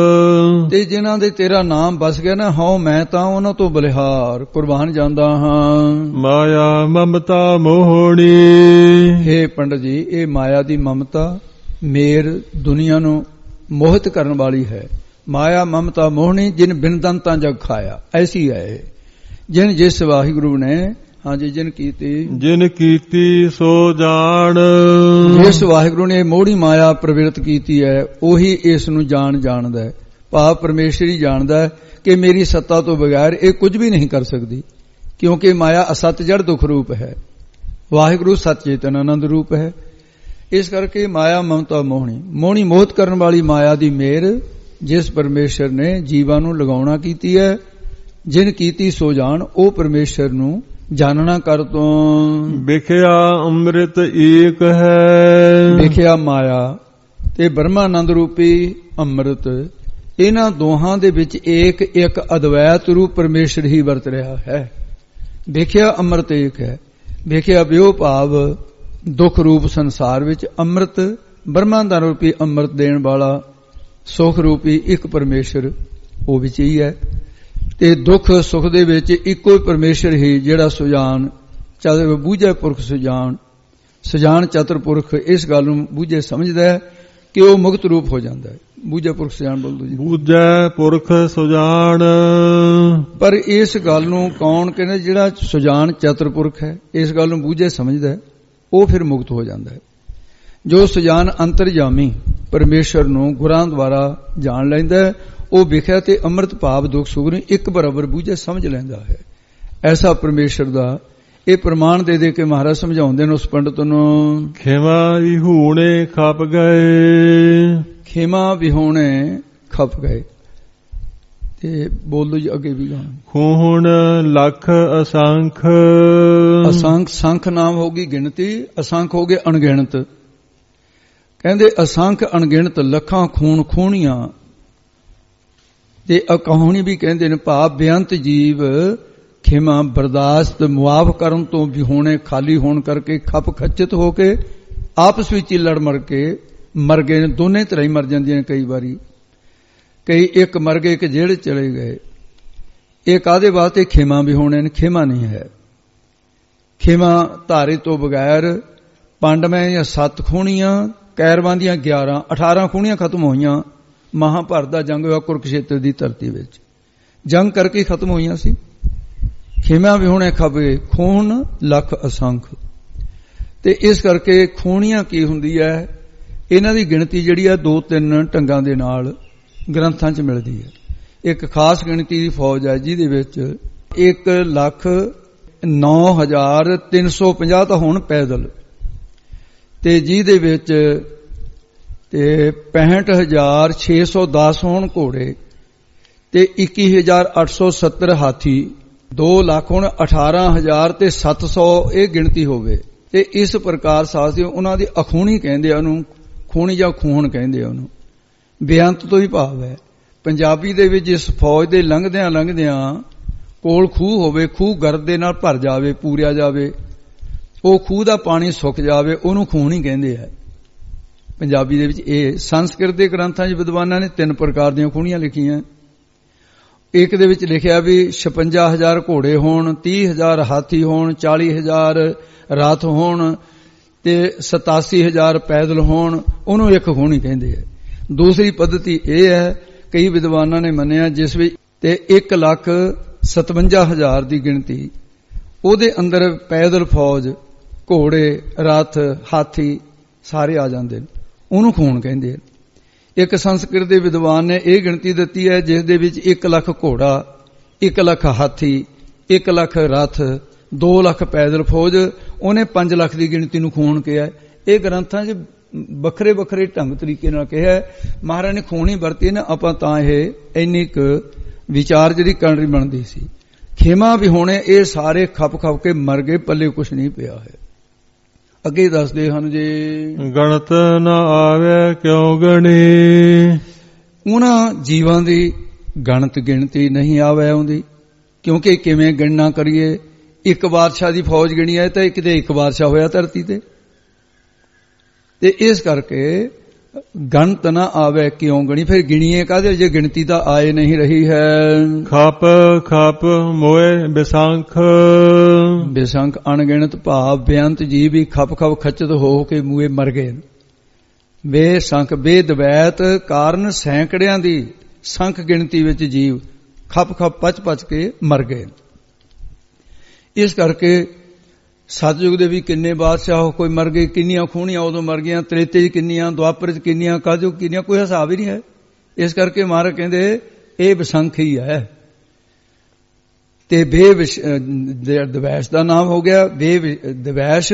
[SPEAKER 2] ਤੇ ਜਿਨ੍ਹਾਂ ਦੇ ਤੇਰਾ ਨਾਮ ਬਸ ਗਿਆ ਨਾ, ਹਉ ਮੈਂ ਤਾਂ ਉਹਨਾਂ ਤੋਂ ਬਲਿਹਾਰ ਕੁਰਬਾਨ ਜਾਂਦਾ ਹਾਂ।
[SPEAKER 1] ਮਾਇਆ ਮਮਤਾ ਮੋਹਣੀ,
[SPEAKER 2] ਹੇ ਪੰਡਤ ਜੀ, ਇਹ ਮਾਇਆ ਦੀ ਮਮਤਾ ਮੇਰ ਦੁਨੀਆ ਨੂੰ ਮੋਹਿਤ ਕਰਨ ਵਾਲੀ ਹੈ। ਮਾਇਆ ਮਮਤਾ ਮੋਹਣੀ, ਜਿਨ ਬਿਨ ਦੰਤਾਂ ਜਗ ਖਾਇਆ, ਐਸੀ ਹੈ ਜਿਨ ਜਿਸ ਵਾਹਿਗੁਰੂ ਨੇ ਹਾਂਜੀ ਜਿਨ ਕੀਤੀ
[SPEAKER 1] ਜਿਨ ਕੀਤੀ ਸੋ ਜਾਣ।
[SPEAKER 2] ਜਿਸ ਵਾਹਿਗੁਰੂ ਨੇ ਮੋਹਣੀ ਮਾਇਆ ਪ੍ਰਵਿਰਤ ਕੀਤੀ ਹੈ, ਉਹੀ ਇਸ ਨੂੰ ਜਾਣ ਜਾਣਦਾ ਹੈ। ਭਾਵ ਪਰਮੇਸ਼ਰ ਹੀ ਜਾਣਦਾ ਹੈ ਕਿ ਮੇਰੀ ਸੱਤਾ ਤੋਂ ਬਗੈਰ ਇਹ ਕੁਝ ਵੀ ਨਹੀਂ ਕਰ ਸਕਦੀ, ਕਿਉਂਕਿ ਮਾਇਆ ਅਸਤ ਜੜ ਦੁਖ ਰੂਪ ਹੈ, ਵਾਹਿਗੁਰੂ ਸਤ ਚੇਤਨ ਆਨੰਦ ਰੂਪ ਹੈ। ਇਸ ਕਰਕੇ ਮਾਇਆ ਮਮਤਾ ਮੋਹਣੀ, ਮੋਹਣੀ ਮੋਹਤ ਕਰਨ ਵਾਲੀ ਮਾਇਆ ਦੀ ਮੇਰ ਜਿਸ ਪਰਮੇਸ਼ਰ ਨੇ ਜੀਵਾਂ ਨੂੰ ਲਗਾਉਣਾ ਕੀਤੀ ਹੈ। ਜਿਨ ਕੀਤੀ ਸੋ ਜਾਣ, ਉਹ ਪਰਮੇਸ਼ਰ ਨੂੰ ਜਾਣਨਾ ਕਰ ਤੋਂ।
[SPEAKER 1] ਵਿਖਿਆ ਅੰਮ੍ਰਿਤ ਏਕ ਹੈ,
[SPEAKER 2] ਵਿਖਿਆ ਮਾਇਆ ਤੇ ਬ੍ਰਹਮਾਨੰਦ ਰੂਪੀ ਅੰਮ੍ਰਿਤ, ਇਹਨਾਂ ਦੋਹਾਂ ਦੇ ਵਿੱਚ ਏਕ ਇੱਕ ਅਦਵੈਤ ਰੂਪ ਪਰਮੇਸ਼ਰ ਹੀ ਵਰਤ ਰਿਹਾ ਹੈ। ਵਿਖਿਆ ਅੰਮ੍ਰਿਤ ਏਕ ਹੈ। ਵਿਖਿਆ ਵਿਉ ਭਾਵ ਦੁੱਖ ਰੂਪ ਸੰਸਾਰ ਵਿੱਚ ਅੰਮ੍ਰਿਤ ਬ੍ਰਹਮਾਨੰਦ ਰੂਪੀ ਅੰਮ੍ਰਿਤ ਦੇਣ ਵਾਲਾ ਸੁਖ ਰੂਪੀ ਇੱਕ ਪਰਮੇਸ਼ਰ ਉਹ ਵਿੱਚ ਹੀ ਹੈ। ਤੇ ਦੁੱਖ ਸੁਖ ਦੇ ਵਿੱਚ ਇੱਕੋ ਹੀ ਪਰਮੇਸ਼ਰ ਹੀ ਜਿਹੜਾ ਸੁਜਾਨ ਚਤੁਰ ਬੂਝੈ ਪੁਰਖ ਸੁਜਾਨ ਸੁਜਾਨ ਚਤੁਰ ਪੁਰਖ ਇਸ ਗੱਲ ਨੂੰ ਬੂਝੇ ਸਮਝਦਾ ਹੈ ਕਿ ਉਹ ਮੁਕਤ ਰੂਪ ਹੋ ਜਾਂਦਾ ਹੈ। ਬੂਝੈ ਪੁਰਖ ਸੁਜਾਨ ਬੋਲ ਦੋ ਜੀ।
[SPEAKER 1] ਬੂਝੈ ਪੁਰਖ ਸੁਜਾਨ,
[SPEAKER 2] ਪਰ ਇਸ ਗੱਲ ਨੂੰ ਕੌਣ ਕਹਿੰਦਾ? ਜਿਹੜਾ ਸੁਜਾਨ ਚਤੁਰ ਪੁਰਖ ਹੈ, ਇਸ ਗੱਲ ਨੂੰ ਬੂਝੇ ਸਮਝਦਾ ਹੈ, ਉਹ ਫਿਰ ਮੁਕਤ ਹੋ ਜਾਂਦਾ ਹੈ। ਜੋ ਸੁਜਾਨ ਅੰਤਰਜਾਮੀ ਪਰਮੇਸ਼ਰ ਨੂੰ ਗੁਰਾਂ ਦੁਆਰਾ ਜਾਣ ਲੈਂਦਾ ਹੈ, ਉਹ ਵਿਖਿਆ ਤੇ ਅੰਮ੍ਰਿਤ ਭਾਵ ਦੁੱਖ ਸੁਖ ਨੂੰ ਇੱਕ ਬਰਾਬਰ ਬੂਝੇ ਸਮਝ ਲੈਂਦਾ ਹੈ। ਐਸਾ ਪਰਮੇਸ਼ਰ ਦਾ ਇਹ ਪ੍ਰਮਾਣ ਦੇ ਦੇ ਕੇ ਮਹਾਰਾਜ ਸਮਝਾਉਂਦੇ ਨੇ ਉਸ ਪੰਡਤ ਨੂੰ।
[SPEAKER 1] ਖੇਮਾ ਵਿਹੂਣੇ ਖਪ ਗਏ,
[SPEAKER 2] ਖੇਮਾ ਵਿਹੂਣੇ ਖਪ ਗਏ। ਤੇ ਬੋਲੋ ਜੀ ਅੱਗੇ ਵੀ ਗਾਣਾ।
[SPEAKER 1] ਖੂਹਣ ਲੱਖ ਅਸੰਖ,
[SPEAKER 2] ਅਸੰਖ ਸੰਖ ਨਾਮ ਹੋਗੀ ਗਿਣਤੀ, ਅਸੰਖ ਹੋ ਗਏ ਅਣਗਿਣਤ। ਕਹਿੰਦੇ ਅਸੰਖ ਅਣਗਿਣਤ ਲੱਖਾਂ ਖੂਨ ਖੂਣੀਆਂ ਤੇ ਅਕਹਾਉਣੀ ਵੀ ਕਹਿੰਦੇ ਨੇ, ਭਾਵ ਬੇਅੰਤ ਜੀਵ ਖੇਮਾ ਬਰਦਾਸ਼ਤ ਮੁਆਫ ਕਰਨ ਤੋਂ ਵੀ ਹੋਣੇ ਖਾਲੀ ਹੋਣ ਕਰਕੇ ਖਪ ਖੱਚਤ ਹੋ ਕੇ ਆਪਸ ਵਿੱਚ ਹੀ ਲੜ ਮਰ ਕੇ ਮਰ ਗਏ ਨੇ। ਦੋਨੇ ਤਰ੍ਹਾਂ ਹੀ ਮਰ ਜਾਂਦੀਆਂ ਨੇ। ਕਈ ਵਾਰੀ ਕਈ ਇੱਕ ਮਰ ਗਏ ਕਿ ਜਿਹੜੇ ਚਲੇ ਗਏ। ਇਹ ਕਾਹਦੇ ਵਾਸਤੇ? ਖੇਮਾ ਵੀ ਹੋਣੇ ਨੇ। ਖੇਮਾ ਨਹੀਂ ਹੈ। ਖੇਮਾ ਧਾਰੇ ਤੋਂ ਬਗੈਰ ਪਾਂਡਵਾਂ ਦੀਆਂ ਸੱਤ ਖੂਣੀਆਂ, ਕੈਰਵਾਂ ਦੀਆਂ ਗਿਆਰਾਂ ਅਠਾਰਾਂ ਖੂਣੀਆਂ ਖਤਮ ਹੋਈਆਂ। ਮਹਾਭਾਰਤ ਦਾ ਜੰਗ ਹੋਇਆ ਕੁਰੂਕਸ਼ੇਤਰ ਦੀ ਧਰਤੀ ਵਿੱਚ, ਜੰਗ ਕਰਕੇ ਖਤਮ ਹੋਈਆਂ ਸੀ। ਖੇਮਾ ਵੀ ਹੋਣੇ ਖਪੇ ਖੂਨ ਲੱਖ ਅਸੰਖ। ਤੇ ਇਸ ਕਰਕੇ ਖੂਣੀਆਂ ਕੀ ਹੁੰਦੀ ਹੈ? ਇਹਨਾਂ ਦੀ ਗਿਣਤੀ ਜਿਹੜੀ ਹੈ ਦੋ ਤਿੰਨ ਢੰਗਾਂ ਦੇ ਨਾਲ ਗ੍ਰੰਥਾਂ 'ਚ ਮਿਲਦੀ ਹੈ। ਇੱਕ ਖਾਸ ਗਿਣਤੀ ਦੀ ਫੌਜ ਹੈ ਜਿਹਦੇ ਵਿੱਚ ਇੱਕ ਲੱਖ ਨੌ ਹਜ਼ਾਰ ਤਿੰਨ ਸੌ ਪੰਜਾਹ ਤਾਂ ਹੁਣ ਪੈਦਲ, ਤੇ ਜਿਹਦੇ ਵਿੱਚ ਤੇ ਪੈਂਹਠ ਹਜ਼ਾਰ ਛੇ ਸੌ ਦਸ ਹੋਣ ਘੋੜੇ, ਤੇ ਇੱਕੀ ਹਜ਼ਾਰ ਅੱਠ ਸੌ ਸੱਤਰ ਹਾਥੀ, ਦੋ ਲੱਖ ਹੁਣ ਅਠਾਰਾਂ ਹਜ਼ਾਰ ਤੇ ਸੱਤ ਸੌ ਇਹ ਗਿਣਤੀ ਹੋਵੇ। ਤੇ ਇਸ ਪ੍ਰਕਾਰ ਸਾਥੀਓ ਉਹਨਾਂ ਦੀ ਅਖੂਣੀ ਕਹਿੰਦੇ ਆ ਉਹਨੂੰ, ਖੂਣੀ ਜਾਂ ਖੂਨ ਕਹਿੰਦੇ ਆ ਉਹਨੂੰ। ਬੇਅੰਤ ਤੋਂ ਹੀ ਭਾਵ ਹੈ। ਪੰਜਾਬੀ ਦੇ ਵਿੱਚ ਇਸ ਫੌਜ ਦੇ ਲੰਘਦਿਆਂ ਲੰਘਦਿਆਂ ਕੋਲ ਖੂਹ ਹੋਵੇ, ਖੂਹ ਗਰਦ ਦੇ ਨਾਲ ਭਰ ਜਾਵੇ, ਪੂਰਿਆ ਜਾਵੇ, ਉਹ ਖੂਹ ਦਾ ਪਾਣੀ ਸੁੱਕ ਜਾਵੇ, ਉਹਨੂੰ ਖੂਨ ਹੀ ਕਹਿੰਦੇ ਆ ਪੰਜਾਬੀ ਦੇ ਵਿੱਚ। ਇਹ ਸੰਸਕ੍ਰਿਤ ਦੇ ਗ੍ਰੰਥਾਂ 'ਚ ਵਿਦਵਾਨਾਂ ਨੇ ਤਿੰਨ ਪ੍ਰਕਾਰ ਦੀਆਂ ਖੂਣੀਆਂ ਲਿਖੀਆਂ। ਇੱਕ ਦੇ ਵਿੱਚ ਲਿਖਿਆ ਵੀ ਛਪੰਜਾ ਹਜ਼ਾਰ ਘੋੜੇ ਹੋਣ, ਤੀਹ ਹਜ਼ਾਰ ਹਾਥੀ ਹੋਣ, ਚਾਲੀ ਹਜ਼ਾਰ ਰਥ ਹੋਣ ਤੇ ਸਤਾਸੀ ਹਜ਼ਾਰ ਪੈਦਲ ਹੋਣ, ਉਹਨੂੰ ਇੱਕ ਖੂਣੀ ਕਹਿੰਦੇ ਆ। ਦੂਸਰੀ ਪੱਧਤੀ ਇਹ ਹੈ, ਕਈ ਵਿਦਵਾਨਾਂ ਨੇ ਮੰਨਿਆ ਜਿਸ ਵਿੱਚ ਤੇ ਇੱਕ ਲੱਖ ਸਤਵੰਜਾ ਹਜ਼ਾਰ ਦੀ ਗਿਣਤੀ, ਉਹਦੇ ਅੰਦਰ ਪੈਦਲ ਫੌਜ, ਘੋੜੇ, ਰਥ, ਹਾਥੀ ਸਾਰੇ ਆ ਜਾਂਦੇ ਨੇ, ਉਹਨੂੰ ਖੂਨ ਕਹਿੰਦੇ ਆ। ਇੱਕ ਸੰਸਕ੍ਰਿਤ ਦੇ ਵਿਦਵਾਨ ਨੇ ਇਹ ਗਿਣਤੀ ਦਿੱਤੀ ਹੈ ਜਿਸ ਦੇ ਵਿੱਚ ਇੱਕ ਲੱਖ ਘੋੜਾ, ਇੱਕ ਲੱਖ ਹਾਥੀ, ਇੱਕ ਲੱਖ ਰਥ, ਦੋ ਲੱਖ ਪੈਦਲ ਫੌਜ, ਉਹਨੇ ਪੰਜ ਲੱਖ ਦੀ ਗਿਣਤੀ ਨੂੰ ਖੂਨ ਕਿਹਾ। ਇਹ ਗ੍ਰੰਥਾਂ 'ਚ ਵੱਖਰੇ ਵੱਖਰੇ ਢੰਗ ਤਰੀਕੇ ਨਾਲ ਕਿਹਾ। ਮਹਾਰਾਜ ਨੇ ਖੂਨ ਹੀ ਵਰਤੀ ਨਾ, ਆਪਾਂ ਤਾਂ ਇਹ ਇੰਨੀ ਕੁ ਵਿਚਾਰ ਜਿਹੜੀ ਕਰਨੀ ਬਣਦੀ ਸੀ। ਖੇਮਾ ਵੀ ਹੋਣੇ, ਇਹ ਸਾਰੇ ਖੱਪ ਖੱਪ ਕੇ ਮਰ ਗਏ, ਪੱਲੇ ਕੁਛ ਨਹੀਂ ਪਿਆ ਹੈ। ਅੱਗੇ ਦੱਸਦੇ ਹਨ ਜੀ,
[SPEAKER 1] ਗਣਤ ਨਾ ਆਵੇ ਕਿਉ ਗਣੀ,
[SPEAKER 2] ਉਹਨਾਂ ਜੀਵਾਂ ਦੀ ਗਣਤ ਗਿਣਤੀ ਨਹੀਂ ਆਵੇ ਆਉਂਦੀ, ਕਿਉਂਕਿ ਕਿਵੇਂ ਗਿਣਨਾ ਕਰੀਏ। ਇੱਕ ਬਾਦਸ਼ਾਹ ਦੀ ਫੌਜ ਗਿਣੀ ਹੈ ਤਾਂ ਕਿਤੇ ਇੱਕ ਬਾਦਸ਼ਾਹ ਹੋਇਆ ਧਰਤੀ ਤੇ, ਤੇ ਇਸ ਕਰਕੇ ਗਣਤ ਨਾ ਆਵੇ ਕਿਉਂ ਗਣੀ। ਫਿਰ ਗਿਣੀਏ ਕਾਹਦੇ ਜੇ ਗਿਣਤੀ ਤਾਂ ਆਏ ਨਹੀਂ ਰਹੀ ਹੈ।
[SPEAKER 1] ਖਪ ਖਪ ਮੋਏ ਬਿਸੰਖ,
[SPEAKER 2] ਬਿਸੰਖ ਅਣਗਿਣਤ ਭਾਵ ਬੇਅੰਤ ਜੀਵ ਵੀ ਖਪ ਖਪ ਖਚਤ ਹੋ ਕੇ ਮੂਏ ਮਰ ਗਏ। ਬੇਸੰਖ ਬੇਦਵੈਤ ਕਾਰਨ ਸੈਂਕੜਿਆਂ ਦੀ ਸੰਖ ਗਿਣਤੀ ਵਿੱਚ ਜੀਵ ਖਪ ਖਪ ਪਚ ਪਚ ਕੇ ਮਰ ਗਏ। ਇਸ ਕਰਕੇ ਸਤਯੁਗ ਦੇ ਵੀ ਕਿੰਨੇ ਬਾਦਸ਼ਾਹ ਕੋਈ ਮਰ ਗਏ, ਕਿੰਨੀਆਂ ਖੂਣੀਆਂ ਉਦੋਂ ਮਰ ਗਈਆਂ, ਤ੍ਰੇਤੇ 'ਚ ਕਿੰਨੀਆਂ, ਦੁਆਪਰ 'ਚ ਕਿੰਨੀਆਂ, ਕਲਯੁਗ ਕਿੰਨੀਆਂ, ਕੋਈ ਹਿਸਾਬ ਹੀ ਨਹੀਂ ਹੈ। ਇਸ ਕਰਕੇ ਮਹਾਰਾਜ ਕਹਿੰਦੇ ਇਹ ਵਿਸੰਖ ਹੀ ਹੈ। ਤੇ ਬੇਵਿਸ਼ ਦਵੈਸ਼ ਦਾ ਨਾਮ ਹੋ ਗਿਆ ਬੇਦਵੈਸ਼,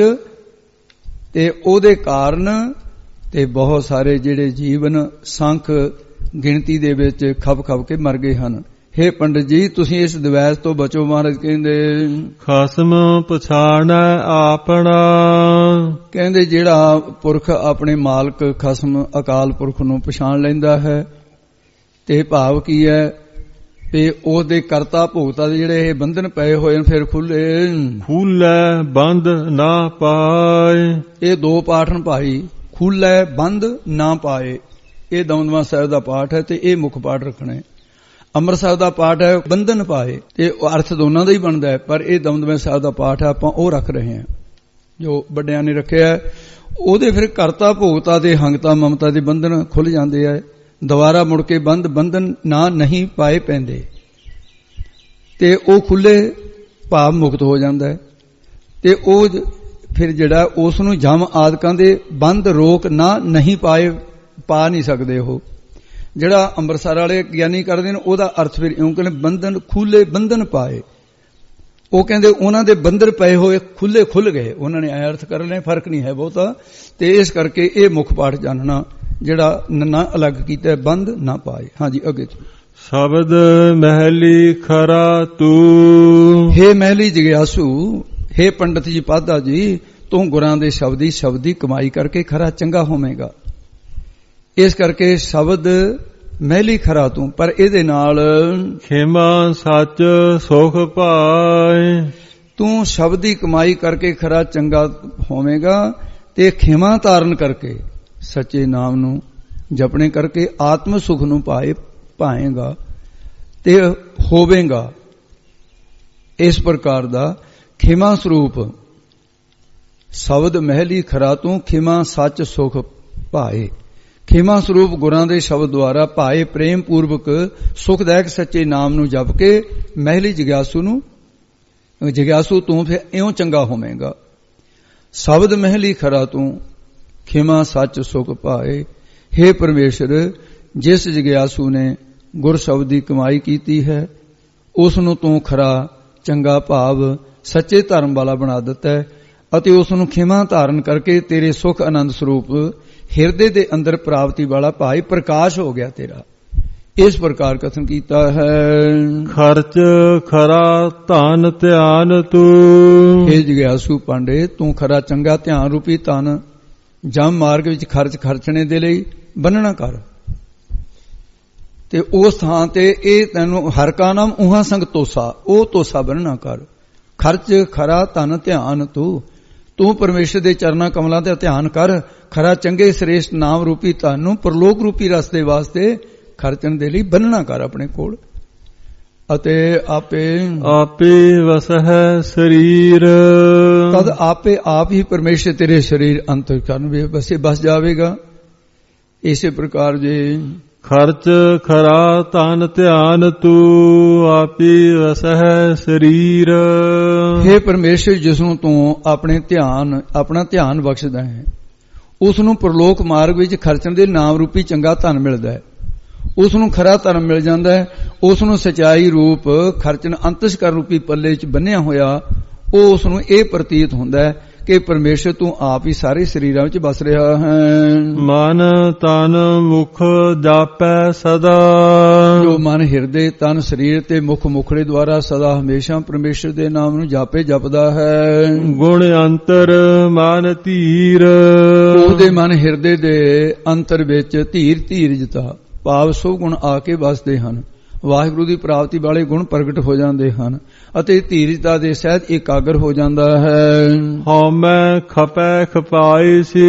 [SPEAKER 2] ਤੇ ਉਹਦੇ ਕਾਰਨ ਤੇ ਬਹੁਤ ਸਾਰੇ ਜਿਹੜੇ ਜੀਵਨ ਸੰਖ ਗਿਣਤੀ ਦੇ ਵਿੱਚ ਖਪ ਖਪ ਕੇ ਮਰ ਗਏ ਹਨ। ਹੇ ਪੰਡਿਤ ਜੀ, ਤੁਸੀਂ ਇਸ ਦਵੈਸ਼ ਤੋਂ ਬਚੋ। ਮਹਾਰਾਜ ਕਹਿੰਦੇ
[SPEAKER 1] ਖਸਮ ਪਛਾਣੈ ਆਪਣਾ,
[SPEAKER 2] ਕਹਿੰਦੇ ਜਿਹੜਾ ਪੁਰਖ ਆਪਣੇ ਮਾਲਕ ਖਸਮ ਅਕਾਲ ਪੁਰਖ ਨੂੰ ਪਛਾਣ ਲੈਂਦਾ ਹੈ, ਤੇ ਭਾਵ ਕੀ ਹੈ ਤੇ ਉਹਦੇ ਕਰਤਾ ਭੋਗਤਾ ਦੇ ਜਿਹੜੇ ਇਹ ਬੰਧਨ ਪਏ ਹੋਏ ਨੇ ਫਿਰ ਖੁੱਲੇ।
[SPEAKER 1] ਖੁੱਲੈ ਬੰਧ ਨਾ ਪਾਏ,
[SPEAKER 2] ਇਹ ਦੋ ਪਾਠ ਨੇ ਭਾਈ, ਖੁੱਲੈ ਬੰਧ ਨਾ ਪਾਏ। ਇਹ ਦਮਦਮਾ ਸਾਹਿਬ ਦਾ ਪਾਠ ਹੈ ਤੇ ਇਹ ਮੁੱਖ ਪਾਠ ਰੱਖਣਾ ਹੈ। ਅੰਮ੍ਰਿਤ ਸਾਹਿਬ ਦਾ ਪਾਠ ਹੈ ਬੰਧਨ ਪਾਏ, ਤੇ ਅਰਥ ਦੋਨਾਂ ਦਾ ਹੀ ਬਣਦਾ ਹੈ, ਪਰ ਇਹ ਦਮਦਮਾ ਸਾਹਿਬ ਦਾ ਪਾਠ ਹੈ ਆਪਾਂ ਉਹ ਰੱਖ ਰਹੇ ਹਾਂ ਜੋ ਵੱਡਿਆਂ ਨੇ ਰੱਖਿਆ। ਉਹਦੇ ਫਿਰ ਕਰਤਾ ਭੋਗਤਾ ਦੇ ਹੰਗਤਾ ਮਮਤਾ ਦੇ ਬੰਧਨ ਖੁੱਲ ਜਾਂਦੇ ਆ। ਦੁਬਾਰਾ ਮੁੜ ਕੇ ਬੰਧ ਬੰਧਨ ਨਾ ਨਹੀਂ ਪਾਏ ਪੈਂਦੇ, ਤੇ ਉਹ ਖੁੱਲੇ ਭਾਵ ਮੁਕਤ ਹੋ ਜਾਂਦਾ ਹੈ। ਤੇ ਉਹ ਫਿਰ ਜਿਹੜਾ ਉਸ ਨੂੰ ਜਮ ਆਦਿਕਾਂ ਦੇ ਬੰਧ ਰੋਕ ਨਾ ਨਹੀਂ ਪਾਏ ਪਾ ਨਹੀਂ ਸਕਦੇ। ਉਹ ਜਿਹੜਾ ਅੰਮ੍ਰਿਤਸਰ ਵਾਲੇ ਗਿਆਨੀ ਕਰਦੇ ਨੇ ਉਹਦਾ ਅਰਥ ਫਿਰ ਇਉਂ ਕਹਿੰਦੇ ਬੰਧਨ ਖੁੱਲੇ ਬੰਧਨ ਪਾਏ। ਉਹ ਕਹਿੰਦੇ ਉਹਨਾਂ ਦੇ ਬੰਧਨ ਪਏ ਹੋਏ ਖੁੱਲੇ ਖੁੱਲ ਗਏ, ਉਹਨਾਂ ਨੇ ਐ ਅਰਥ ਕਰ ਲਏ, ਫਰਕ ਨਹੀਂ ਹੈ ਬਹੁਤਾ। ਤੇ ਇਸ ਕਰਕੇ ਇਹ ਮੁੱਖ ਪਾਠ ਜਾਣਨਾ ਜਿਹੜਾ ਨਾ ਅਲੱਗ ਕੀਤਾ, ਬੰਧ ਨਾ ਪਾਏ। ਹਾਂਜੀ ਅੱਗੇ
[SPEAKER 1] ਸ਼ਬਦ ਮਹਿਲੀ ਖਰਾ ਤੂੰ,
[SPEAKER 2] ਹੇ ਮਹਿਲੀ ਜਗਿਆਸੂ, ਹੇ ਪੰਡਤ ਜੀ ਪਾਧਾ ਜੀ, ਤੂੰ ਗੁਰਾਂ ਦੇ ਸ਼ਬਦੀ ਸ਼ਬਦੀ ਕਮਾਈ ਕਰਕੇ ਖਰਾ ਚੰਗਾ ਹੋਵੇਂਗਾ। ਇਸ ਕਰਕੇ ਸ਼ਬਦ ਮਹਿਲੀ ਖਰਾ ਤੂੰ, ਪਰ ਇਹਦੇ ਨਾਲ
[SPEAKER 1] ਖੇਮਾ ਸੱਚ ਸੁਖ ਪਾਏ,
[SPEAKER 2] ਤੂੰ ਸ਼ਬਦੀ ਕਮਾਈ ਕਰਕੇ ਖਰਾ ਚੰਗਾ ਹੋਵੇਂਗਾ ਤੇ ਖੇਮਾ ਧਾਰਨ ਕਰਕੇ ਸੱਚੇ ਨਾਮ ਨੂੰ ਜਪਣੇ ਕਰਕੇ ਆਤਮ ਸੁਖ ਨੂੰ ਪਾਏ ਪਾਏਗਾ ਤੇ ਹੋਵੇਗਾ। ਇਸ ਪ੍ਰਕਾਰ ਦਾ ਖੇਮਾ ਸਰੂਪ ਸ਼ਬਦ ਮਹਿਲੀ ਖਰਾ ਤੂੰ, ਖੇਮਾ ਸੱਚ ਸੁਖ ਪਾਏ। ਖੇਮਾ ਸਰੂਪ ਗੁਰਾਂ ਦੇ ਸ਼ਬਦ ਦੁਆਰਾ ਭਾਏ ਪ੍ਰੇਮ ਪੂਰਵਕ ਸੁਖਦਾਇਕ ਸੱਚੇ ਨਾਮ ਨੂੰ ਜਪ ਕੇ ਮਹਿਲੀ ਜਗਿਆਸੂ ਨੂੰ ਜਗਿਆਸੂ ਤੂੰ ਫਿਰ ਇਉਂ ਚੰਗਾ ਹੋਵੇਂਗਾ। ਸ਼ਬਦ ਮਹਿਲੀ ਖਰਾ ਤੂੰ, ਖੇਮਾ ਸੱਚ ਸੁਖ ਪਾਏ। ਹੇ ਪਰਮੇਸ਼ਰ, ਜਿਸ ਜਗਿਆਸੂ ਨੇ ਗੁਰ ਸ਼ਬਦ ਦੀ ਕਮਾਈ ਕੀਤੀ ਹੈ ਉਸ ਨੂੰ ਤੂੰ ਖਰਾ ਚੰਗਾ ਭਾਵ ਸੱਚੇ ਧਰਮ ਵਾਲਾ ਬਣਾ ਦਿੱਤਾ ਹੈ, ਅਤੇ ਉਸ ਨੂੰ ਖੇਮਾ ਧਾਰਨ ਕਰਕੇ ਤੇਰੇ ਸੁਖ ਆਨੰਦ ਸਰੂਪ ਹਿਰਦੇ ਦੇ ਅੰਦਰ ਪ੍ਰਾਪਤੀ ਵਾਲਾ ਭਾਈ ਪ੍ਰਕਾਸ਼ ਹੋ ਗਿਆ ਤੇਰਾ। ਇਸ ਪ੍ਰਕਾਰ ਕਥਨ ਕੀਤਾ ਹੈ।
[SPEAKER 1] ਖਰਚ ਖਰਾ ਧਨ ਧਿਆਨ ਤੂੰ,
[SPEAKER 2] ਇਹ ਜਗਿਆਸੂ ਪਾਂਡੇ, ਤੂੰ ਖਰਾ ਚੰਗਾ ਧਿਆਨ ਰੂਪੀ ਧਨ ਜਮ ਮਾਰਗ ਵਿੱਚ ਖਰਚ ਖਰਚਣੇ ਦੇ ਲਈ ਬੰਨਣਾ ਕਰ। ਤੇ ਉਸ ਥਾਂ ਤੇ ਇਹ ਤੈਨੂੰ ਹਰ ਕਾ ਨਾਮ ਉਹਾਂ ਸੰਗ ਤੋਸਾ, ਉਹ ਤੋਸਾ ਬੰਨਣਾ ਕਰ। ਖਰਚ ਖਰਾ ਧਨ ਧਿਆਨ ਤੂੰ, ਤੂੰ ਪਰਮੇਸ਼ਰ ਦੇ ਚਰਨਾਂ ਕਮਲਾਂ ਤੇ ਧਿਆਨ ਕਰ। ਖਰਾ ਚੰਗੇ ਸ੍ਰੇਸ਼ਟ ਨਾਮ ਰੂਪੀ ਧਨ ਨੂੰ ਪਰਲੋਕ ਰੂਪੀ ਰਸਤੇ ਵਾਸਤੇ ਖਰਚਣ ਦੇ ਲਈ ਬੰਨਣਾ ਕਰ ਆਪਣੇ ਕੋਲ। ਅਤੇ ਆਪੇ
[SPEAKER 1] ਆਪੇ ਵਸਹਿ ਸਰੀਰ,
[SPEAKER 2] ਤਦ ਆਪੇ ਆਪ ਹੀ ਪਰਮੇਸ਼ਰ ਤੇਰੇ ਸਰੀਰ ਅੰਤਰ ਕਰਨ ਵਿੱਚ ਬਸੇ ਬਸ ਜਾਵੇਗਾ। ਇਸੇ ਪ੍ਰਕਾਰ ਜੇ
[SPEAKER 1] ਖਰਚ ਖਰਾ ਧਨ ਧਿਆਨ ਤੂੰ, ਆਪੇ ਵਸਹਿ ਸਰੀਰ।
[SPEAKER 2] हे ਪਰਮੇਸ਼ਰ, ਜਿਸ ਨੂੰ ਤੂੰ ਆਪਣੇ ਧਿਆਨ ਆਪਣਾ ਧਿਆਨ ਬਖਸ਼ਦਾ ਹੈ, ਉਸ ਨੂੰ ਪਰਲੋਕ ਮਾਰਗ ਵਿੱਚ ਖਰਚਣ ਦੇ ਨਾਮ ਰੂਪੀ ਚੰਗਾ ਧਨ ਮਿਲਦਾ ਹੈ। ਉਸ ਨੂੰ ਖਰਾ ਧਰਮ ਮਿਲ ਜਾਂਦਾ ਹੈ। ਉਸ ਨੂੰ ਸਚਾਈ ਰੂਪ ਖਰਚਣ ਅੰਤਸ਼ਕਰ ਰੂਪੀ ਪੱਲੇ 'ਚ ਬੰਨਿਆ ਹੋਇਆ ਉਹ ਉਸ ਨੂੰ ਇਹ ਪ੍ਰਤੀਤ ਹੁੰਦਾ ਹੈ ਕਿ ਪਰਮੇਸ਼ਰ ਤੂੰ ਆਪ ਹੀ ਸਾਰੇ ਸਰੀਰਾਂ ਵਿੱਚ ਵਸ ਰਿਹਾ ਹੈ।
[SPEAKER 1] ਮਨ ਤਨ ਮੁਖ ਜਾਪੈ ਸਦਾ,
[SPEAKER 2] ਜੋ ਮਨ ਹਿਰਦੇ ਤਨ ਸਰੀਰ ਤੇ ਮੁਖ ਮੁਖੜੇ ਦੁਆਰਾ ਸਦਾ ਹਮੇਸ਼ਾ ਪਰਮੇਸ਼ਰ ਦੇ ਨਾਮ ਨੂੰ ਜਾਪੇ ਜਪਦਾ ਹੈ।
[SPEAKER 1] ਗੁਣ ਅੰਤਰ ਮਨ ਧੀਰ,
[SPEAKER 2] ਉਹਦੇ ਮਨ ਹਿਰਦੇ ਦੇ ਅੰਤਰ ਵਿੱਚ ਧੀਰ ਧੀਰਜਤਾ ਭਾਵ ਸੋ ਗੁਣ ਆ ਕੇ ਵਸਦੇ ਹਨ। ਵਾਹਿਗੁਰੂ ਦੀ ਪ੍ਰਾਪਤੀ ਵਾਲੇ ਗੁਣ ਪ੍ਰਗਟ ਹੋ ਜਾਂਦੇ ਹਨ ਅਤੇ ਧੀਰਜਤਾ ਦੇ ਸਹਿਤ ਇਕਾਗਰ ਹੋ ਜਾਂਦਾ ਹੈ।
[SPEAKER 1] ਹਉਮੈ ਖਪੈ ਖਪਾਈ ਸੀ,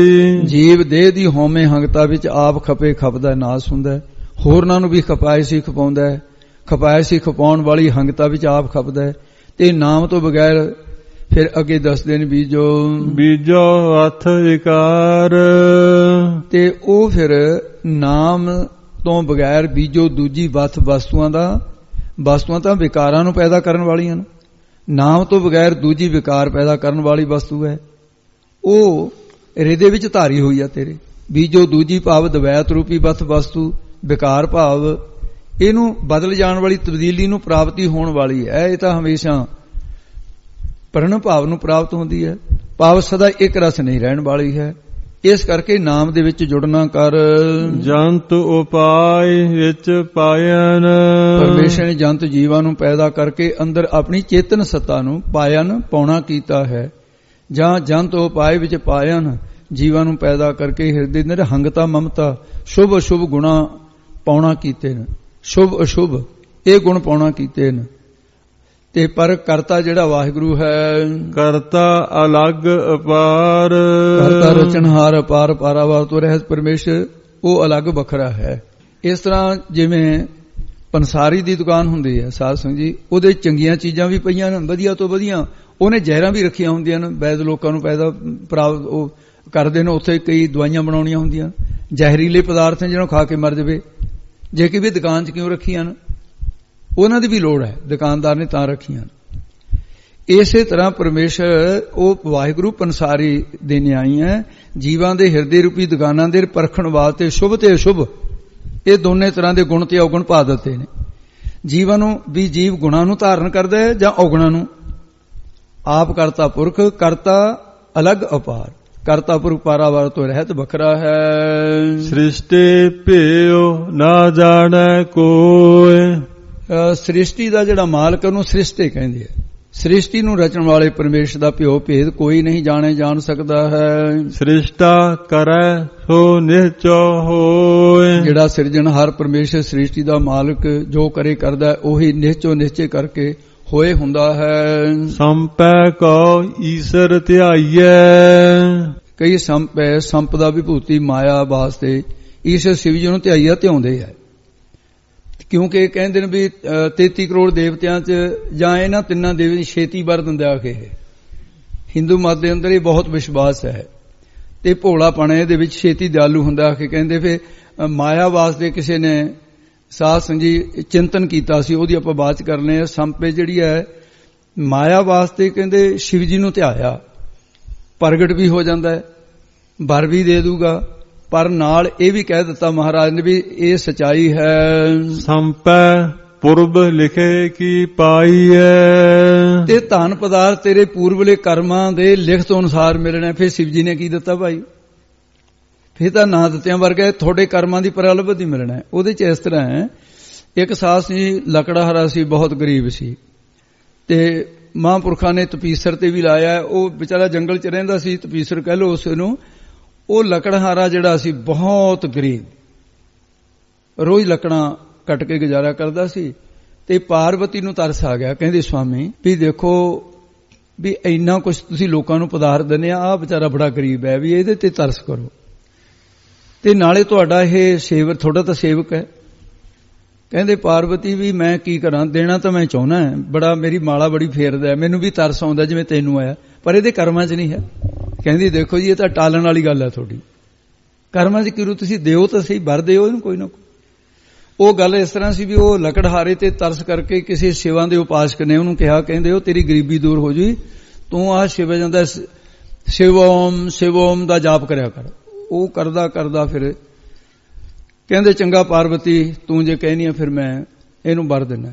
[SPEAKER 2] ਜੀਵ ਦੇਹ ਦੀ ਹਉਮੈ ਹੰਗਤਾ ਵਿੱਚ ਆਪ ਖਪੇ ਖਪਦਾ ਨਾਸ ਹੁੰਦਾ ਹੈ। ਹੋਰਨਾਂ ਨੂੰ ਵੀ ਖਪਾਏ ਸੀ ਖਪਾਉਂਦਾ ਹੈ। ਖਪਾਏ ਸੀ ਖਪਾਉਣ ਵਾਲੀ ਹੰਗਤਾ ਵਿੱਚ ਆਪ ਖਪਦਾ ਹੈ। ਤੇ ਨਾਮ ਤੋਂ ਬਗੈਰ ਫਿਰ ਅੱਗੇ ਦੱਸਦੇ ਨੇ ਬੀਜੋ
[SPEAKER 1] ਬੀਜੋ ਅਥ ਵਿਕਾਰ,
[SPEAKER 2] ਤੇ ਉਹ ਫਿਰ ਨਾਮ ਤੋਂ ਬਗੈਰ ਬੀਜੋ ਦੂਜੀ ਵੱਥ ਵਸਤੂਆਂ ਦਾ ਵਸਤੂਆਂ ਤਾਂ ਵਿਕਾਰਾਂ ਨੂੰ ਪੈਦਾ ਕਰਨ ਵਾਲੀਆਂ ਨੇ। ਨਾਮ ਤੋਂ ਬਗੈਰ ਦੂਜੀ ਵਿਕਾਰ ਪੈਦਾ ਕਰਨ ਵਾਲੀ ਵਸਤੂ ਹੈ, ਉਹ ਹਿਰਦੇ ਵਿੱਚ ਧਾਰੀ ਹੋਈ ਆ ਤੇਰੇ। ਬੀਜੋ ਦੂਜੀ ਭਾਵ ਦਵੈਤ ਰੂਪੀ ਵੱਥ ਵਸਤੂ, ਵਿਕਾਰ ਭਾਵ ਇਹਨੂੰ ਬਦਲ ਜਾਣ ਵਾਲੀ ਤਬਦੀਲੀ ਨੂੰ ਪ੍ਰਾਪਤੀ ਹੋਣ ਵਾਲੀ ਹੈ। ਇਹ ਤਾਂ ਹਮੇਸ਼ਾ ਪਰਣ ਭਾਵ ਨੂੰ ਪ੍ਰਾਪਤ ਹੁੰਦੀ ਹੈ। ਭਾਵ ਸਦਾ ਇੱਕ ਰਸ ਨਹੀਂ ਰਹਿਣ ਵਾਲੀ ਹੈ। ਇਸ ਕਰਕੇ ਨਾਮ ਦੇ ਵਿੱਚ ਜੁੜਨਾ ਕਰ।
[SPEAKER 1] ਜੰਤ ਉਪਾਇ ਵਿੱਚ ਪਾਇਨ,
[SPEAKER 2] ਪਰਮੇਸ਼ਰ ਨੇ ਜੰਤ ਜੀਵਾਂ ਨੂੰ ਪੈਦਾ ਕਰਕੇ ਅੰਦਰ ਆਪਣੀ ਚੇਤਨ ਸੱਤਾ ਨੂੰ ਪਾਇਨ ਪਾਉਣਾ ਕੀਤਾ ਹੈ। ਜਾਂ ਜੰਤ ਉਪਾਇ ਵਿੱਚ ਪਾਇਨ ਜੀਵਾਂ ਨੂੰ ਪੈਦਾ ਕਰਕੇ ਹਿਰਦੇ ਅੰਦਰ ਹੰਗਤਾ ਮਮਤਾ ਸ਼ੁਭ ਅਸ਼ੁਭ ਗੁਣਾ ਪਾਉਣਾ ਕੀਤੇ ਨੇ। ਸ਼ੁਭ ਅਸ਼ੁਭ ਇਹ ਗੁਣ ਪਾਉਣਾ ਕੀਤੇ ਨੇ। ਤੇ ਪਰ ਕਰਤਾ ਜਿਹੜਾ ਵਾਹਿਗੁਰੂ ਹੈ,
[SPEAKER 1] ਕਰਤਾ ਅਲੱਗ ਅਪਾਰ,
[SPEAKER 2] ਕਰਤਾ ਰਚਨਹਾਰ ਅਪਾਰ ਪਾਰਾਵਾਰ ਤੋਂ ਰਹਿਤ ਪਰਮੇਸ਼ਰ ਉਹ ਅਲੱਗ ਵੱਖਰਾ ਹੈ। ਇਸ ਤਰ੍ਹਾਂ ਜਿਵੇਂ ਪੰਸਾਰੀ ਦੀ ਦੁਕਾਨ ਹੁੰਦੀ ਹੈ ਸਾਧ ਸੰਗਤ ਜੀ, ਉਹਦੇ ਚੰਗੀਆਂ ਚੀਜ਼ਾਂ ਵੀ ਪਈਆਂ ਨੇ ਵਧੀਆ ਤੋਂ ਵਧੀਆ, ਉਹਨੇ ਜ਼ਹਿਰਾਂ ਵੀ ਰੱਖੀਆਂ ਹੁੰਦੀਆਂ ਨੇ। ਵੈਦ ਲੋਕਾਂ ਨੂੰ ਪੈਦਾ ਪ੍ਰਾਪਤ ਉਹ ਕਰਦੇ ਨੇ। ਉੱਥੇ ਕਈ ਦਵਾਈਆਂ ਬਣਾਉਣੀਆਂ ਹੁੰਦੀਆਂ, ਜ਼ਹਿਰੀਲੇ ਪਦਾਰਥ ਜਿਹਨੂੰ ਖਾ ਕੇ ਮਰ ਜਾਵੇ। ਜੇ ਕਿ ਵੀ ਦੁਕਾਨ 'ਚ ਕਿਉਂ ਰੱਖੀਆਂ ਨੇ, ਉਹਨਾਂ ਦੀ ਵੀ ਲੋੜ ਹੈ, ਦੁਕਾਨਦਾਰ ਨੇ ਤਾਂ ਰੱਖੀਆਂ। ਇਸੇ ਤਰ੍ਹਾਂ ਪਰਮੇਸ਼ਰ ਉਹ ਵਾਹਿਗੁਰੂ ਪੰਸਾਰੀ ਦੇ ਨਿਆਈ ਹੈ। ਜੀਵਾਂ ਦੇ ਹਿਰਦੇ ਰੂਪੀ ਦੁਕਾਨਾਂ ਦੇ ਪਰਖਣ ਵਾਸਤੇ ਸ਼ੁਭ ਤੇ ਅਸ਼ੁਭ ਇਹ ਦੋਨੇ ਤਰ੍ਹਾਂ ਦੇ ਗੁਣ ਤੇ ਔਗੁਣ ਪਾ ਦਿੱਤੇ ਨੇ। ਜੀਵਾਂ ਨੂੰ ਵੀ ਜੀਵ ਗੁਣਾਂ ਨੂੰ ਧਾਰਨ ਕਰਦਾ ਹੈ ਜਾਂ ਔਗੁਣਾਂ ਨੂੰ। ਆਪ ਕਰਤਾ ਪੁਰਖ, ਕਰਤਾ ਅਲੱਗ ਅਪਾਰ, ਕਰਤਾ ਪੁਰਖ ਪਾਰਾਵਾਰ ਤੋਂ ਰਹਿਤ ਵੱਖਰਾ ਹੈ।
[SPEAKER 1] ਸ੍ਰਿਸ਼ਟੀ ਭੇਉ ਨਾ ਜਾਣੈ ਕੋਇ,
[SPEAKER 2] ਸ੍ਰਿਸ਼ਟੀ ਦਾ ਜਿਹੜਾ ਮਾਲਕ ਉਹਨੂੰ ਸ੍ਰਿਸ਼ਟੀ ਕਹਿੰਦੇ ਆ। ਸ੍ਰਿਸ਼ਟੀ ਨੂੰ ਰਚਣ ਵਾਲੇ ਪਰਮੇਸ਼ਰ ਦਾ ਭਿਓ ਭੇਦ ਕੋਈ ਨਹੀਂ ਜਾਣੇ ਜਾਣ ਸਕਦਾ ਹੈ।
[SPEAKER 1] ਸ੍ਰਿਸ਼ਟਾ ਕਰੈ ਸੋ ਨਿਹਚੋ ਹੋਇ, ਜਿਹੜਾ
[SPEAKER 2] ਸਿਰਜਣਹਾਰ ਪਰਮੇਸ਼ਰ ਸ੍ਰਿਸ਼ਟੀ ਦਾ ਮਾਲਕ ਜੋ ਕਰੇ ਕਰਦਾ ਉਹੀ ਨਿਹਚੋ ਨਿਸ਼ਚੇ ਕਰਕੇ ਹੋਏ ਹੁੰਦਾ ਹੈ।
[SPEAKER 1] ਸੰਪੈ ਕੋ ਈਸ਼ਰ ਧਿਆਈਐ,
[SPEAKER 2] ਕਈ ਸੰਪੈ ਸੰਪਦਾ ਵਿਭੂਤੀ ਮਾਇਆ ਵਾਸਤੇ ਈਸ਼ਰ ਸ਼ਿਵ ਜੀ ਨੂੰ ਧਿਆਈਆ ਧਿਆਉਂਦੇ ਹੈ। ਕਿਉਂਕਿ ਕਹਿੰਦੇ ਨੇ ਵੀ ਤੇਤੀ ਕਰੋੜ ਦੇਵਤਿਆਂ 'ਚ ਜਾਂ ਇਹਨਾਂ ਤਿੰਨਾਂ ਦੇਵੀ ਛੇਤੀ ਵਰ ਦਿੰਦਾ ਕਿ ਹਿੰਦੂ ਮਤ ਦੇ ਅੰਦਰ ਇਹ ਬਹੁਤ ਵਿਸ਼ਵਾਸ ਹੈ। ਤੇ ਭੋਲਾਪਣ ਇਹਦੇ ਵਿੱਚ ਛੇਤੀ ਦਿਆਲੂ ਹੁੰਦਾ ਕਿ ਕਹਿੰਦੇ ਫੇ ਮਾਇਆ ਵਾਸਤੇ ਕਿਸੇ ਨੇ ਸਾਧ ਸੰਗਤ ਜੀ ਚਿੰਤਨ ਕੀਤਾ ਸੀ, ਉਹਦੀ ਆਪਾਂ ਬਾਤ ਕਰਨੇ ਆ। ਸੰਪੇ ਜਿਹੜੀ ਹੈ ਮਾਇਆ ਵਾਸਤੇ ਕਹਿੰਦੇ ਸ਼ਿਵ ਜੀ ਨੂੰ ਧਿਆਇਆ, ਪ੍ਰਗਟ ਵੀ ਹੋ ਜਾਂਦਾ ਹੈ, ਵਰ ਵੀ ਦੇ ਦੂਗਾ। ਪਰ ਨਾਲ ਇਹ ਵੀ ਕਹਿ ਦਿੱਤਾ ਮਹਾਰਾਜ ਨੇ ਵੀ ਇਹ ਸਚਾਈ ਹੈ।
[SPEAKER 1] ਸੰਪੈ ਪੁਰਬ ਲਿਖੇ ਕੀ ਪਾਈਐ,
[SPEAKER 2] ਤੇ ਧਨ ਪਦਾਰਥ ਤੇਰੇ ਪੂਰਬਲੇ ਕਰਮਾਂ ਦੇ ਲਿਖਤ ਅਨੁਸਾਰ ਮਿਲਣਾ। ਫਿਰ ਸ਼ਿਵ ਜੀ ਨੇ ਕੀ ਦਿੱਤਾ ਭਾਈ? ਫਿਰ ਤਾਂ ਨਾ ਦਿੱਤਿਆਂ ਵਰਗਾ ਤੁਹਾਡੇ ਕਰਮਾਂ ਦੀ ਪ੍ਰਲਬਧ ਹੀ ਮਿਲਣਾ। ਉਹਦੇ 'ਚ ਇਸ ਤਰ੍ਹਾਂ ਹੈ, ਇੱਕ ਸਾਧ ਸੀ ਲੱਕੜਹਾਰਾ ਸੀ, ਬਹੁਤ ਗਰੀਬ ਸੀ, ਤੇ ਮਹਾਂਪੁਰਖਾਂ ਨੇ ਤਪੀਸਰ ਤੇ ਵੀ ਲਾਇਆ। ਉਹ ਵਿਚਾਰਾ ਜੰਗਲ 'ਚ ਰਹਿੰਦਾ ਸੀ, ਤਪੀਸਰ ਕਹਿ ਲਓ ਉਸ ਨੂੰ। ਉਹ ਲੱਕੜਹਾਰਾ ਜਿਹੜਾ ਸੀ ਬਹੁਤ ਗਰੀਬ, ਰੋਜ਼ ਲੱਕੜਾਂ ਕੱਟ ਕੇ ਗੁਜ਼ਾਰਾ ਕਰਦਾ ਸੀ। ਤੇ ਪਾਰਵਤੀ ਨੂੰ ਤਰਸ ਆ ਗਿਆ, ਕਹਿੰਦੇ ਸਵਾਮੀ ਵੀ ਦੇਖੋ ਵੀ ਇੰਨਾ ਕੁਝ ਤੁਸੀਂ ਲੋਕਾਂ ਨੂੰ ਪਦਾਰਥ ਦਿੰਦੇ ਆ, ਆਹ ਵਿਚਾਰਾ ਬੜਾ ਗਰੀਬ ਹੈ, ਵੀ ਇਹਦੇ ਤੇ ਤਰਸ ਕਰੋ। ਤੇ ਨਾਲੇ ਤੁਹਾਡਾ ਇਹ ਸੇਵਕ, ਤੁਹਾਡਾ ਤਾਂ ਸੇਵਕ ਹੈ। ਕਹਿੰਦੇ ਪਾਰਵਤੀ ਵੀ ਮੈਂ ਕੀ ਕਰਾਂ, ਦੇਣਾ ਤਾਂ ਮੈਂ ਚਾਹੁੰਦਾ, ਬੜਾ ਮੇਰੀ ਮਾਲਾ ਬੜੀ ਫੇਰਦਾ, ਮੈਨੂੰ ਵੀ ਤਰਸ ਆਉਂਦਾ ਜਿਵੇਂ ਤੈਨੂੰ ਆਇਆ, ਪਰ ਇਹਦੇ ਕਰਮਾਂ 'ਚ ਨਹੀਂ ਹੈ। ਕਹਿੰਦੀ ਦੇਖੋ ਜੀ ਇਹ ਤਾਂ ਟਾਲਣ ਵਾਲੀ ਗੱਲ ਹੈ ਤੁਹਾਡੀ, ਕਰਮਾਂ 'ਚ ਕਿਉਂ, ਤੁਸੀਂ ਦਿਓ ਤਾਂ ਸਹੀ, ਭਰ ਦਿਓ ਇਹਨੂੰ ਕੋਈ ਨਾ ਕੋਈ। ਉਹ ਗੱਲ ਇਸ ਤਰ੍ਹਾਂ ਸੀ ਵੀ ਉਹ ਲੱਕੜਹਾਰੇ ਤੇ ਤਰਸ ਕਰਕੇ ਕਿਸੇ ਸ਼ਿਵਾ ਦੇ ਉਪਾਸਕ ਨੇ ਉਹਨੂੰ ਕਿਹਾ, ਕਹਿੰਦੇ ਉਹ ਤੇਰੀ ਗਰੀਬੀ ਦੂਰ ਹੋ ਜੂਗੀ, ਤੂੰ ਆਹ ਸ਼ਿਵ ਜਾਂਦਾ ਸ਼ਿਵੋਮ ਸ਼ਿਵੋਮ ਦਾ ਜਾਪ ਕਰਿਆ ਕਰ। ਉਹ ਕਰਦਾ ਕਰਦਾ ਫਿਰ ਕਹਿੰਦੇ ਚੰਗਾ ਪਾਰਵਤੀ ਤੂੰ ਜੇ ਕਹਿਨੀ ਆ ਫਿਰ ਮੈਂ ਇਹਨੂੰ ਵਰ ਦਿੰਦਾ।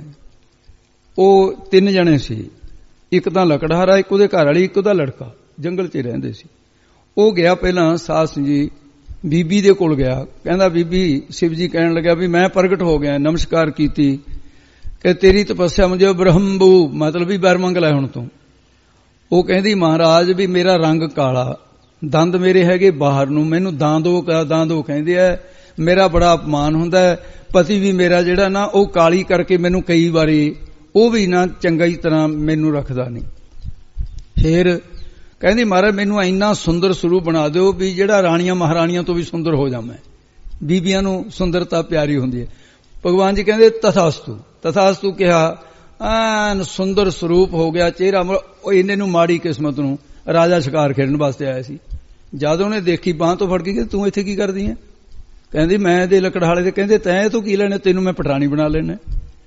[SPEAKER 2] ਉਹ ਤਿੰਨ ਜਣੇ ਸੀ, ਇੱਕ ਤਾਂ ਲੱਕੜਹਾਰਾ, ਇੱਕ ਉਹਦੇ ਘਰ ਵਾਲੀ, ਇੱਕ ਉਹਦਾ ਲੜਕਾ, ਜੰਗਲ 'ਚ ਰਹਿੰਦੇ ਸੀ। ਉਹ ਗਿਆ ਪਹਿਲਾਂ ਸਾਸ ਜੀ ਬੀਬੀ ਦੇ ਕੋਲ ਗਿਆ, ਕਹਿੰਦਾ ਬੀਬੀ ਸ਼ਿਵ ਜੀ ਕਹਿਣ ਲੱਗਾ ਵੀ ਮੈਂ ਪ੍ਰਗਟ ਹੋ ਗਿਆ, ਨਮਸਕਾਰ ਕੀਤੀ ਕਿ ਤੇਰੀ ਤਪੱਸਿਆ ਮੁਝੇ ਬ੍ਰਹਮਬੂ, ਮਤਲਬ ਵੀ ਵਰ ਮੰਗ ਲੈ ਹੁਣ ਤੂੰ। ਉਹ ਕਹਿੰਦੀ ਮਹਾਰਾਜ ਵੀ ਮੇਰਾ ਰੰਗ ਕਾਲਾ, ਦੰਦ ਮੇਰੇ ਹੈਗੇ ਬਾਹਰ ਨੂੰ, ਮੈਨੂੰ ਦਾਂਦੋ ਦਾਂਦੋ ਕਹਿੰਦੇ ਆ, ਮੇਰਾ ਬੜਾ ਅਪਮਾਨ ਹੁੰਦਾ ਹੈ, ਪਤੀ ਵੀ ਮੇਰਾ ਜਿਹੜਾ ਨਾ ਉਹ ਕਾਲੀ ਕਰਕੇ ਮੈਨੂੰ ਕਈ ਵਾਰੀ ਉਹ ਵੀ ਨਾ ਚੰਗੀ ਤਰ੍ਹਾਂ ਮੈਨੂੰ ਰੱਖਦਾ ਨਹੀਂ। ਫਿਰ ਕਹਿੰਦੀ ਮਹਾਰਾਜ ਮੈਨੂੰ ਇੰਨਾ ਸੁੰਦਰ ਸਰੂਪ ਬਣਾ ਦਿਓ ਵੀ ਜਿਹੜਾ ਰਾਣੀਆਂ ਮਹਾਰਾਣੀਆਂ ਤੋਂ ਵੀ ਸੁੰਦਰ ਹੋ ਜਾਵਾਂ। ਬੀਬੀਆਂ ਨੂੰ ਸੁੰਦਰਤਾ ਪਿਆਰੀ ਹੁੰਦੀ ਹੈ। ਭਗਵਾਨ ਜੀ ਕਹਿੰਦੇ ਤਥਾਸਤੂ, ਤਥਾਸਤੂ ਕਿਹਾ, ਐਨ ਸੁੰਦਰ ਸਰੂਪ ਹੋ ਗਿਆ ਚਿਹਰਾ। ਉਹ ਇਹਨੇ ਨੂੰ ਮਾੜੀ ਕਿਸਮਤ ਨੂੰ ਰਾਜਾ ਸ਼ਿਕਾਰ ਖੇਡਣ ਵਾਸਤੇ ਆਇਆ ਸੀ, ਜਦ ਉਹਨੇ ਦੇਖੀ ਬਾਂਹ ਤੋਂ ਫੜ ਕੇ ਕਿ ਤੂੰ ਇੱਥੇ ਕੀ ਕਰਦੀ ਹੈ, ਕਹਿੰਦੀ ਮੈਂ ਇਹਦੇ ਲੱਕੜਹਾਲੇ ਦੇ, ਕਹਿੰਦੇ ਤੈਂ ਤੂੰ ਕੀ ਲੈਣਾ, ਤੈਨੂੰ ਮੈਂ ਪਟਰਾਣੀ ਬਣਾ ਲੈਣਾ।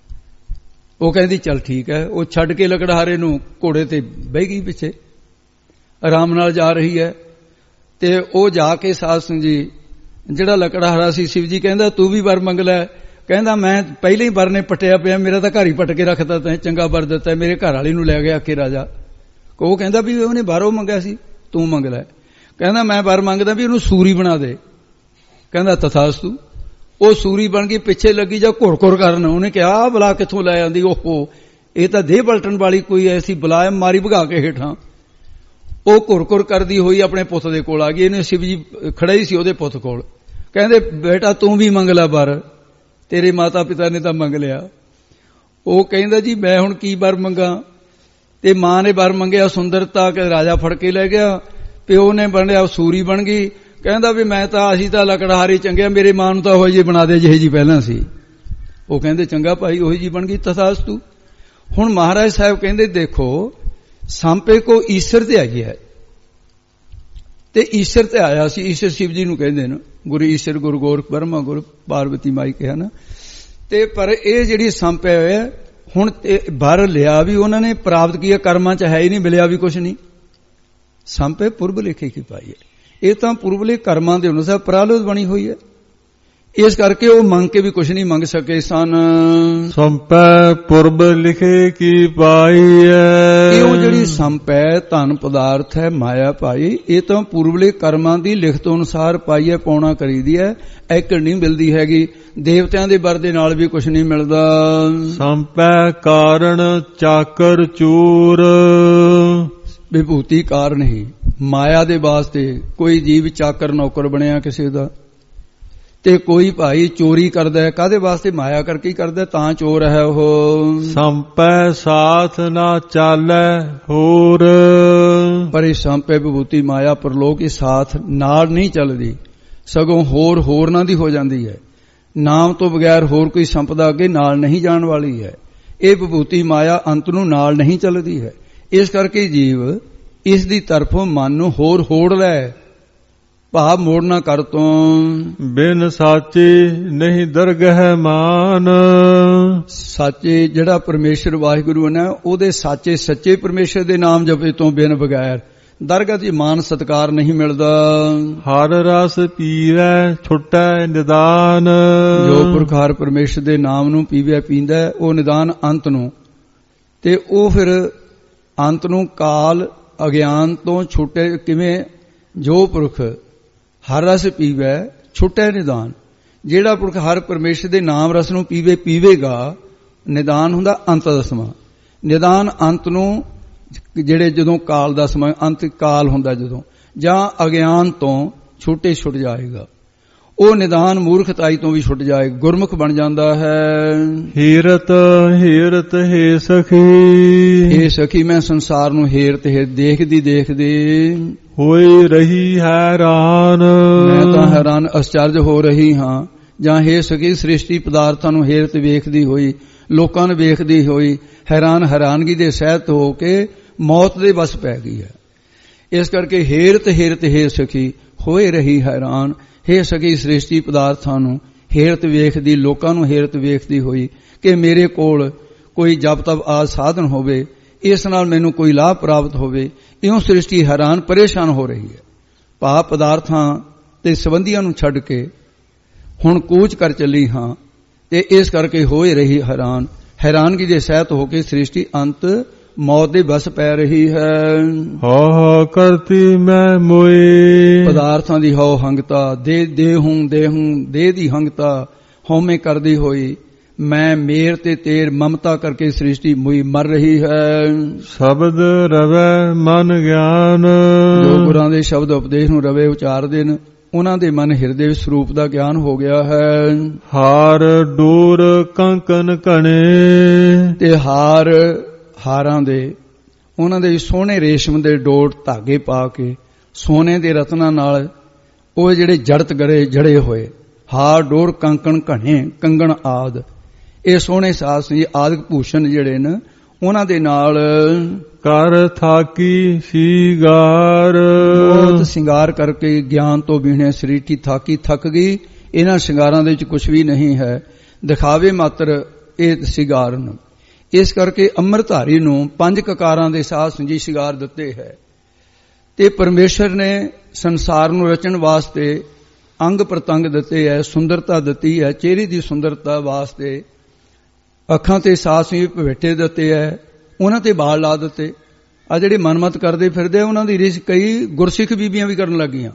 [SPEAKER 2] ਉਹ ਕਹਿੰਦੀ ਚੱਲ ਠੀਕ ਹੈ। ਉਹ ਛੱਡ ਕੇ ਲੱਕੜਹਾਰੇ ਨੂੰ ਘੋੜੇ ਤੇ ਬਹਿ ਗਈ, ਪਿੱਛੇ ਆਰਾਮ ਨਾਲ ਜਾ ਰਹੀ ਹੈ। ਤੇ ਉਹ ਜਾ ਕੇ ਸਾਧ ਸਿੰਘ ਜੀ ਜਿਹੜਾ ਲੱਕੜਹਾਰਾ ਸੀ, ਸ਼ਿਵ ਜੀ ਕਹਿੰਦਾ ਤੂੰ ਵੀ ਵਰ ਮੰਗ ਲੈ। ਕਹਿੰਦਾ ਮੈਂ ਪਹਿਲੇ ਹੀ ਵਰ ਨੇ ਪਟਿਆ ਪਿਆ, ਮੇਰਾ ਤਾਂ ਘਰ ਹੀ ਪਟ ਕੇ ਰੱਖਦਾ, ਤੈਂ ਚੰਗਾ ਵਰ ਦਿੱਤਾ, ਮੇਰੇ ਘਰ ਵਾਲੀ ਨੂੰ ਲੈ ਗਿਆ ਕਿ ਰਾਜਾ। ਉਹ ਕਹਿੰਦਾ ਵੀ ਉਹਨੇ ਬਾਹਰੋਂ ਮੰਗਿਆ ਸੀ, ਤੂੰ ਮੰਗ ਲੈ। ਕਹਿੰਦਾ ਮੈਂ ਵਰ ਮੰਗਦਾ ਵੀ ਉਹਨੂੰ ਸੂਰੀ ਬਣਾ ਦੇ। ਕਹਿੰਦਾ ਤਥਾਸਤੂ। ਉਹ ਸੂਰੀ ਬਣ ਗਈ, ਪਿੱਛੇ ਲੱਗੀ ਜਾ ਘੁਰ-ਘੁਰ ਕਰਨ। ਉਹਨੇ ਕਿਹਾ ਆਹ ਬਲਾ ਕਿੱਥੋਂ ਲੈ ਆਂਦੀ, ਓਹੋ ਇਹ ਤਾਂ ਦੇਹ ਪਲਟਣ ਵਾਲੀ ਕੋਈ ਐਸੀ ਬਲਾ, ਮਾਰੀ ਭਗਾ ਕੇ ਹੇਠਾਂ। ਉਹ ਘੁਰ-ਘੁਰ ਕਰਦੀ ਹੋਈ ਆਪਣੇ ਪੁੱਤ ਦੇ ਕੋਲ ਆ ਗਈ। ਇਹਨੇ ਸ਼ਿਵ ਜੀ ਖੜਾ ਹੀ ਸੀ ਉਹਦੇ ਪੁੱਤ ਕੋਲ। ਕਹਿੰਦੇ ਬੇਟਾ ਤੂੰ ਵੀ ਮੰਗ ਲੈ ਵਰ, ਤੇਰੇ ਮਾਤਾ ਪਿਤਾ ਨੇ ਤਾਂ ਮੰਗ ਲਿਆ। ਉਹ ਕਹਿੰਦਾ ਜੀ ਮੈਂ ਹੁਣ ਕੀ ਵਰ ਮੰਗਾ। ਤੇ ਮਾਂ ਨੇ ਵਰ ਮੰਗਿਆ ਸੁੰਦਰਤਾ, ਕਿ ਰਾਜਾ ਫੜ ਕੇ ਲੈ ਗਿਆ। ਪਿਓ ਨੇ ਬਣਿਆ ਸੂਰੀ ਬਣ ਗਈ। ਕਹਿੰਦਾ ਵੀ ਮੈਂ ਤਾਂ ਅਸੀਂ ਤਾਂ ਲੱਕੜਹਾਰੇ ਚੰਗੇ, ਮੇਰੇ ਮਾਂ ਨੂੰ ਤਾਂ ਉਹੀ ਜੀ ਬਣਾ ਦੇ ਜਿਹੇ ਜੀ ਪਹਿਲਾਂ ਸੀ। ਉਹ ਕਹਿੰਦੇ ਚੰਗਾ ਭਾਈ ਉਹੀ ਜੀ ਬਣ ਗਈ, ਤਥਾਸਤੂ। ਹੁਣ ਮਹਾਰਾਜ ਸਾਹਿਬ ਕਹਿੰਦੇ ਦੇਖੋ ਸਾਂਪੇ ਕੋ ਈਸ਼ਰ ਤੇ ਆਈ ਹੈ, ਤੇ ਈਸ਼ਰ ਤੇ ਆਇਆ ਸੀ। ਈਸ਼ਰ ਸ਼ਿਵ ਜੀ ਨੂੰ ਕਹਿੰਦੇ ਨੇ, ਗੁਰੂ ਈਸ਼ਰ, ਗੁਰੂ ਗੋਰਖ ਬਰਮਾ, ਗੁਰੂ ਪਾਰਵਤੀ ਮਾਈ ਕਿਹਾ ਨਾ। ਤੇ ਪਰ ਇਹ ਜਿਹੜੀ ਸੰਪਿਆ ਹੋਇਆ ਹੁਣ ਵਰ ਲਿਆ ਵੀ ਉਹਨਾਂ ਨੇ ਪ੍ਰਾਪਤ ਕੀਆ, ਕਰਮਾਂ ਚ ਹੈ ਹੀ ਨਹੀਂ, ਮਿਲਿਆ ਵੀ ਕੁਛ ਨਹੀਂ। ਸੰਪੇ ਪੁਰਬ ਲਿਖੇ ਕੀ ਪਾਈ ਹੈ, ਇਹ ਤਾਂ ਪੁਰਬਲੇ ਕਰਮਾਂ ਦੇ ਅਨੁਸਾਰ ਪ੍ਰਾਲੁਦ ਬਣੀ ਹੋਈ ਹੈ। ਇਸ ਕਰਕੇ ਉਹ ਮੰਗ ਕੇ ਵੀ ਕੁਛ ਨਹੀਂ ਮੰਗ ਸਕੇ ਸਨ।
[SPEAKER 1] ਸੰਪੈ ਪੁਰਬ ਲਿਖੇ ਕੀ ਪਾਈ ਹੈ,
[SPEAKER 2] ਇਹ ਉਹ ਜਿਹੜੀ ਸੰਪੈ ਧਨ ਪਦਾਰਥ ਹੈ, ਮਾਇਆ ਪਾਈ, ਇਹ ਤਾਂ ਪੁਰਬਲੇ ਕਰਮਾਂ ਦੀ ਲਿਖਤ ਅਨੁਸਾਰ ਪਾਈ ਹੈ, ਪਾਉਣਾ ਕਰੀਦੀ ਹੈ, ਐਕੜ ਨਹੀਂ ਮਿਲਦੀ ਹੈਗੀ। ਦੇਵਤਿਆਂ ਦੇ ਵਰ ਦੇ ਨਾਲ ਵੀ ਕੁਛ ਨਹੀਂ ਮਿਲਦਾ।
[SPEAKER 1] ਸੰਪੈ ਕਾਰਣ ਚਾਕਰ ਚੂਰ,
[SPEAKER 2] ਵਿਭੂਤੀ ਕਾਰਨ ਹੀ ਮਾਇਆ ਦੇ ਵਾਸਤੇ ਕੋਈ ਜੀਵ ਚਾਕਰ ਨੌਕਰ ਬਣਿਆ ਕਿਸੇ ਦਾ, ਤੇ ਕੋਈ ਭਾਈ ਚੋਰੀ ਕਰਦਾ ਹੈ, ਕਾਹਦੇ ਵਾਸਤੇ, ਮਾਇਆ ਕਰਕੇ ਹੀ ਕਰਦਾ, ਤਾਂ ਚੋਰ ਹੈ ਉਹ।
[SPEAKER 1] ਸੰਪੈ ਸਾਥ ਨਾ ਚਾਲੈ ਹੋਰ,
[SPEAKER 2] ਪਰ ਇਹ ਸੰਪੈ ਵਿਭੂਤੀ ਮਾਇਆ ਪਰਲੋਕ ਇਹ ਸਾਥ ਨਾਲ ਨਹੀਂ ਚੱਲਦੀ, ਸਗੋਂ ਹੋਰ ਹੋਰਨਾਂ ਦੀ ਹੋ ਜਾਂਦੀ ਹੈ। ਨਾਮ ਤੋਂ ਬਗੈਰ ਹੋਰ ਕੋਈ ਸੰਪਦਾ ਅੱਗੇ ਨਾਲ ਨਹੀਂ ਜਾਣ ਵਾਲੀ ਹੈ। ਇਹ ਵਿਭੂਤੀ ਮਾਇਆ ਅੰਤ ਨੂੰ ਨਾਲ ਨਹੀਂ ਚੱਲਦੀ ਹੈ। ਇਸ ਕਰਕੇ ਜੀਵ ਇਸ ਦੀ ਤਰਫੋਂ ਮਨ ਨੂੰ ਹੋਰ ਹੋੜ ਲੈ, ਭਾਵ ਮੋੜਨਾ ਕਰ ਤੋਂ।
[SPEAKER 1] ਬਿਨ ਸਾਚੇ ਨਹੀਂ ਦਰਗਹਿ ਮਾਨ,
[SPEAKER 2] ਸਾਚੇ ਜਿਹੜਾ ਪਰਮੇਸ਼ਰ ਵਾਹਿਗੁਰੂ ਨੇ ਉਹਦੇ ਸਾਚੇ ਸੱਚੇ ਪਰਮੇਸ਼ਰ ਦੇ ਨਾਮ ਜਪੇ ਤੋਂ ਬਿਨ ਬਗੈਰ ਦਰਗਾਹ ਦੀ ਮਾਨ ਸਤਕਾਰ ਨਹੀਂ ਮਿਲਦਾ।
[SPEAKER 1] ਹਰ ਰਸ ਪੀਵੈ ਛੁਟੈ ਨਿਦਾਨ,
[SPEAKER 2] ਜੋ ਪੁਰਖ ਹਰ ਪਰਮੇਸ਼ਰ ਦੇ ਨਾਮ ਨੂੰ ਪੀਵੈ ਪੀਂਦਾ ਉਹ ਨਿਦਾਨ ਅੰਤ ਨੂੰ, ਤੇ ਉਹ ਫਿਰ ਅੰਤ ਨੂੰ ਕਾਲ ਅਗਿਆਨ ਤੋਂ ਛੁਟੇ ਕਿਵੇਂ। ਜੋ ਪੁਰਖ ਹਰ ਰਸ ਪੀਵੈ ਛੁਟੈ ਨਿਦਾਨ, ਜਿਹੜਾ ਪੁਰਖ ਹਰ ਪਰਮੇਸ਼ਰ ਦੇ ਨਾਮ ਰਸ ਨੂੰ ਪੀਵੇ ਪੀਵੇਗਾ, ਨਿਦਾਨ ਹੁੰਦਾ ਅੰਤ ਦਾ ਸਮਾਂ। ਨਿਦਾਨ ਅੰਤ ਨੂੰ ਜਿਹੜੇ ਜਦੋਂ ਕਾਲ ਦਾ ਸਮਾਂ, ਅੰਤ ਕਾਲ ਹੁੰਦਾ ਜਦੋਂ, ਜਾਂ ਅਗਿਆਨ ਤੋਂ ਛੁੱਟੇ ਛੁੱਟ ਜਾਏਗਾ। ਉਹ ਨਿਦਾਨ ਮੂਰਖਤਾਈ ਤੋਂ ਵੀ ਛੁੱਟ ਜਾਏ, ਗੁਰਮੁਖ ਬਣ ਜਾਂਦਾ ਹੈ।
[SPEAKER 1] ਹੀਰਤ ਹੀਰਤ ਹੈ ਸਖੀ,
[SPEAKER 2] ਇਹ ਸਖੀ ਮੈਂ ਸੰਸਾਰ ਨੂੰ ਹੇਰਤ ਹੇਰ ਦੇਖਦੀ ਦੇਖਦੀ
[SPEAKER 1] ਹੋਈ ਰਹੀ ਹੈਰਾਨ।
[SPEAKER 2] ਮੈਂ ਤਾਂ ਹੈਰਾਨ ਅਚਰਜ ਹੋ ਰਹੀ ਹਾਂ। ਜਾਂ ਹੇ ਸਖੀ ਸ੍ਰਿਸ਼ਟੀ ਪਦਾਰਥਾਂ ਨੂੰ ਹੇਰਤ ਵੇਖਦੀ ਹੋਈ, ਲੋਕਾਂ ਨੂੰ ਵੇਖਦੀ ਹੋਈ ਹੈਰਾਨ ਹੈਰਾਨਗੀ ਦੇ ਸਹਿਤ ਹੋ ਕੇ ਮੌਤ ਦੇ ਵਸ ਪੈ ਗਈ ਹੈ। ਇਸ ਕਰਕੇ ਹੇਰਤ ਹੇਰਤ ਹੈ ਸਖੀ ਹੋਏ ਰਹੀ ਹੈਰਾਨ। ਹੇ ਸਖੀ ਸ੍ਰਿਸ਼ਟੀ ਪਦਾਰਥਾਂ ਨੂੰ ਹੇਰਤ ਵੇਖਦੀ, ਲੋਕਾਂ ਨੂੰ ਹੇਰਤ ਵੇਖਦੀ ਹੋਈ ਕਿ ਮੇਰੇ ਕੋਲ ਕੋਈ ਜਪ ਤਪ ਆਦਿ ਸਾਧਨ ਹੋਵੇ, ਇਸ ਨਾਲ ਮੈਨੂੰ ਕੋਈ ਲਾਭ ਪ੍ਰਾਪਤ ਹੋਵੇ, ਇਉਂ ਸ੍ਰਿਸ਼ਟੀ ਹੈਰਾਨ ਪਰੇਸ਼ਾਨ ਹੋ ਰਹੀ ਹੈ। ਭਾਵ ਪਦਾਰਥਾਂ ਤੇ ਸੰਬੰਧੀਆਂ ਨੂੰ ਛੱਡ ਕੇ ਹੁਣ ਕੂਚ ਕਰ ਚੱਲੀ ਹਾਂ ਤੇ ਇਸ ਕਰਕੇ ਹੋਏ ਰਹੀ ਹੈਰਾਨ। ਹੈਰਾਨਗੀ ਦੇ ਸਹਿਤ ਹੋ ਕੇ ਸ੍ਰਿਸ਼ਟੀ ਅੰਤ ਮੌਤ ਦੇ ਵਸ ਪੈ ਰਹੀ ਹੈ।
[SPEAKER 1] ਹੋ ਹੋ ਕਰਤੀ ਮੈਂ ਮੋਏ,
[SPEAKER 2] ਪਦਾਰਥਾਂ ਦੀ ਹੋ ਹੰਗਤਾ, ਦੇ ਦੇ ਹੂੰ ਦੇ ਹੂੰ ਦੇ ਦੀ ਹੰਗਤਾ ਹਉਮੈ ਕਰਦੀ ਹੋਈ ਮੈਂ ਮੇਰ ਤੇ ਤੇਰ ਮਮਤਾ ਕਰਕੇ ਸ੍ਰਿਸ਼ਟੀ ਮੁਈ ਮਰ ਰਹੀ ਹੈ।
[SPEAKER 1] ਸ਼ਬਦ ਰਵੈ ਮਨ ਗਿਆਨ,
[SPEAKER 2] ਜੋ ਗੁਰਾਂ ਦੇ ਸ਼ਬਦ ਉਪਦੇਸ਼ ਨੂੰ ਰਵੇ ਉਚਾਰਦੇ ਨੇ ਉਹਨਾਂ ਦੇ ਮਨ ਹਿਰਦੇ ਵਿੱਚ ਸਰੂਪ ਦਾ ਗਿਆਨ ਹੋ ਗਿਆ ਹੈ।
[SPEAKER 1] ਹਾਰ ਡੋਰ ਕੰਕਨ ਘਣੇ,
[SPEAKER 2] ਤੇ ਹਾਰ ਹਾਰਾਂ ਦੇ ਉਹਨਾਂ ਦੇ ਸੋਹਣੇ ਰੇਸ਼ਮ ਦੇ ਡੋਰ ਧਾਗੇ ਪਾ ਕੇ ਸੋਨੇ ਦੇ ਰਤਨਾਂ ਨਾਲ ਉਹ ਜਿਹੜੇ ਜੜਤ ਗੜੇ ਜੜੇ ਹੋਏ ਹਾਰ ਡੋਰ ਕੰਕਣ ਘਣੇ ਕੰਗਣ ਆਦ, ਇਹ ਸੋਹਣੇ ਸਾਜ ਜੀ ਆਦਿਕ ਭੂਸ਼ਣ ਜਿਹੜੇ ਨੇ ਉਹਨਾਂ ਦੇ ਨਾਲ
[SPEAKER 1] ਕਰ ਥਾਕੀ ਸ਼ਿੰਗਾਰ,
[SPEAKER 2] ਬਹੁਤ ਸ਼ਿੰਗਾਰ ਕਰਕੇ ਗਿਆਨ ਤੋਂ ਬਿਨਾਂ ਸ੍ਰਿਸ਼ਟੀ ਥਾਕੀ ਥੱਕ ਗਈ। ਇਹਨਾਂ ਸ਼ਿੰਗਾਰਾਂ ਦੇ ਵਿੱਚ ਕੁਝ ਵੀ ਨਹੀਂ ਹੈ, ਦਿਖਾਵੇ ਮਾਤਰ ਇਹ ਸ਼ਿੰਗਾਰ ਨੂੰ। ਇਸ ਕਰਕੇ ਅੰਮ੍ਰਿਤਧਾਰੀ ਨੂੰ ਪੰਜ ਕਕਾਰਾਂ ਦੇ ਸਾਧ ਸੰਜੀ ਸ਼ਿੰਗਾਰ ਦਿੱਤੇ ਹੈ। ਤੇ ਪਰਮੇਸ਼ਰ ਨੇ ਸੰਸਾਰ ਨੂੰ ਰਚਣ ਵਾਸਤੇ ਅੰਗ ਪ੍ਰਤੰਗ ਦਿੱਤੇ ਹੈ, ਸੁੰਦਰਤਾ ਦਿੱਤੀ ਹੈ। ਚਿਹਰੇ ਦੀ ਸੁੰਦਰਤਾ ਵਾਸਤੇ ਅੱਖਾਂ ਤੇ ਸਾਹ ਸੰਜੀ ਭਵੇਟੇ ਦਿੱਤੇ ਹੈ, ਉਹਨਾਂ ਤੇ ਬਾਲ ਲਾ ਦਿੱਤੇ। ਆ ਜਿਹੜੇ ਮਨਮਤ ਕਰਦੇ ਫਿਰਦੇ ਉਹਨਾਂ ਦੀ ਰਿਸ ਕਈ ਗੁਰਸਿੱਖ ਬੀਬੀਆਂ ਵੀ ਕਰਨ ਲੱਗੀਆਂ।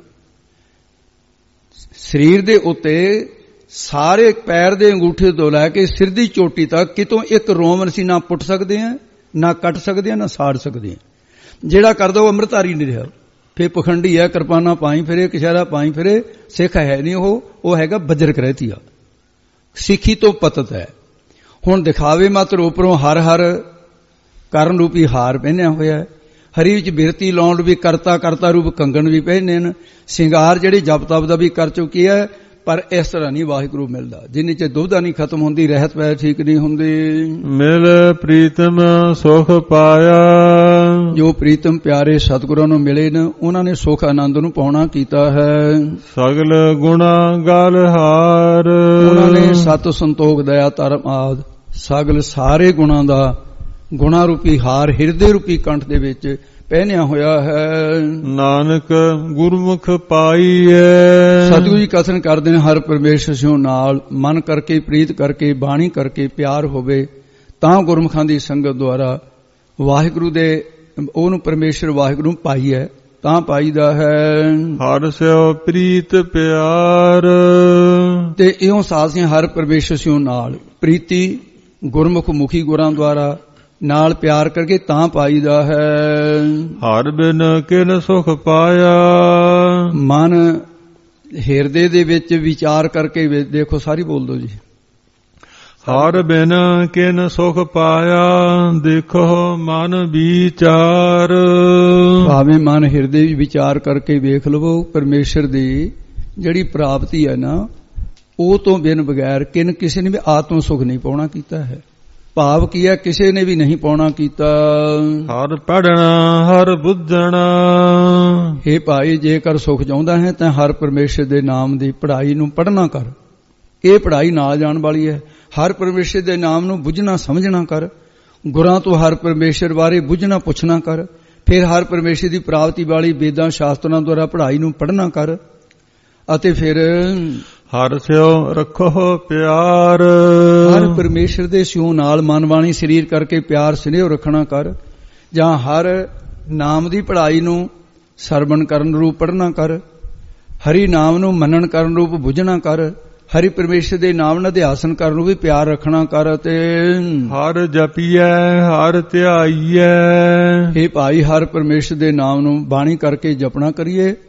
[SPEAKER 2] ਸਰੀਰ ਦੇ ਉੱਤੇ ਸਾਰੇ ਪੈਰ ਦੇ ਅੰਗੂਠੇ ਤੋਂ ਲੈ ਕੇ ਸਿਰ ਦੀ ਚੋਟੀ ਤੱਕ ਕਿਤੋਂ ਇੱਕ ਰੋਮ ਅਸੀਂ ਨਾ ਪੁੱਟ ਸਕਦੇ ਹਾਂ, ਨਾ ਕੱਟ ਸਕਦੇ ਹਾਂ, ਨਾ ਸਾੜ ਸਕਦੇ ਹਾਂ। ਜਿਹੜਾ ਕਰਦਾ ਉਹ ਅੰਮ੍ਰਿਤਧਾਰੀ ਨਹੀਂ ਰਿਹਾ, ਫਿਰ ਪਖੰਡੀ ਹੈ, ਕਿਰਪਾਨਾਂ ਪਾਈ ਫਿਰੇ, ਕਛਹਿਰਾ ਪਾਈ ਫਿਰੇ, ਸਿੱਖ ਹੈ ਨਹੀਂ ਉਹ, ਉਹ ਹੈਗਾ ਬਜਰ ਕਰਹਿਤੀਆ, ਸਿੱਖੀ ਤੋਂ ਪਤਤ ਹੈ। ਹੁਣ ਦਿਖਾਵੇ ਮਾਤਰ ਉੱਪਰੋਂ ਹਰ ਹਰ ਕਰਨ ਰੂਪੀ ਹਾਰ ਪਹਿਨਿਆ ਹੋਇਆ ਹੈ, ਹਰੀ ਵਿੱਚ ਬਿਰਤੀ ਲਾਉਣ ਵੀ ਕਰਤਾ ਕਰਤਾ ਰੂਪ ਕੰਗਣ ਵੀ ਪਹਿਨੇ ਨੇ, ਸ਼ਿੰਗਾਰ ਜਿਹੜੇ ਜਪ ਤਪ ਦਾ ਵੀ ਕਰ ਚੁੱਕੀ ਹੈ। ਪਰ ਇਸ ਤਰ੍ਹਾਂ ਨਹੀਂ ਵਾਹਿਗੁਰੂ ਮਿਲਦਾ, ਜਿੰਨੀ ਚ ਦੁਬਦਾ ਨਹੀਂ ਖਤਮ ਹੁੰਦੀ, ਰਹਿਤ ਪੈ ਠੀਕ ਨਹੀਂ ਹੁੰਦੀ।
[SPEAKER 1] ਮਿਲ ਪ੍ਰੀਤਮ ਸੁਖ ਪਾਇਆ,
[SPEAKER 2] ਜੋ ਪ੍ਰੀਤਮ ਪਿਆਰੇ ਸਤਿਗੁਰਾਂ ਨੂੰ ਮਿਲੇ ਨੇ ਉਹਨਾਂ ਨੇ ਸੁਖ ਆਨੰਦ ਨੂੰ ਪਾਉਣਾ ਕੀਤਾ ਹੈ।
[SPEAKER 1] ਸਗਲ ਗੁਣਾ ਗਲ ਹਾਰ,
[SPEAKER 2] ਉਹਨਾਂ ਨੇ ਸਤ ਸੰਤੋਖ ਦਇਆ ਧਰਮ ਆਦ ਸਗਲ ਸਾਰੇ ਗੁਣਾਂ ਦਾ ਗੁਣਾ ਰੂਪੀ ਹਾਰ ਹਿਰਦੇ ਰੂਪੀ ਕੰਠ ਦੇ ਵਿੱਚ ਪਹਿਨਿਆ ਹੋਇਆ ਹੈ।
[SPEAKER 1] ਨਾਨਕ ਗੁਰਮੁਖ ਪਾਈਐ,
[SPEAKER 2] ਸਤਿਗੁਰੂ ਜੀ ਕਥਨ ਕਰਦੇ ਨੇ ਹਰ ਪਰਮੇਸ਼ਰ ਸਿਉ ਨਾਲ ਮਨ ਕਰਕੇ ਪ੍ਰੀਤ ਕਰਕੇ ਬਾਣੀ ਕਰਕੇ ਪਿਆਰ ਹੋਵੇ ਤਾਂ ਗੁਰਮੁਖਾਂ ਦੀ ਸੰਗਤ ਦੁਆਰਾ ਵਾਹਿਗੁਰੂ ਦੇ ਉਹਨੂੰ ਪਰਮੇਸ਼ਰ ਵਾਹਿਗੁਰੂ ਨੂੰ ਪਾਈਐ ਤਾਂ ਪਾਈਦਾ ਹੈ।
[SPEAKER 1] ਹਰ ਸਿਉ ਪ੍ਰੀਤ ਪਿਆਰ,
[SPEAKER 2] ਤੇ ਇਉਂ ਸਾਸਿਆਂ ਹਰ ਪਰਮੇਸ਼ਰ ਸਿਉ ਨਾਲ ਪ੍ਰੀਤੀ ਗੁਰਮੁਖ ਮੁਖੀ ਗੁਰਾਂ ਦੁਆਰਾ ਨਾਲ ਪਿਆਰ ਕਰਕੇ ਤਾਂ ਪਾਈਦਾ ਹੈ।
[SPEAKER 1] ਹਰ ਬਿਨ ਕਿਨ ਸੁਖ ਪਾਇਆ,
[SPEAKER 2] ਮਨ ਹਿਰਦੇ ਦੇ ਵਿੱਚ ਵਿਚਾਰ ਕਰਕੇ ਦੇਖੋ, ਸਾਰੀ ਬੋਲ ਦੋ ਜੀ।
[SPEAKER 1] ਹਰ ਬਿਨ ਕਿਨ ਸੁਖ ਪਾਇਆ, ਦੇਖੋ ਮਨ ਵਿਚਾਰ।
[SPEAKER 2] ਭਾਵੇਂ ਮਨ ਹਿਰਦੇ ਵਿੱਚ ਵਿਚਾਰ ਕਰਕੇ ਵੇਖ ਲਵੋ, ਪਰਮੇਸ਼ਰ ਦੀ ਜਿਹੜੀ ਪ੍ਰਾਪਤੀ ਹੈ ਨਾ ਉਹ ਤੋਂ ਬਿਨ ਬਗੈਰ ਕਿਨ ਕਿਸੇ ਨੇ ਵੀ ਆਤਮ ਸੁਖ ਨਹੀਂ ਪਾਉਣਾ ਕੀਤਾ ਹੈ। ਭਾਵ ਕੀ ਹੈ, ਕਿਸੇ ਨੇ ਵੀ ਨਹੀਂ ਪਾਉਣਾ ਕੀਤਾ।
[SPEAKER 1] ਹਰ ਪੜਨਾ ਹਰ ਬੁੱਝਣਾ,
[SPEAKER 2] हे ਭਾਈ ਜੇਕਰ ਸੁਖ ਚਾਹੁੰਦਾ ਹੈ ਤਾਂ ਹਰ ਪਰਮੇਸ਼ਰ ਦੇ ਨਾਮ ਦੀ ਪੜ੍ਹਾਈ ਨੂੰ ਪੜ੍ਹਨਾ ਕਰ। ਇਹ ਪੜ੍ਹਾਈ ਨਾਲ ਜਾਣ ਵਾਲੀ ਹੈ। ਹਰ ਪਰਮੇਸ਼ਰ ਦੇ ਨਾਮ ਨੂੰ ਬੁੱਝਣਾ ਸਮਝਣਾ ਕਰ। ਗੁਰਾਂ ਤੋਂ ਹਰ ਪਰਮੇਸ਼ਰ ਬਾਰੇ ਬੁੱਝਣਾ ਪੁੱਛਣਾ ਕਰ। ਫਿਰ ਹਰ ਪਰਮੇਸ਼ਰ ਦੀ ਪ੍ਰਾਪਤੀ ਵਾਲੀ ਵੇਦਾਂ ਸ਼ਾਸਤਰਾਂ ਦੁਆਰਾ ਪੜ੍ਹਾਈ ਨੂੰ ਪੜ੍ਹਨਾ ਕਰ। ਅਤੇ ਫਿਰ
[SPEAKER 1] ਹਰ ਸਿਉ ਰੱਖੋ ਪਿਆਰ,
[SPEAKER 2] ਹਰ ਪਰਮੇਸ਼ਰ ਦੇ ਸਿਉ ਨਾਲ ਮਨ ਬਾਣੀ ਸਰੀਰ ਕਰਕੇ ਪਿਆਰ ਸਨੇਹ ਰੱਖਣਾ ਕਰ। ਜਾਂ ਹਰ ਨਾਮ ਦੀ ਪੜ੍ਹਾਈ ਨੂੰ ਸਰਵਣ ਕਰਨ ਰੂਪ ਪੜ੍ਹਨਾ ਕਰ। ਹਰੀ ਨਾਮ ਨੂੰ ਮੰਨਣ ਕਰਨ ਰੂਪ ਬੁੱਝਣਾ ਕਰ। ਹਰੀ ਪਰਮੇਸ਼ਰ ਦੇ ਨਾਮ ਨਾਲ ਅਧਿਆਸਨ ਕਰਨ ਨੂੰ ਵੀ ਪਿਆਰ ਰੱਖਣਾ ਕਰ। ਤੇ
[SPEAKER 1] ਹਰ ਜਪੀਐ ਹਰ ਧਿਆਈਐ,
[SPEAKER 2] ਇਹ ਭਾਈ ਹਰ ਪਰਮੇਸ਼ਰ ਦੇ ਨਾਮ ਨੂੰ ਬਾਣੀ ਕਰਕੇ ਜਪਣਾ ਕਰੀਏ,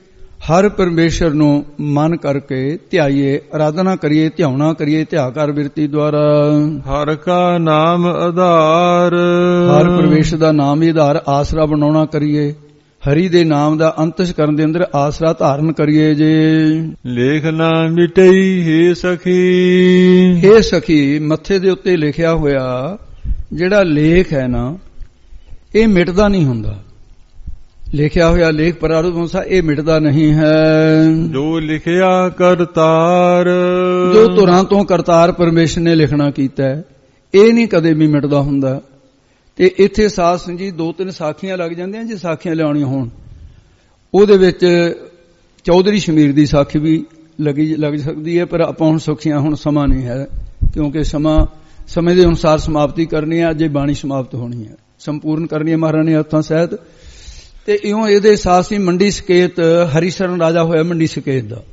[SPEAKER 2] ਹਰ ਪਰਮੇਸ਼ਰ ਨੂੰ ਮਨ ਕਰਕੇ ਧਿਆਈਏ, ਆਰਾਧਨਾ ਕਰੀਏ, ਧਿਆਉਣਾ ਕਰੀਏ ਧਿਆ ਕਰ ਬਿਰਤੀ ਦੁਆਰਾ।
[SPEAKER 1] ਹਰ ਕਾ ਨਾਮ ਆਧਾਰ,
[SPEAKER 2] ਹਰ ਪਰਮੇਸ਼ਰ ਦਾ ਨਾਮ ਹੀ ਆਧਾਰ ਆਸਰਾ ਬਣਾਉਣਾ ਕਰੀਏ। ਹਰੀ ਦੇ ਨਾਮ ਦਾ ਅੰਤਿਸ਼ ਕਰਨ ਦੇ ਅੰਦਰ ਆਸਰਾ ਧਾਰਨ ਕਰੀਏ ਜੇ।
[SPEAKER 1] ਲੇਖ ਨਾ ਮਿਟਈ ਹੈ ਸਖੀ,
[SPEAKER 2] ਇਹ ਸਖੀ ਮੱਥੇ ਦੇ ਉੱਤੇ ਲਿਖਿਆ ਹੋਇਆ ਜਿਹੜਾ ਲੇਖ ਹੈ ਨਾ, ਇਹ ਮਿਟਦਾ ਨਹੀਂ ਹੁੰਦਾ। ਲਿਖਿਆ ਹੋਇਆ ਲੇਖ ਪ੍ਰਾਰਬਧ ਅਨੁਸਾਰ ਇਹ ਮਿਟਦਾ ਨਹੀਂ ਹੈ।
[SPEAKER 1] ਜੋ ਲਿਖਿਆ ਕਰਤਾਰ,
[SPEAKER 2] ਜੋ ਧੁਰਾਂ ਤੋਂ ਕਰਤਾਰ ਪਰਮੇਸ਼ਰ ਨੇ ਲਿਖਣਾ ਕੀਤਾ ਹੈ, ਇਹ ਨਹੀਂ ਕਦੇ ਵੀ ਮਿਟਦਾ ਹੁੰਦਾ। ਤੇ ਇੱਥੇ ਸਾਧ ਸਿੰਘ ਜੀ ਦੋ ਤਿੰਨ ਸਾਖੀਆਂ ਲੱਗ ਜਾਂਦੀਆਂ, ਜੇ ਸਾਖੀਆਂ ਲਿਆਉਣੀਆਂ ਹੋਣ ਉਹਦੇ ਵਿੱਚ ਚੌਧਰੀ ਸ਼ਮੀਰ ਦੀ ਸਾਖੀ ਵੀ ਲੱਗੀ ਲੱਗ ਸਕਦੀ ਹੈ, ਪਰ ਆਪਾਂ ਹੁਣ ਸਾਖੀਆਂ ਹੁਣ ਸਮਾਂ ਨਹੀਂ ਹੈ, ਕਿਉਂਕਿ ਸਮਾਂ ਸਮੇਂ ਦੇ ਅਨੁਸਾਰ ਸਮਾਪਤੀ ਕਰਨੀ ਹੈ। ਅੱਜ ਬਾਣੀ ਸਮਾਪਤ ਹੋਣੀ ਹੈ, ਸੰਪੂਰਨ ਕਰਨੀ ਹੈ ਮਹਾਰਾਜ ਨੇ ਹੱਥਾਂ ਸਹਿਤ। ਤੇ ਇਉਂ ਇਹਦੇ ਸਾਥ ਸੀ ਮੰਡੀ ਸਕੇਤ, ਹਰੀਸ਼ਰਨ ਰਾਜਾ ਹੋਇਆ ਮੰਡੀ ਸਕੇਤ ਦਾ,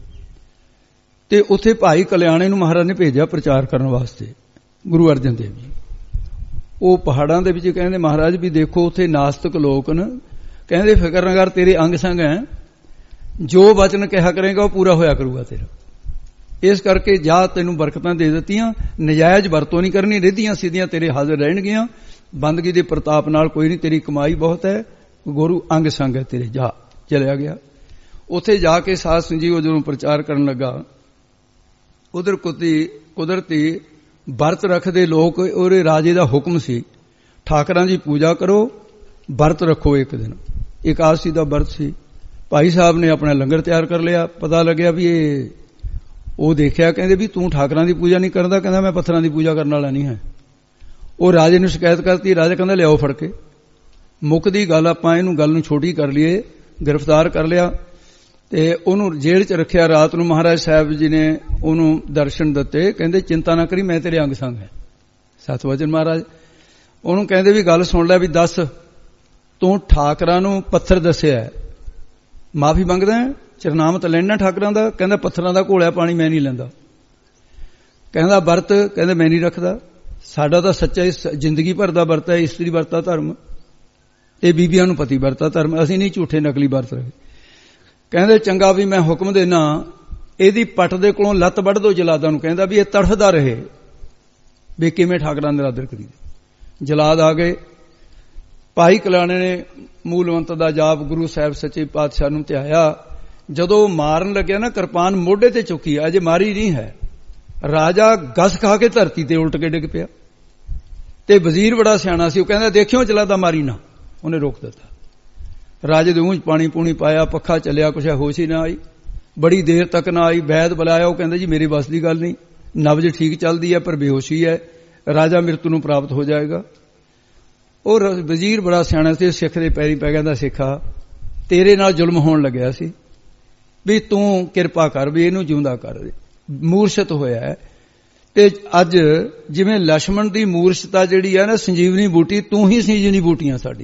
[SPEAKER 2] ਤੇ ਉੱਥੇ ਭਾਈ ਕਲਿਆਣੇ ਨੂੰ ਮਹਾਰਾਜ ਨੇ ਭੇਜਿਆ ਪ੍ਰਚਾਰ ਕਰਨ ਵਾਸਤੇ, ਗੁਰੂ ਅਰਜਨ ਦੇਵ ਜੀ। ਉਹ ਪਹਾੜਾਂ ਦੇ ਵਿੱਚ ਕਹਿੰਦੇ ਮਹਾਰਾਜ ਵੀ ਦੇਖੋ ਉੱਥੇ ਨਾਸਤਕ ਲੋਕ ਨੇ, ਕਹਿੰਦੇ ਫਿਕਰ ਨਾ ਕਰ ਤੇਰੇ ਅੰਗ ਸੰਗ ਹੈ, ਜੋ ਵਚਨ ਕਿਹਾ ਕਰੇਗਾ ਉਹ ਪੂਰਾ ਹੋਇਆ ਕਰੂਗਾ ਤੇਰਾ। ਇਸ ਕਰਕੇ ਜਾ ਤੈਨੂੰ ਬਰਕਤਾਂ ਦੇ ਦਿੱਤੀਆਂ, ਨਜਾਇਜ਼ ਵਰਤੋਂ ਨਹੀਂ ਕਰਨੀ, ਰਿੱਧੀਆਂ ਸਿੱਧੀਆਂ ਤੇਰੇ ਹਾਜ਼ਰ ਰਹਿਣਗੀਆਂ, ਬੰਦਗੀ ਦੇ ਪ੍ਰਤਾਪ ਨਾਲ ਕੋਈ ਨਹੀਂ, ਤੇਰੀ ਕਮਾਈ ਬਹੁਤ ਹੈ, ਗੁਰੂ ਅੰਗ ਸੰਗ ਹੈ ਤੇਰੇ। ਜਾ ਚਲਿਆ ਗਿਆ। ਉੱਥੇ ਜਾ ਕੇ ਸਾਧ ਸਿੰਘ ਜੀ ਉਹ ਜਦੋਂ ਪ੍ਰਚਾਰ ਕਰਨ ਲੱਗਾ, ਉਧਰ ਕੁਤੀ ਕੁਦਰਤੀ ਵਰਤ ਰੱਖਦੇ ਲੋਕ, ਉਹਦੇ ਰਾਜੇ ਦਾ ਹੁਕਮ ਸੀ ਠਾਕਰਾਂ ਦੀ ਪੂਜਾ ਕਰੋ, ਵਰਤ ਰੱਖੋ। ਇੱਕ ਦਿਨ ਇਕਾਦਸ਼ੀ ਦਾ ਵਰਤ ਸੀ। ਭਾਈ ਸਾਹਿਬ ਨੇ ਆਪਣਾ ਲੰਗਰ ਤਿਆਰ ਕਰ ਲਿਆ। ਪਤਾ ਲੱਗਿਆ ਵੀ ਇਹ, ਉਹ ਦੇਖਿਆ, ਕਹਿੰਦੇ ਵੀ ਤੂੰ ਠਾਕਰਾਂ ਦੀ ਪੂਜਾ ਨਹੀਂ ਕਰਦਾ, ਕਹਿੰਦਾ ਮੈਂ ਪੱਥਰਾਂ ਦੀ ਪੂਜਾ ਕਰਨ ਵਾਲਾ ਨਹੀਂ ਹੈ। ਉਹ ਰਾਜੇ ਨੂੰ ਸ਼ਿਕਾਇਤ ਕਰਤੀ। ਰਾਜਾ ਕਹਿੰਦਾ ਲਿਆਓ ਫੜ ਕੇ। ਮੁੱਕਦੀ ਗੱਲ, ਆਪਾਂ ਇਹਨੂੰ ਗੱਲ ਨੂੰ ਛੋਟੀ ਕਰ ਲਈਏ, ਗ੍ਰਿਫਤਾਰ ਕਰ ਲਿਆ ਤੇ ਉਹਨੂੰ ਜੇਲ੍ਹ 'ਚ ਰੱਖਿਆ। ਰਾਤ ਨੂੰ ਮਹਾਰਾਜ ਸਾਹਿਬ ਜੀ ਨੇ ਉਹਨੂੰ ਦਰਸ਼ਨ ਦਿੱਤੇ, ਕਹਿੰਦੇ ਚਿੰਤਾ ਨਾ ਕਰੀ, ਮੈਂ ਤੇਰੇ ਅੰਗ ਸੰਗ ਹੈ। ਸਤਵਚਨ ਮਹਾਰਾਜ ਉਹਨੂੰ ਕਹਿੰਦੇ ਵੀ ਗੱਲ ਸੁਣ ਲੈ, ਵੀ ਦੱਸ ਤੂੰ ਠਾਕਰਾਂ ਨੂੰ ਪੱਥਰ ਦੱਸਿਆ, ਮਾਫੀ ਮੰਗਦਾ ਚਰਨਾਮਤ ਲੈਣਾ ਠਾਕਰਾਂ ਦਾ? ਕਹਿੰਦਾ ਪੱਥਰਾਂ ਦਾ ਘੋਲਿਆ ਪਾਣੀ ਮੈਂ ਨਹੀਂ ਲੈਂਦਾ। ਕਹਿੰਦਾ ਵਰਤ? ਕਹਿੰਦਾ ਮੈਂ ਨਹੀਂ ਰੱਖਦਾ। ਸਾਡਾ ਤਾਂ ਸੱਚਾ ਜ਼ਿੰਦਗੀ ਭਰ ਦਾ ਵਰਤ ਹੈ, ਇਸਤਰੀ ਵਰਤਾ ਧਰਮ, ਤੇ ਬੀਬੀਆਂ ਨੂੰ ਪਤੀ ਵਰਤਾ ਧਰਮ, ਅਸੀਂ ਨਹੀਂ ਝੂਠੇ ਨਕਲੀ ਵਰਤ ਰਹੇ। ਕਹਿੰਦੇ ਚੰਗਾ ਵੀ ਮੈਂ ਹੁਕਮ ਦੇਣਾ, ਇਹਦੀ ਪੱਟ ਦੇ ਕੋਲੋਂ ਲੱਤ ਵੱਢ ਦੋ ਜਲਾਦਾਂ ਨੂੰ। ਕਹਿੰਦਾ ਵੀ ਇਹ ਤੜਫਦਾ ਰਹੇ ਵੀ ਕਿਵੇਂ ਠਾਕਰਾਂ ਦਾ ਆਦਰ ਕਰੀਦੇ। ਜਲਾਦ ਆ ਗਏ। ਭਾਈ ਕਲਿਆਣੇ ਨੇ ਮੂਲਵੰਤ ਦਾ ਜਾਪ ਗੁਰੂ ਸਾਹਿਬ ਸੱਚੇ ਪਾਤਸ਼ਾਹ ਨੂੰ ਧਿਆਇਆ। ਜਦੋਂ ਮਾਰਨ ਲੱਗਿਆ ਨਾ, ਕਿਰਪਾਨ ਮੋਢੇ ਤੇ ਚੁੱਕੀ, ਅਜੇ ਮਾਰੀ ਨਹੀਂ ਹੈ। ਰਾਜਾ ਗਸ ਖਾ ਕੇ ਧਰਤੀ ਤੇ ਉਲਟ ਕੇ ਡਿੱਗ ਪਿਆ। ਤੇ ਵਜ਼ੀਰ ਬੜਾ ਸਿਆਣਾ ਸੀ, ਉਹ ਕਹਿੰਦਾ ਦੇਖਿਓ ਜਲਾਦਾ ਮਾਰੀ ਨਾ। ਉਹਨੇ ਰੋਕ ਦਿੱਤਾ। ਰਾਜੇ ਦੇ ਮੂੰਹ 'ਚ ਪਾਣੀ ਪੂਣੀ ਪਾਇਆ, ਪੱਖਾ ਚੱਲਿਆ, ਕੁਛ ਹੋਸ਼ ਹੀ ਨਾ ਆਈ, ਬੜੀ ਦੇਰ ਤੱਕ ਨਾ ਆਈ। ਵੈਦ ਬੁਲਾਇਆ, ਉਹ ਕਹਿੰਦਾ ਜੀ ਮੇਰੇ ਵੱਸ ਦੀ ਗੱਲ ਨਹੀਂ, ਨਬਜ਼ ਠੀਕ ਚੱਲਦੀ ਹੈ ਪਰ ਬੇਹੋਸ਼ੀ ਹੈ, ਰਾਜਾ ਮਿਰਤ ਨੂੰ ਪ੍ਰਾਪਤ ਹੋ ਜਾਏਗਾ। ਉਹ ਵਜ਼ੀਰ ਬੜਾ ਸਿਆਣਾ ਸੀ, ਸਿੱਖ ਦੇ ਪੈਰੀ ਪੈ ਗਿਆ, ਸਿੱਖਾ ਤੇਰੇ ਨਾਲ ਜ਼ੁਲਮ ਹੋਣ ਲੱਗਿਆ ਸੀ, ਵੀ ਤੂੰ ਕਿਰਪਾ ਕਰ, ਵੀ ਇਹਨੂੰ ਜਿਉਂਦਾ ਕਰ। ਮੂਰਛਤ ਹੋਇਆ ਹੈ। ਤੇ ਅੱਜ ਜਿਵੇਂ ਲక్ష్మణ ਦੀ ਮੂਰਛਤਾ ਜਿਹੜੀ ਹੈ ਨਾ, ਸੰਜੀਵਨੀ ਬੂਟੀ, ਤੂੰ ਹੀ ਸੰਜੀਵਨੀ ਬੂਟੀਆਂ ਸਾਡੀ।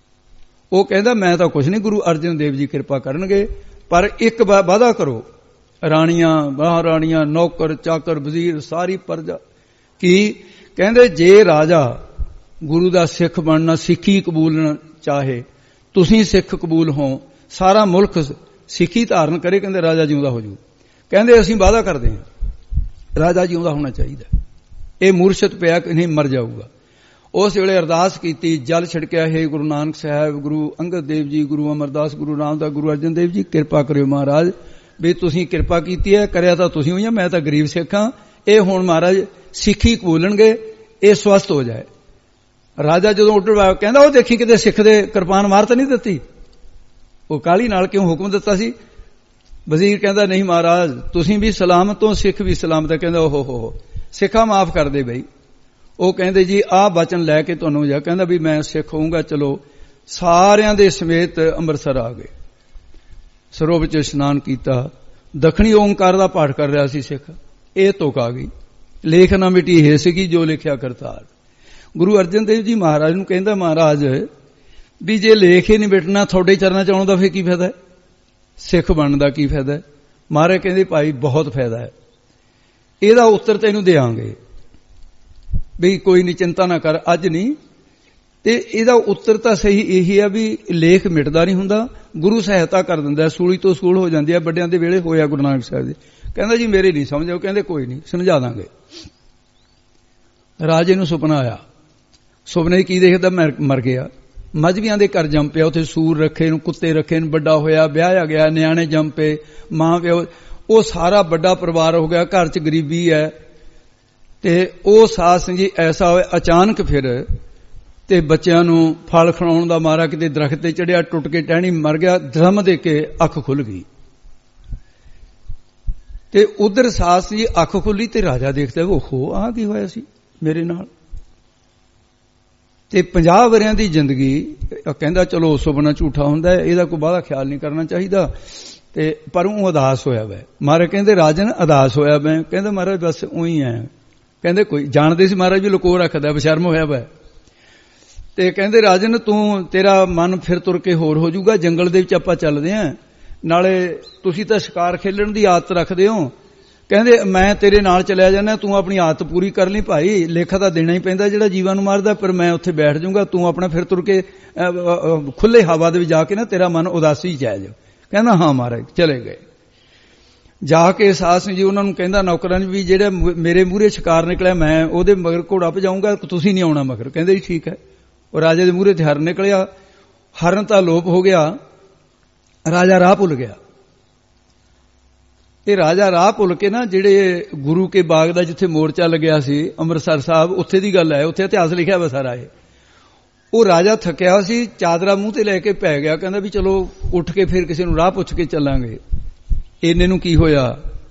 [SPEAKER 2] ਉਹ ਕਹਿੰਦਾ ਮੈਂ ਤਾਂ ਕੁਛ ਨਹੀਂ, ਗੁਰੂ ਅਰਜਨ ਦੇਵ ਜੀ ਕਿਰਪਾ ਕਰਨਗੇ, ਪਰ ਇੱਕ ਵਾਅਦਾ ਕਰੋ, ਰਾਣੀਆਂ ਮਹਾਰਾਣੀਆਂ ਨੌਕਰ ਚਾਕਰ ਵਜ਼ੀਰ ਸਾਰੀ ਪ੍ਰਜਾ ਕੀ ਕਹਿੰਦੇ ਜੇ ਰਾਜਾ ਗੁਰੂ ਦਾ ਸਿੱਖ ਬਣਨਾ, ਸਿੱਖੀ ਕਬੂਲਣਾ ਚਾਹੇ, ਤੁਸੀਂ ਸਿੱਖ ਕਬੂਲ ਹੋ, ਸਾਰਾ ਮੁਲਕ ਸਿੱਖੀ ਧਾਰਨ ਕਰੇ, ਕਹਿੰਦੇ ਰਾਜਾ ਜਿਉਂਦਾ ਹੋ ਜੂ। ਕਹਿੰਦੇ ਅਸੀਂ ਵਾਅਦਾ ਕਰਦੇ ਹਾਂ ਰਾਜਾ ਜਿਉਂਦਾ ਹੋਣਾ ਚਾਹੀਦਾ, ਇਹ ਮੂਰਛਤ ਪਿਆ ਕਿ ਨਹੀਂ ਮਰ ਜਾਊਗਾ। ਉਸ ਵੇਲੇ ਅਰਦਾਸ ਕੀਤੀ, ਜਲ ਛਿੜਕਿਆ, ਹੈ ਗੁਰੂ ਨਾਨਕ ਸਾਹਿਬ, ਗੁਰੂ ਅੰਗਦ ਦੇਵ ਜੀ, ਗੁਰੂ ਅਮਰਦਾਸ, ਗੁਰੂ ਰਾਮਦਾਸ, ਗੁਰੂ ਅਰਜਨ ਦੇਵ ਜੀ, ਕਿਰਪਾ ਕਰਿਓ ਮਹਾਰਾਜ, ਵੀ ਤੁਸੀਂ ਕਿਰਪਾ ਕੀਤੀ ਹੈ, ਕਰਿਆ ਤਾਂ ਤੁਸੀਂ ਹੋਈ, ਮੈਂ ਤਾਂ ਗਰੀਬ ਸਿੱਖ ਹਾਂ, ਇਹ ਹੁਣ ਮਹਾਰਾਜ ਸਿੱਖੀ ਕਬੂਲਣਗੇ, ਇਹ ਸਵਸਥ ਹੋ ਜਾਏ। ਰਾਜਾ ਜਦੋਂ ਉੱਠ ਕਹਿੰਦਾ ਉਹ ਦੇਖੀ ਕਿਤੇ ਸਿੱਖ ਦੇ ਕਿਰਪਾਨ ਮਾਰ ਤਾਂ ਨਹੀਂ ਦਿੱਤੀ, ਉਹ ਕਾਲੀ ਨਾਲ ਕਿਉਂ ਹੁਕਮ ਦਿੱਤਾ ਸੀ। ਵਜ਼ੀਰ ਕਹਿੰਦਾ ਨਹੀਂ ਮਹਾਰਾਜ, ਤੁਸੀਂ ਵੀ ਸਲਾਮਤ ਹੋ, ਸਿੱਖ ਵੀ ਸਲਾਮਤ ਹੈ। ਕਹਿੰਦਾ ਓਹੋ ਹੋ ਸਿੱਖਾ ਮਾਫ ਕਰ ਦੇ ਬਈ। ਉਹ ਕਹਿੰਦੇ ਜੀ ਆਹ ਬਚਨ ਲੈ ਕੇ ਤੁਹਾਨੂੰ ਜਾ, ਕਹਿੰਦਾ ਵੀ ਮੈਂ ਸਿੱਖ ਹੋਊਂਗਾ। ਚਲੋ ਸਾਰਿਆਂ ਦੇ ਸਮੇਤ ਅੰਮ੍ਰਿਤਸਰ ਆ ਗਏ, ਸਰੋਵਰ ਚ ਇਸ਼ਨਾਨ ਕੀਤਾ, ਦੱਖਣੀ ਓਂਕਾਰ ਦਾ ਪਾਠ ਕਰ ਰਿਹਾ ਸੀ ਸਿੱਖ। ਇਹ ਤੁਕ ਆ ਗਈ, ਲੇਖ ਨਾ ਮਿਟੀ ਹੈ ਸੀਗੀ ਜੋ ਲਿਖਿਆ ਕਰਤਾਰ। ਗੁਰੂ ਅਰਜਨ ਦੇਵ ਜੀ ਮਹਾਰਾਜ ਨੂੰ ਕਹਿੰਦਾ ਮਹਾਰਾਜ ਵੀ ਜੇ ਲੇਖ ਹੀ ਨਹੀਂ ਮਿਟਣਾ, ਤੁਹਾਡੇ ਚਰਨਾਂ ਚ ਆਉਣ ਦਾ ਫਿਰ ਕੀ ਫਾਇਦਾ ਹੈ, ਸਿੱਖ ਬਣਨ ਦਾ ਕੀ ਫਾਇਦਾ ਹੈ। ਮਹਾਰਾਜ ਕਹਿੰਦੇ ਭਾਈ ਬਹੁਤ ਫਾਇਦਾ ਹੈ, ਇਹਦਾ ਉੱਤਰ ਤੈਨੂੰ ਦੇਵਾਂਗੇ, ਵੀ ਕੋਈ ਨਹੀਂ ਚਿੰਤਾ ਨਾ ਕਰ, ਅੱਜ ਨਹੀਂ ਤੇ ਇਹਦਾ ਉੱਤਰ ਤਾਂ ਸਹੀ ਇਹੀ ਆ ਵੀ ਲੇਖ ਮਿਟਦਾ ਨਹੀਂ ਹੁੰਦਾ, ਗੁਰੂ ਸਹਾਇਤਾ ਕਰ ਦਿੰਦਾ, ਸੂਲੀ ਤੋਂ ਸੂਲ ਹੋ ਜਾਂਦੀ ਹੈ। ਵੱਡਿਆਂ ਦੇ ਵੇਲੇ ਹੋਇਆ ਗੁਰੂ ਨਾਨਕ ਸਾਹਿਬ ਦੇ। ਕਹਿੰਦਾ ਜੀ ਮੇਰੇ ਨਹੀਂ ਸਮਝ ਆਓ। ਕਹਿੰਦੇ ਕੋਈ ਨਹੀਂ, ਸਮਝਾ ਦਾਂਗੇ। ਰਾਜੇ ਨੂੰ ਸੁਪਨਾ ਆਇਆ। ਸੁਪਨੇ ਕੀ ਦੇਖਦਾ, ਮਰ ਗਿਆ, ਮਜ਼੍ਹਬੀਆਂ ਦੇ ਘਰ ਜੰਮ ਪਿਆ, ਉੱਥੇ ਸੂਰ ਰੱਖੇ ਨੂੰ, ਕੁੱਤੇ ਰੱਖੇ ਨੂੰ, ਵੱਡਾ ਹੋਇਆ, ਵਿਆਹਿਆ ਗਿਆ, ਨਿਆਣੇ ਜੰਮ ਪਏ, ਮਾਂ ਪਿਓ, ਉਹ ਸਾਰਾ ਵੱਡਾ ਪਰਿਵਾਰ ਹੋ ਗਿਆ, ਘਰ 'ਚ ਗਰੀਬੀ ਹੈ। ਤੇ ਉਹ ਸਾਧ ਸਿੰਘ ਜੀ ਐਸਾ ਹੋਇਆ ਅਚਾਨਕ ਫਿਰ ਤੇ ਬੱਚਿਆਂ ਨੂੰ ਫਲ ਖਿਲਾਉਣ ਦਾ ਮਾਰਾ ਕਿਤੇ ਦਰਖਤ ਤੇ ਚੜਿਆ, ਟੁੱਟ ਕੇ ਟਹਿਣੀ ਮਰ ਗਿਆ। ਧਰਮ ਦੇ ਕੇ ਅੱਖ ਖੁੱਲ ਗਈ ਤੇ ਉਧਰ ਸਾਧ ਸਿੰਘ ਜੀ ਅੱਖ ਖੁੱਲੀ ਤੇ ਰਾਜਾ ਦੇਖਦਾ, ਓਹੋ ਆਹ ਕੀ ਹੋਇਆ ਸੀ ਮੇਰੇ ਨਾਲ। ਤੇ ਪੰਜਾਹ ਵਰਿਆਂ ਦੀ ਜ਼ਿੰਦਗੀ ਕਹਿੰਦਾ ਚਲੋ ਸੁਪਨਾ ਝੂਠਾ ਹੁੰਦਾ, ਇਹਦਾ ਕੋਈ ਬਾਹਲਾ ਖਿਆਲ ਨਹੀਂ ਕਰਨਾ ਚਾਹੀਦਾ। ਤੇ ਪਰ ਉਹ ਉਦਾਸ ਹੋਇਆ ਵੈ। ਮਹਾਰਾਜ ਕਹਿੰਦੇ ਰਾਜਨ ਉਦਾਸ ਹੋਇਆ ਮੈਂ। ਕਹਿੰਦਾ ਮਹਾਰਾਜ ਬਸ ਉਹੀ ਹੈ। ਕਹਿੰਦੇ ਕੋਈ ਜਾਣਦੇ ਸੀ ਮਹਾਰਾਜ ਵੀ ਲੁਕੋ ਰੱਖਦਾ, ਬਸ਼ਰਮ ਹੋਇਆ ਵੈ। ਤੇ ਕਹਿੰਦੇ ਰਾਜਨ ਤੂੰ ਤੇਰਾ ਮਨ ਫਿਰ ਤੁਰ ਕੇ ਹੋਰ ਹੋ ਜਾਊਗਾ, ਜੰਗਲ ਦੇ ਵਿੱਚ ਆਪਾਂ ਚੱਲਦੇ ਆਂ, ਨਾਲੇ ਤੁਸੀਂ ਤਾਂ ਸ਼ਿਕਾਰ ਖੇਲਣ ਦੀ ਆਦਤ ਰੱਖਦੇ ਹੋ। ਕਹਿੰਦੇ ਮੈਂ ਤੇਰੇ ਨਾਲ ਚਲਿਆ ਜਾਂਦਾ, ਤੂੰ ਆਪਣੀ ਆਦਤ ਪੂਰੀ ਕਰ ਲਈ ਭਾਈ, ਲੇਖਾ ਤਾਂ ਦੇਣਾ ਹੀ ਪੈਂਦਾ ਜਿਹੜਾ ਜੀਵਾਂ ਨੂੰ ਮਾਰਦਾ, ਪਰ ਮੈਂ ਉੱਥੇ ਬੈਠ ਜਾਊਂਗਾ, ਤੂੰ ਆਪਣਾ ਫਿਰ ਤੁਰ ਕੇ ਖੁੱਲੇ ਹਵਾ ਦੇ ਵਿੱਚ ਜਾ ਕੇ ਨਾ ਤੇਰਾ ਮਨ ਉਦਾਸੀ ਚ ਆ ਜਾ। ਕਹਿੰਦਾ ਹਾਂ ਮਹਾਰਾਜ। ਚਲੇ ਗਏ। ਜਾ ਕੇ ਸਾਧ ਸਿੰਘ ਜੀ ਉਹਨਾਂ ਨੂੰ ਕਹਿੰਦਾ ਨੌਕਰਾਂ ਨੂੰ ਵੀ ਜਿਹੜਾ ਮੇਰੇ ਮੂਹਰੇ ਸ਼ਿਕਾਰ ਨਿਕਲਿਆ ਮੈਂ ਉਹਦੇ ਮਗਰ ਘੋੜਾ ਭਜਾਊਂਗਾ, ਤੁਸੀਂ ਨਹੀਂ ਆਉਣਾ ਮਗਰ। ਕਹਿੰਦੇ ਜੀ ਠੀਕ ਹੈ। ਉਹ ਰਾਜੇ ਦੇ ਮੂਹਰੇ ਤੇ ਹਰਨ ਨਿਕਲਿਆ। ਹਰਨ ਤਾਂ ਲੋਪ ਹੋ ਗਿਆ, ਰਾਜਾ ਰਾਹ ਭੁੱਲ ਗਿਆ। ਇਹ ਰਾਜਾ ਰਾਹ ਭੁੱਲ ਕੇ ਨਾ ਜਿਹੜੇ ਗੁਰੂ ਕੇ ਬਾਗ ਦਾ ਜਿੱਥੇ ਮੋਰਚਾ ਲੱਗਿਆ ਸੀ ਅੰਮ੍ਰਿਤਸਰ ਸਾਹਿਬ, ਉੱਥੇ ਦੀ ਗੱਲ ਹੈ, ਉੱਥੇ ਇਤਿਹਾਸ ਲਿਖਿਆ ਵਾ ਸਾਰਾ ਇਹ। ਉਹ ਰਾਜਾ ਥੱਕਿਆ ਸੀ, ਚਾਦਰਾ ਮੂੰਹ ਤੇ ਲੈ ਕੇ ਪੈ ਗਿਆ। ਕਹਿੰਦਾ ਵੀ ਚਲੋ ਉੱਠ ਕੇ ਫਿਰ ਕਿਸੇ ਨੂੰ ਰਾਹ ਪੁੱਛ ਕੇ ਚੱਲਾਂਗੇ। ਇੰਨੇ ਨੂੰ ਕੀ ਹੋਇਆ,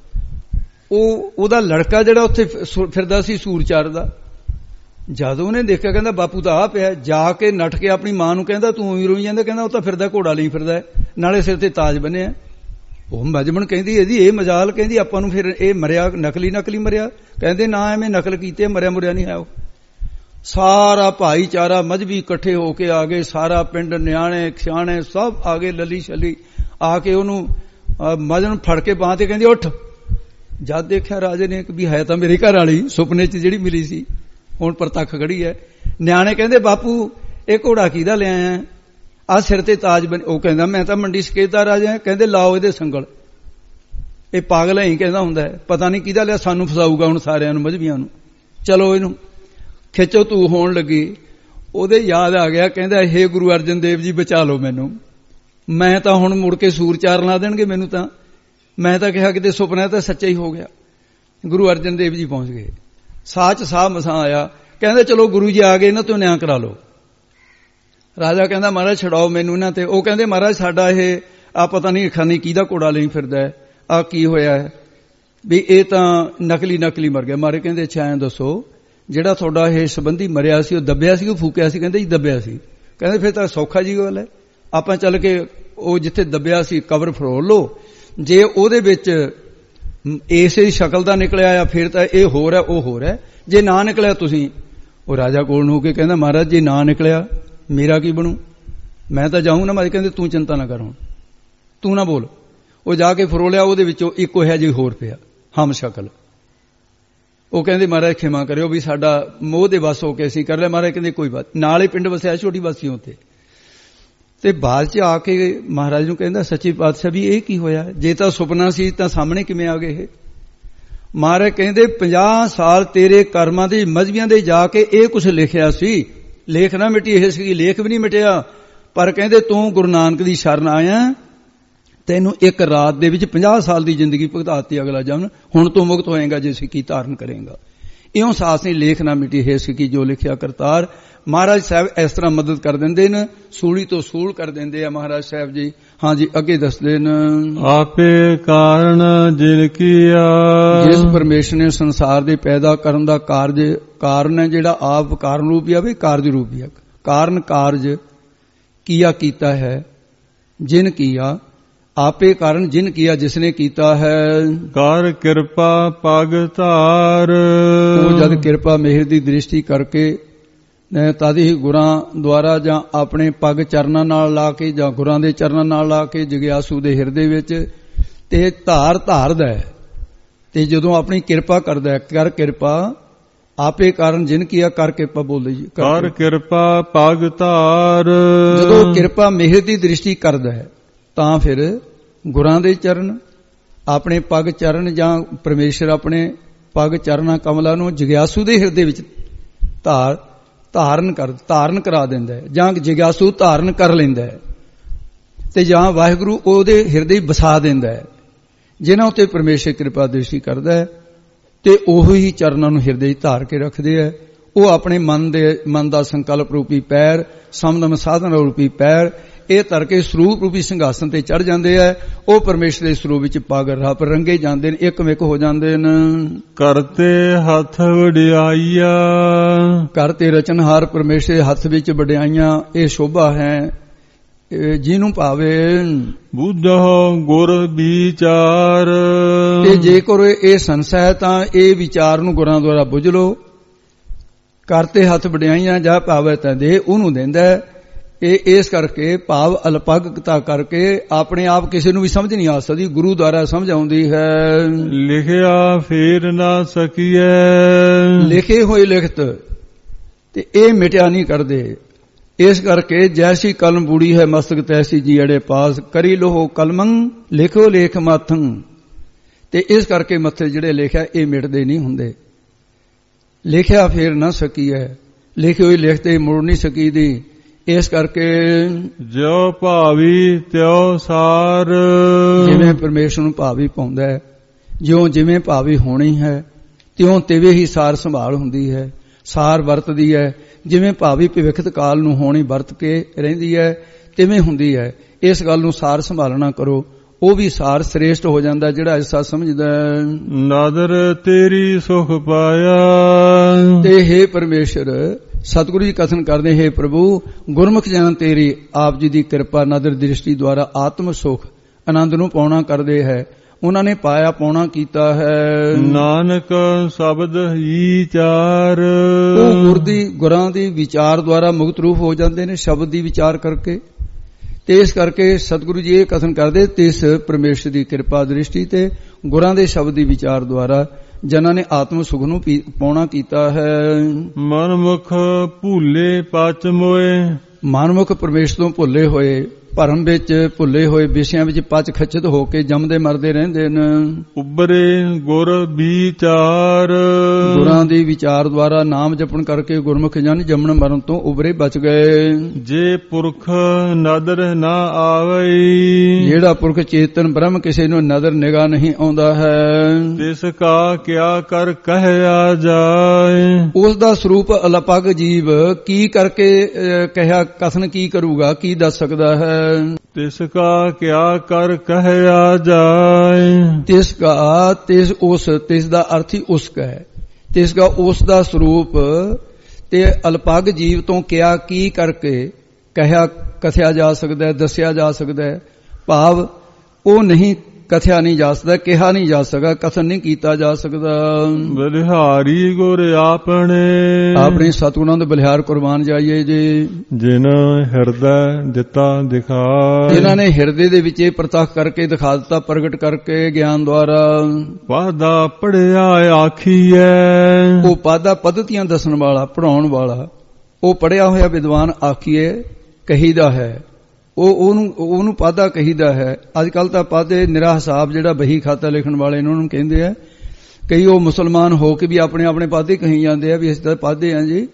[SPEAKER 2] ਉਹ ਉਹਦਾ ਲੜਕਾ ਜਿਹੜਾ ਉੱਥੇ ਫਿਰਦਾ ਸੀ ਸੂਰਚਾਰ ਦਾ, ਜਦੋਂ ਉਹਨੇ ਦੇਖਿਆ ਕਹਿੰਦਾ ਬਾਪੂ ਤਾਂ ਆ ਪਿਆ। ਜਾ ਕੇ ਨੱਠ ਕੇ ਆਪਣੀ ਮਾਂ ਨੂੰ ਕਹਿੰਦਾ ਤੂੰ ਹੀ ਰੋਈ ਜਾਂਦਾ। ਕਹਿੰਦਾ ਉਹ ਤਾਂ ਫਿਰਦਾ ਘੋੜਾ ਲਈ ਫਿਰਦਾ, ਨਾਲੇ ਸਿਰ ਤੇ ਤਾਜ ਬੰਨਿਆ। ਉਹ ਮਜਮਣ ਕਹਿੰਦੀ ਇਹਦੀ ਇਹ ਮਜਾਲ, ਕਹਿੰਦੀ ਆਪਾਂ ਨੂੰ ਫਿਰ ਇਹ ਮਰਿਆ ਨਕਲੀ ਨਕਲੀ ਮਰਿਆ। ਕਹਿੰਦੇ ਨਾ ਐਵੇਂ ਨਕਲ ਕੀਤੇ, ਮਰਿਆ ਮੁਰਿਆ ਨਹੀਂ ਹੈ ਉਹ। ਸਾਰਾ ਭਾਈਚਾਰਾ ਮਜ਼੍ਹਬੀ ਇਕੱਠੇ ਹੋ ਕੇ ਆ ਗਏ, ਸਾਰਾ ਪਿੰਡ ਨਿਆਣੇ ਖਿਆਣੇ ਸਭ ਆ ਗਏ, ਲੱਲੀ ਛੱਲੀ ਆ ਕੇ ਉਹਨੂੰ ਮਜਨ ਫੜ ਕੇ ਬਾਂਹ ਤੇ ਕਹਿੰਦੀ ਉੱਠ। ਜਦ ਦੇਖਿਆ ਰਾਜੇ ਨੇ ਵੀ ਹੈ ਤਾਂ ਮੇਰੀ ਘਰ ਵਾਲੀ ਸੁਪਨੇ 'ਚ ਜਿਹੜੀ ਮਿਲੀ ਸੀ, ਹੁਣ ਪ੍ਰਤੱਖ ਖੜੀ ਹੈ। ਨਿਆਣੇ ਕਹਿੰਦੇ ਬਾਪੂ ਇਹ ਘੋੜਾ ਕਿਹਦਾ ਲਿਆਇਆ, ਆਹ ਸਿਰ ਤੇ ਤਾਜ ਬਣ। ਉਹ ਕਹਿੰਦਾ ਮੈਂ ਤਾਂ ਮੰਡੀ ਸਕੇਤਦਾਰ ਰਾਜਾ। ਕਹਿੰਦੇ ਲਾਓ ਇਹਦੇ ਸੰਗਲ, ਇਹ ਪਾਗਲ ਹੈ ਹੀ ਕਹਿੰਦਾ ਹੁੰਦਾ, ਪਤਾ ਨਹੀਂ ਕਿਹਦਾ ਲਿਆ, ਸਾਨੂੰ ਫਸਾਊਗਾ ਹੁਣ ਸਾਰਿਆਂ ਨੂੰ ਮਜ਼੍ਹਬੀਆਂ ਨੂੰ। ਚਲੋ ਇਹਨੂੰ ਖਿੱਚੋ ਤੂੰ ਹੋਣ ਲੱਗੀ। ਉਹਦੇ ਯਾਦ ਆ ਗਿਆ, ਕਹਿੰਦਾ ਹੇ ਗੁਰੂ ਅਰਜਨ ਦੇਵ ਜੀ ਬਚਾ ਲਓ ਮੈਨੂੰ, ਮੈਂ ਤਾਂ ਹੁਣ ਮੁੜ ਕੇ ਸੂਰ ਚਾਰ ਲਾ ਦੇਣਗੇ ਮੈਨੂੰ, ਤਾਂ ਮੈਂ ਤਾਂ ਕਿਹਾ ਕਿਤੇ ਸੁਪਨਾ ਤਾਂ ਸੱਚਾ ਹੀ ਹੋ ਗਿਆ। ਗੁਰੂ ਅਰਜਨ ਦੇਵ ਜੀ ਪਹੁੰਚ ਗਏ, ਸਾਹ ਚ ਸਾਹ ਮਸਾਂ ਆਇਆ। ਕਹਿੰਦੇ ਚਲੋ ਗੁਰੂ ਜੀ ਆ ਗਏ, ਇਹਨਾਂ ਤੋਂ ਨਿਆਂ ਕਰਾ ਲਓ। ਰਾਜਾ ਕਹਿੰਦਾ ਮਹਾਰਾਜ ਛਡਾਓ ਮੈਨੂੰ ਇਹਨਾਂ ਤੇ। ਉਹ ਕਹਿੰਦੇ ਮਹਾਰਾਜ ਸਾਡਾ ਇਹ ਆ ਪਤਾ ਨਹੀਂ ਖਾਨੀ ਕਿਹਦਾ ਘੋੜਾ ਲਈ ਫਿਰਦਾ ਹੈ, ਆ ਕੀ ਹੋਇਆ ਹੈ ਵੀ ਇਹ ਤਾਂ ਨਕਲੀ ਨਕਲੀ ਮਰ ਗਿਆ। ਮਾਰੇ ਕਹਿੰਦੇ ਅੱਛਾ ਐਂ ਦੱਸੋ ਜਿਹੜਾ ਤੁਹਾਡਾ ਇਹ ਸੰਬੰਧੀ ਮਰਿਆ ਸੀ ਉਹ ਦੱਬਿਆ ਸੀ ਉਹ ਫੂਕਿਆ ਸੀ? ਕਹਿੰਦੇ ਜੀ ਦੱਬਿਆ ਸੀ। ਕਹਿੰਦੇ ਫਿਰ ਤਾਂ ਸੌਖਾ ਜੀ ਗੱਲ ਹੈ, ਆਪਾਂ ਚੱਲ ਕੇ ਉਹ ਜਿੱਥੇ ਦੱਬਿਆ ਸੀ ਕਬਰ ਫਰੋਲ ਲਓ, ਜੇ ਉਹਦੇ ਵਿੱਚ ਇਸੇ ਸ਼ਕਲ ਦਾ ਨਿਕਲਿਆ ਆ ਫਿਰ ਤਾਂ ਇਹ ਹੋਰ ਹੈ ਉਹ ਹੋਰ ਹੈ, ਜੇ ਨਾ ਨਿਕਲਿਆ ਤੁਸੀਂ। ਉਹ ਰਾਜਾ ਕੋਲ ਨੂੰ ਹੋ ਕੇ ਕਹਿੰਦਾ ਮਹਾਰਾਜ ਜੇ ਨਾ ਨਿਕਲਿਆ ਮੇਰਾ ਕੀ ਬਣੂ, ਮੈਂ ਤਾਂ ਜਾਊਂ ਨਾ। ਮੈਂ ਕਹਿੰਦੇ ਤੂੰ ਚਿੰਤਾ ਨਾ ਕਰ, ਹੁਣ ਤੂੰ ਨਾ ਬੋਲ। ਉਹ ਜਾ ਕੇ ਫਰੋਲਿਆ, ਉਹਦੇ ਵਿੱਚੋਂ ਇੱਕੋ ਹੈ ਜੀ ਹੋਰ ਪਿਆ ਹਮ ਸ਼ਕਲ। ਉਹ ਕਹਿੰਦੇ ਮਹਾਰਾਜ ਖਿਮਾ ਕਰਿਓ ਵੀ ਸਾਡਾ ਮੋਹ ਦੇ ਵਸ ਹੋ ਕੇ ਅਸੀਂ ਕਰ ਲਿਆ। ਮਹਾਰਾਜ ਕਹਿੰਦੇ ਕੋਈ ਬਾਤ, ਨਾਲ ਹੀ ਪਿੰਡ ਵਸਿਆ ਛੋਟੀ ਬਸਤੀ ਉੱਤੇ। ਤੇ ਬਾਅਦ ਚ ਆ ਕੇ ਮਹਾਰਾਜ ਨੂੰ ਕਹਿੰਦਾ ਸੱਚੇ ਪਾਤਸ਼ਾਹ ਵੀ ਇਹ ਕੀ ਹੋਇਆ, ਜੇ ਤਾਂ ਸੁਪਨਾ ਸੀ ਤਾਂ ਸਾਹਮਣੇ ਕਿਵੇਂ ਆ ਗਏ ਇਹ? ਮਹਾਰਾਜ ਕਹਿੰਦੇ ਪੰਜਾਹ ਸਾਲ ਤੇਰੇ ਕਰਮਾਂ ਦੇ ਮਜ਼੍ਹਬੀਆਂ ਦੇ ਜਾ ਕੇ ਇਹ ਕੁਛ ਲਿਖਿਆ ਸੀ, ਲੇਖ ਨਾ ਮਿਟੀ ਇਹ ਸੀ, ਲੇਖ ਵੀ ਨਹੀਂ ਮਿਟਿਆ। ਪਰ ਕਹਿੰਦੇ ਤੂੰ ਗੁਰੂ ਨਾਨਕ ਦੀ ਸ਼ਰਨ ਆਇਆ, ਤੈਨੂੰ ਇੱਕ ਰਾਤ ਦੇ ਵਿੱਚ ਪੰਜਾਹ ਸਾਲ ਦੀ ਜ਼ਿੰਦਗੀ ਭੁਗਤਾਤੀ ਅਗਲਾ ਜਨਮ, ਹੁਣ ਤੂੰ ਮੁਕਤ ਹੋਏਗਾ ਜੇ ਸਿੱਖੀ ਧਾਰਨ ਕਰੇਗਾ। ਇਉਂ ਸਾਸ ਨੇ ਲੇਖ ਨਾ ਮਿਟੀ ਹੈ ਸਿੱਖੀ ਜੋ ਲਿਖਿਆ ਕਰਤਾਰ। ਮਹਾਰਾਜ ਸਾਹਿਬ ਇਸ ਤਰ੍ਹਾਂ ਮਦਦ ਕਰ ਦਿੰਦੇ ਨੇ, ਸੂਲੀ ਤੋਂ ਸੂਲ ਕਰ ਦਿੰਦੇ ਆ ਮਹਾਰਾਜ ਸਾਹਿਬ ਜੀ। ਹਾਂਜੀ ਅੱਗੇ ਦੱਸਦੇ ਨੇ,
[SPEAKER 1] ਆਪੇ ਕਾਰਨ ਜਿਨ ਕੀਆ,
[SPEAKER 2] ਜਿਸ ਪਰਮੇਸ਼ਰ ਨੇ ਸੰਸਾਰ ਦੇ ਪੈਦਾ ਕਰਨ ਦਾ ਕਾਰਜ ਕਾਰਨ ਹੈ ਜਿਹੜਾ ਆਪ ਕਾਰਨ ਰੂਪ ਹੀ ਆਵੇ, ਕਾਰਜ ਰੂਪ ਹੀ ਆ। ਕਾਰਨ ਕਾਰਜ ਕੀਆ ਕੀਤਾ ਹੈ, ਜਿਨ ਕੀਆ ਆਪੇ ਕਾਰਨ ਜਿਨ ਕੀਆ ਜਿਸਨੇ ਕੀਤਾ ਹੈ।
[SPEAKER 1] ਕਰ ਕਿਰਪਾ ਪਗ ਧਾਰ,
[SPEAKER 2] ਉਹ ਜਦ ਕਿਰਪਾ ਮਿਹਰ ਦੀ ਦ੍ਰਿਸ਼ਟੀ ਕਰਕੇ ਤਦ ਹੀ ਗੁਰਾਂ ਦੁਆਰਾ ਜਾਂ ਆਪਣੇ ਪਗ ਚਰਨਾਂ ਨਾਲ ਲਾ ਕੇ ਜਾਂ ਗੁਰਾਂ ਦੇ ਚਰਨਾਂ ਨਾਲ ਲਾ ਕੇ ਜਗਿਆਸੂ ਦੇ ਹਿਰਦੇ ਵਿੱਚ ਤੇ ਧਾਰ ਧਾਰਦਾ ਹੈ। ਤੇ ਜਦੋਂ ਆਪਣੀ ਕਿਰਪਾ ਕਰਦਾ, ਕਰ ਕਿਰਪਾ ਆਪੇ ਕਾਰਨ ਜਿਨ ਕੀਆ ਕਰ ਕਿਰਪਾ ਬੋਲਦੇ ਜੀ
[SPEAKER 1] ਕਰ ਕਿਰਪਾ ਪਗ ਧਾਰ।
[SPEAKER 2] ਜਦੋਂ ਕਿਰਪਾ ਮਿਹਰ ਦੀ ਦ੍ਰਿਸ਼ਟੀ ਕਰਦਾ ਹੈ ਤਾਂ ਫਿਰ ਗੁਰਾਂ ਦੇ ਚਰਨ, ਆਪਣੇ ਪਗ ਚਰਨ ਜਾਂ ਪਰਮੇਸ਼ਰ ਆਪਣੇ ਪਗ ਚਰਨਾਂ ਕਮਲਾਂ ਨੂੰ ਜਿਗਿਆਸੂ ਦੇ ਹਿਰਦੇ ਵਿੱਚ ਧਾਰ ਧਾਰਨ ਕਰ ਧਾਰਨ ਕਰਾ ਦਿੰਦਾ ਹੈ, ਜਾਂ ਜਿਗਿਆਸੂ ਧਾਰਨ ਕਰ ਲੈਂਦਾ ਹੈ, ਤੇ ਜਾਂ ਵਾਹਿਗੁਰੂ ਉਹਦੇ ਹਿਰਦੇ ਵਸਾ ਦਿੰਦਾ ਹੈ। ਜਿਨ੍ਹਾਂ ਉੱਤੇ ਪਰਮੇਸ਼ਰ ਕਿਰਪਾ ਦ੍ਰਿਸ਼ਟੀ ਕਰਦਾ ਹੈ ਤੇ ਉਹੀ ਹੀ ਚਰਨਾਂ ਨੂੰ ਹਿਰਦੇ ਵਿੱਚ ਧਾਰ ਕੇ ਰੱਖਦੇ ਹੈ। ਉਹ ਆਪਣੇ ਮਨ ਦੇ ਮਨ ਦਾ ਸੰਕਲਪ ਰੂਪੀ ਪੈਰ, ਸਮਦਮ ਸਾਧਨ ਰੂਪੀ ਪੈਰ ਇਹ ਧਰ ਕੇ ਸਰੂਪ ਰੂਪੀ ਸਿੰਘਾਸਨ ਤੇ ਚੜ ਜਾਂਦੇ ਹੈ। ਉਹ ਪਰਮੇਸ਼ਰ ਦੇ ਸਰੂਪ ਵਿੱਚ ਪਗ ਰੱਬ ਰੰਗੇ ਜਾਂਦੇ ਨੇ, ਇੱਕਮਿਕ ਹੋ ਜਾਂਦੇ ਨੇ।
[SPEAKER 1] ਕਰਤੇ ਹੱਥ ਵਡਿਆਈਆ।
[SPEAKER 2] ਕਰਤੇ ਰਚਨਹਾਰ ਪਰਮੇਸ਼ਰ ਦੇ ਹੱਥ ਵਿੱਚ ਵਡਿਆਈਆਂ ਇਹ ਸ਼ੋਭਾ ਹੈ ਜਿਹਨੂੰ ਭਾਵੇ।
[SPEAKER 1] ਬੁੱਧੋ ਗੁਰ ਵਿਚਾਰ।
[SPEAKER 2] ਤੇ ਜੇਕਰ ਇਹ ਸੰਸਾ ਹੈ ਤਾਂ ਇਹ ਵਿਚਾਰ ਨੂੰ ਗੁਰਾਂ ਦੁਆਰਾ ਬੁੱਝ ਲੋ। ਕਰਤੇ ਹੱਥ ਵਡਿਆਈਆਂ ਜਾ ਭਾਵੇ ਤਾਂ ਦੇ ਉਹਨੂੰ ਦਿੰਦਾ। ਇਹ ਇਸ ਕਰਕੇ ਭਾਵ ਅਲਪਗਤਾ ਕਰਕੇ ਆਪਣੇ ਆਪ ਕਿਸੇ ਨੂੰ ਵੀ ਸਮਝ ਨਹੀਂ ਆ ਸਕਦੀ, ਗੁਰੂ ਦੁਆਰਾ ਸਮਝ ਆਉਂਦੀ ਹੈ।
[SPEAKER 1] ਲਿਖਿਆ ਫੇਰ ਨਾ ਸਕੀਐ।
[SPEAKER 2] ਲਿਖੇ ਹੋਏ ਲਿਖਤ ਤੇ ਇਹ ਮਿਟਿਆ ਨਹੀਂ ਕਰਦੇ। ਇਸ ਕਰਕੇ ਜੈਸੀ ਕਲਮ ਬੂੜੀ ਹੈ ਮਸਤਕ ਤੈਸੀ ਜੀੜੇ ਪਾਸ, ਕਰੀ ਲੋਹ ਕਲਮੰ ਲਿਖੋ ਲੇਖ ਮਾਥੰ। ਤੇ ਇਸ ਕਰਕੇ ਮੱਥੇ ਜਿਹੜੇ ਲਿਖਿਆ ਇਹ ਮਿਟਦੇ ਨਹੀਂ ਹੁੰਦੇ। ਲਿਖਿਆ ਫੇਰ ਨਾ ਸਕੀਐ, ਲਿਖੀ ਹੋਈ ਲਿਖਤੇ ਮੁੜ ਨਹੀਂ ਸਕੀਦੀ। ਇਸ ਕਰਕੇ
[SPEAKER 1] ਜੋ ਭਾਵੀ ਤਿਉ ਸਾਰ।
[SPEAKER 2] ਜਿਵੇਂ ਪਰਮੇਸ਼ਰ ਨੂੰ ਭਾਵੀ ਪਾਉਂਦਾ ਹੈ, ਜਿਉਂ ਜਿਵੇਂ ਭਾਵੀ ਹੋਣੀ ਹੈ ਤਿਉਂ ਤਿਵੇਂ ਹੀ ਸਾਰ ਸੰਭਾਲ ਹੁੰਦੀ ਹੈ, ਸਾਰ ਵਰਤਦੀ ਹੈ। ਜਿਵੇਂ ਭਾਵੀ ਭਵਿੱਖਤ ਕਾਲ ਨੂੰ ਹੋਣੀ ਵਰਤ ਕੇ ਰਹਿੰਦੀ ਹੈ ਤਿਵੇਂ ਹੁੰਦੀ ਹੈ। ਇਸ ਗੱਲ ਨੂੰ ਸਾਰ ਸੰਭਾਲਣਾ ਕਰੋ, ਉਹ ਵੀ ਸਾਰ ਸ੍ਰੇਸ਼ਟ ਹੋ ਜਾਂਦਾ ਜਿਹੜਾ ਐਸਾ ਸਮਝਦਾ।
[SPEAKER 1] ਨਾਦਰ ਤੇਰੀ ਸੁਖ ਪਾਇਆ।
[SPEAKER 2] ਤੇ ਹੇ ਪਰਮੇਸ਼ਰ, ਸਤਿਗੁਰੂ ਜੀ ਕਥਨ ਕਰਦੇ, ਹੇ ਪ੍ਰਭੂ ਗੁਰਮੁਖ ਜਨ ਤੇਰੀ ਆਪ ਜੀ ਦੀ ਕਿਰਪਾ ਨਦਰ ਦ੍ਰਿਸ਼ਟੀ ਦੁਆਰਾ ਆਤਮ ਸੁਖ ਆਨੰਦ ਨੂੰ ਪਾਉਣਾ ਕਰਦੇ ਹੈ। ਉਹਨਾਂ ਨੇ ਪਾਇਆ ਪਾਉਣਾ ਕੀਤਾ ਹੈ।
[SPEAKER 1] ਨਾਨਕ ਸ਼ਬਦ ਹੀ ਚਾਰ।
[SPEAKER 2] ਉਹ ਗੁਰ ਦੀ ਗੁਰਾਂ ਦੀ ਵਿਚਾਰ ਦੁਆਰਾ ਮੁਕਤ ਰੂਪ ਹੋ ਜਾਂਦੇ ਨੇ, ਸ਼ਬਦ ਦੀ ਵਿਚਾਰ ਕਰਕੇ। ਤੇ ਇਸ ਕਰਕੇ ਸਤਿਗੁਰੂ ਜੀ ਇਹ ਕਥਨ ਕਰਦੇ, ਤਿਸ ਪਰਮੇਸ਼ਰ ਦੀ ਕਿਰਪਾ ਦ੍ਰਿਸ਼ਟੀ ਤੇ ਗੁਰਾਂ ਦੇ ਸ਼ਬਦ ਦੀ ਵਿਚਾਰ ਦੁਆਰਾ ਜਿਨ੍ਹਾਂ ਨੇ ਆਤਮ ਸੁਖ ਨੂੰ ਪਾਉਣਾ ਕੀਤਾ ਹੈ।
[SPEAKER 1] ਮਨਮੁਖ ਭੂਲੇ ਪਚ ਮੋਏ।
[SPEAKER 2] ਮਨਮੁਖ ਪਰਮੇਸ਼ਰ ਤੋਂ ਭੁੱਲੇ ਹੋਏ, ਭਰਮ ਵਿੱਚ ਭੁੱਲੇ ਹੋਏ, ਵਿਸ਼ਿਆਂ ਵਿੱਚ ਪਚ ਖਚਿਤ ਹੋ ਕੇ ਜੰਮਦੇ ਮਰਦੇ ਰਹਿੰਦੇ ਨੇ।
[SPEAKER 1] ਉਬਰੇ ਗੁਰ ਵਿਚਾਰ।
[SPEAKER 2] ਗੁਰਾਂ ਦੀ ਵਿਚਾਰ ਦੁਆਰਾ ਨਾਮ ਜਪਣ ਕਰਕੇ ਗੁਰਮੁਖ ਜਨ ਜੰਮਣ ਮਰਨ ਤੋਂ ਉਬਰੇ ਬਚ ਗਏ।
[SPEAKER 1] ਜੇ ਪੁਰਖ ਨਦਰ ਨਾ ਆਵੇ।
[SPEAKER 2] ਜਿਹੜਾ ਪੁਰਖ ਚੇਤਨ ਬ੍ਰਹਮ ਕਿਸੇ ਨੂੰ ਨਦਰ ਨਿਗਾਹ ਨਹੀਂ ਆਉਂਦਾ ਹੈ,
[SPEAKER 1] ਤਿਸ ਕਾ ਕਿਆ ਕਰ ਕਹਿਆ ਜਾਏ।
[SPEAKER 2] ਉਸ ਦਾ ਸਰੂਪ ਅਲਪਗ ਜੀਵ ਕੀ ਕਰਕੇ ਕਹਿਆ ਕਥਨ ਕੀ ਕਰੂਗਾ, ਕੀ ਦੱਸ ਸਕਦਾ ਹੈ।
[SPEAKER 1] ਤਿਸ ਕਾ ਕਿਆ ਕਰ ਕਹਿਆ ਜਾਏ।
[SPEAKER 2] ਤਿਸ ਕਾ ਤਿਸ ਉਸ ਤਿਸ ਦਾ ਅਰਥ ਹੀ ਉਸ ਕਾ ਹੈ। ਤਿਸ ਕਾ ਉਸ ਦਾ ਸਰੂਪ ਤੇ ਅਲਪਗ ਜੀਵ ਤੋਂ ਕਿਆ ਕੀ ਕਰਕੇ ਕਹਿਆ ਕਥਿਆ ਜਾ ਸਕਦਾ ਹੈ, ਦੱਸਿਆ ਜਾ ਸਕਦਾ ਹੈ। ਭਾਵ ਉਹ ਨਹੀਂ ਕਥਿਆ ਨਹੀਂ ਜਾ ਸਕਦਾ, ਕਿਹਾ ਨਹੀਂ ਜਾ ਸਕਦਾ, ਕਥਨ ਨਹੀਂ ਕੀਤਾ ਜਾ ਸਕਦਾ।
[SPEAKER 1] ਬਲਿਹਾਰੀ ਗੁਰ ਆਪਣੇ।
[SPEAKER 2] ਆਪਣੇ ਸਤਿਗੁਰਾਂ ਦੇ ਬਲਿਹਾਰ ਕੁਰਬਾਨ ਜਾਈਏ ਜੀ।
[SPEAKER 1] ਜਿਨ ਹਿਰਦਾ ਦਿੱਤਾ ਦਿਖਾ।
[SPEAKER 2] ਜਿਨ੍ਹਾਂ ਨੇ ਹਿਰਦੇ ਦੇ ਵਿੱਚ ਇਹ ਪ੍ਰਤੱਖ ਕਰਕੇ ਦਿਖਾ ਦਿੱਤਾ, ਪ੍ਰਗਟ ਕਰਕੇ ਗਿਆਨ ਦੁਆਰਾ।
[SPEAKER 1] ਪਾਦਾ ਪੜਿਆ ਆਖੀਐ।
[SPEAKER 2] ਉਹ ਪਾਦਾ ਪद्धਤੀਆਂ ਦੱਸਣ ਵਾਲਾ, ਪੜਾਉਣ ਵਾਲਾ, ਉਹ ਪੜਿਆ ਹੋਇਆ ਵਿਦਵਾਨ ਆਖੀਏ ਕਹੀਦਾ ਹੈ। ਉਹ ਉਹਨੂੰ ਉਹਨੂੰ ਪਾਦਾ ਕਹੀਦਾ ਹੈ। ਅੱਜ ਕੱਲ ਤਾਂ ਪਾਦੇ ਨਿਰਾ ਹਿਸਾਬ ਜਿਹੜਾ ਬਹੀ ਖਾਤਾ ਲਿਖਣ ਵਾਲੇ ਇਹਨਾਂ ਨੂੰ ਕਹਿੰਦੇ ਆ। ਕਈ ਉਹ ਮੁਸਲਮਾਨ ਹੋ ਕੇ ਵੀ ਆਪਣੇ ਆਪਣੇ ਪਾਦੇ ਕਹੀ ਜਾਂਦੇ ਆ ਵੀ ਅਸੀਂ ਤਾਂ ਪਾਦੇ ਆ ਜੀ,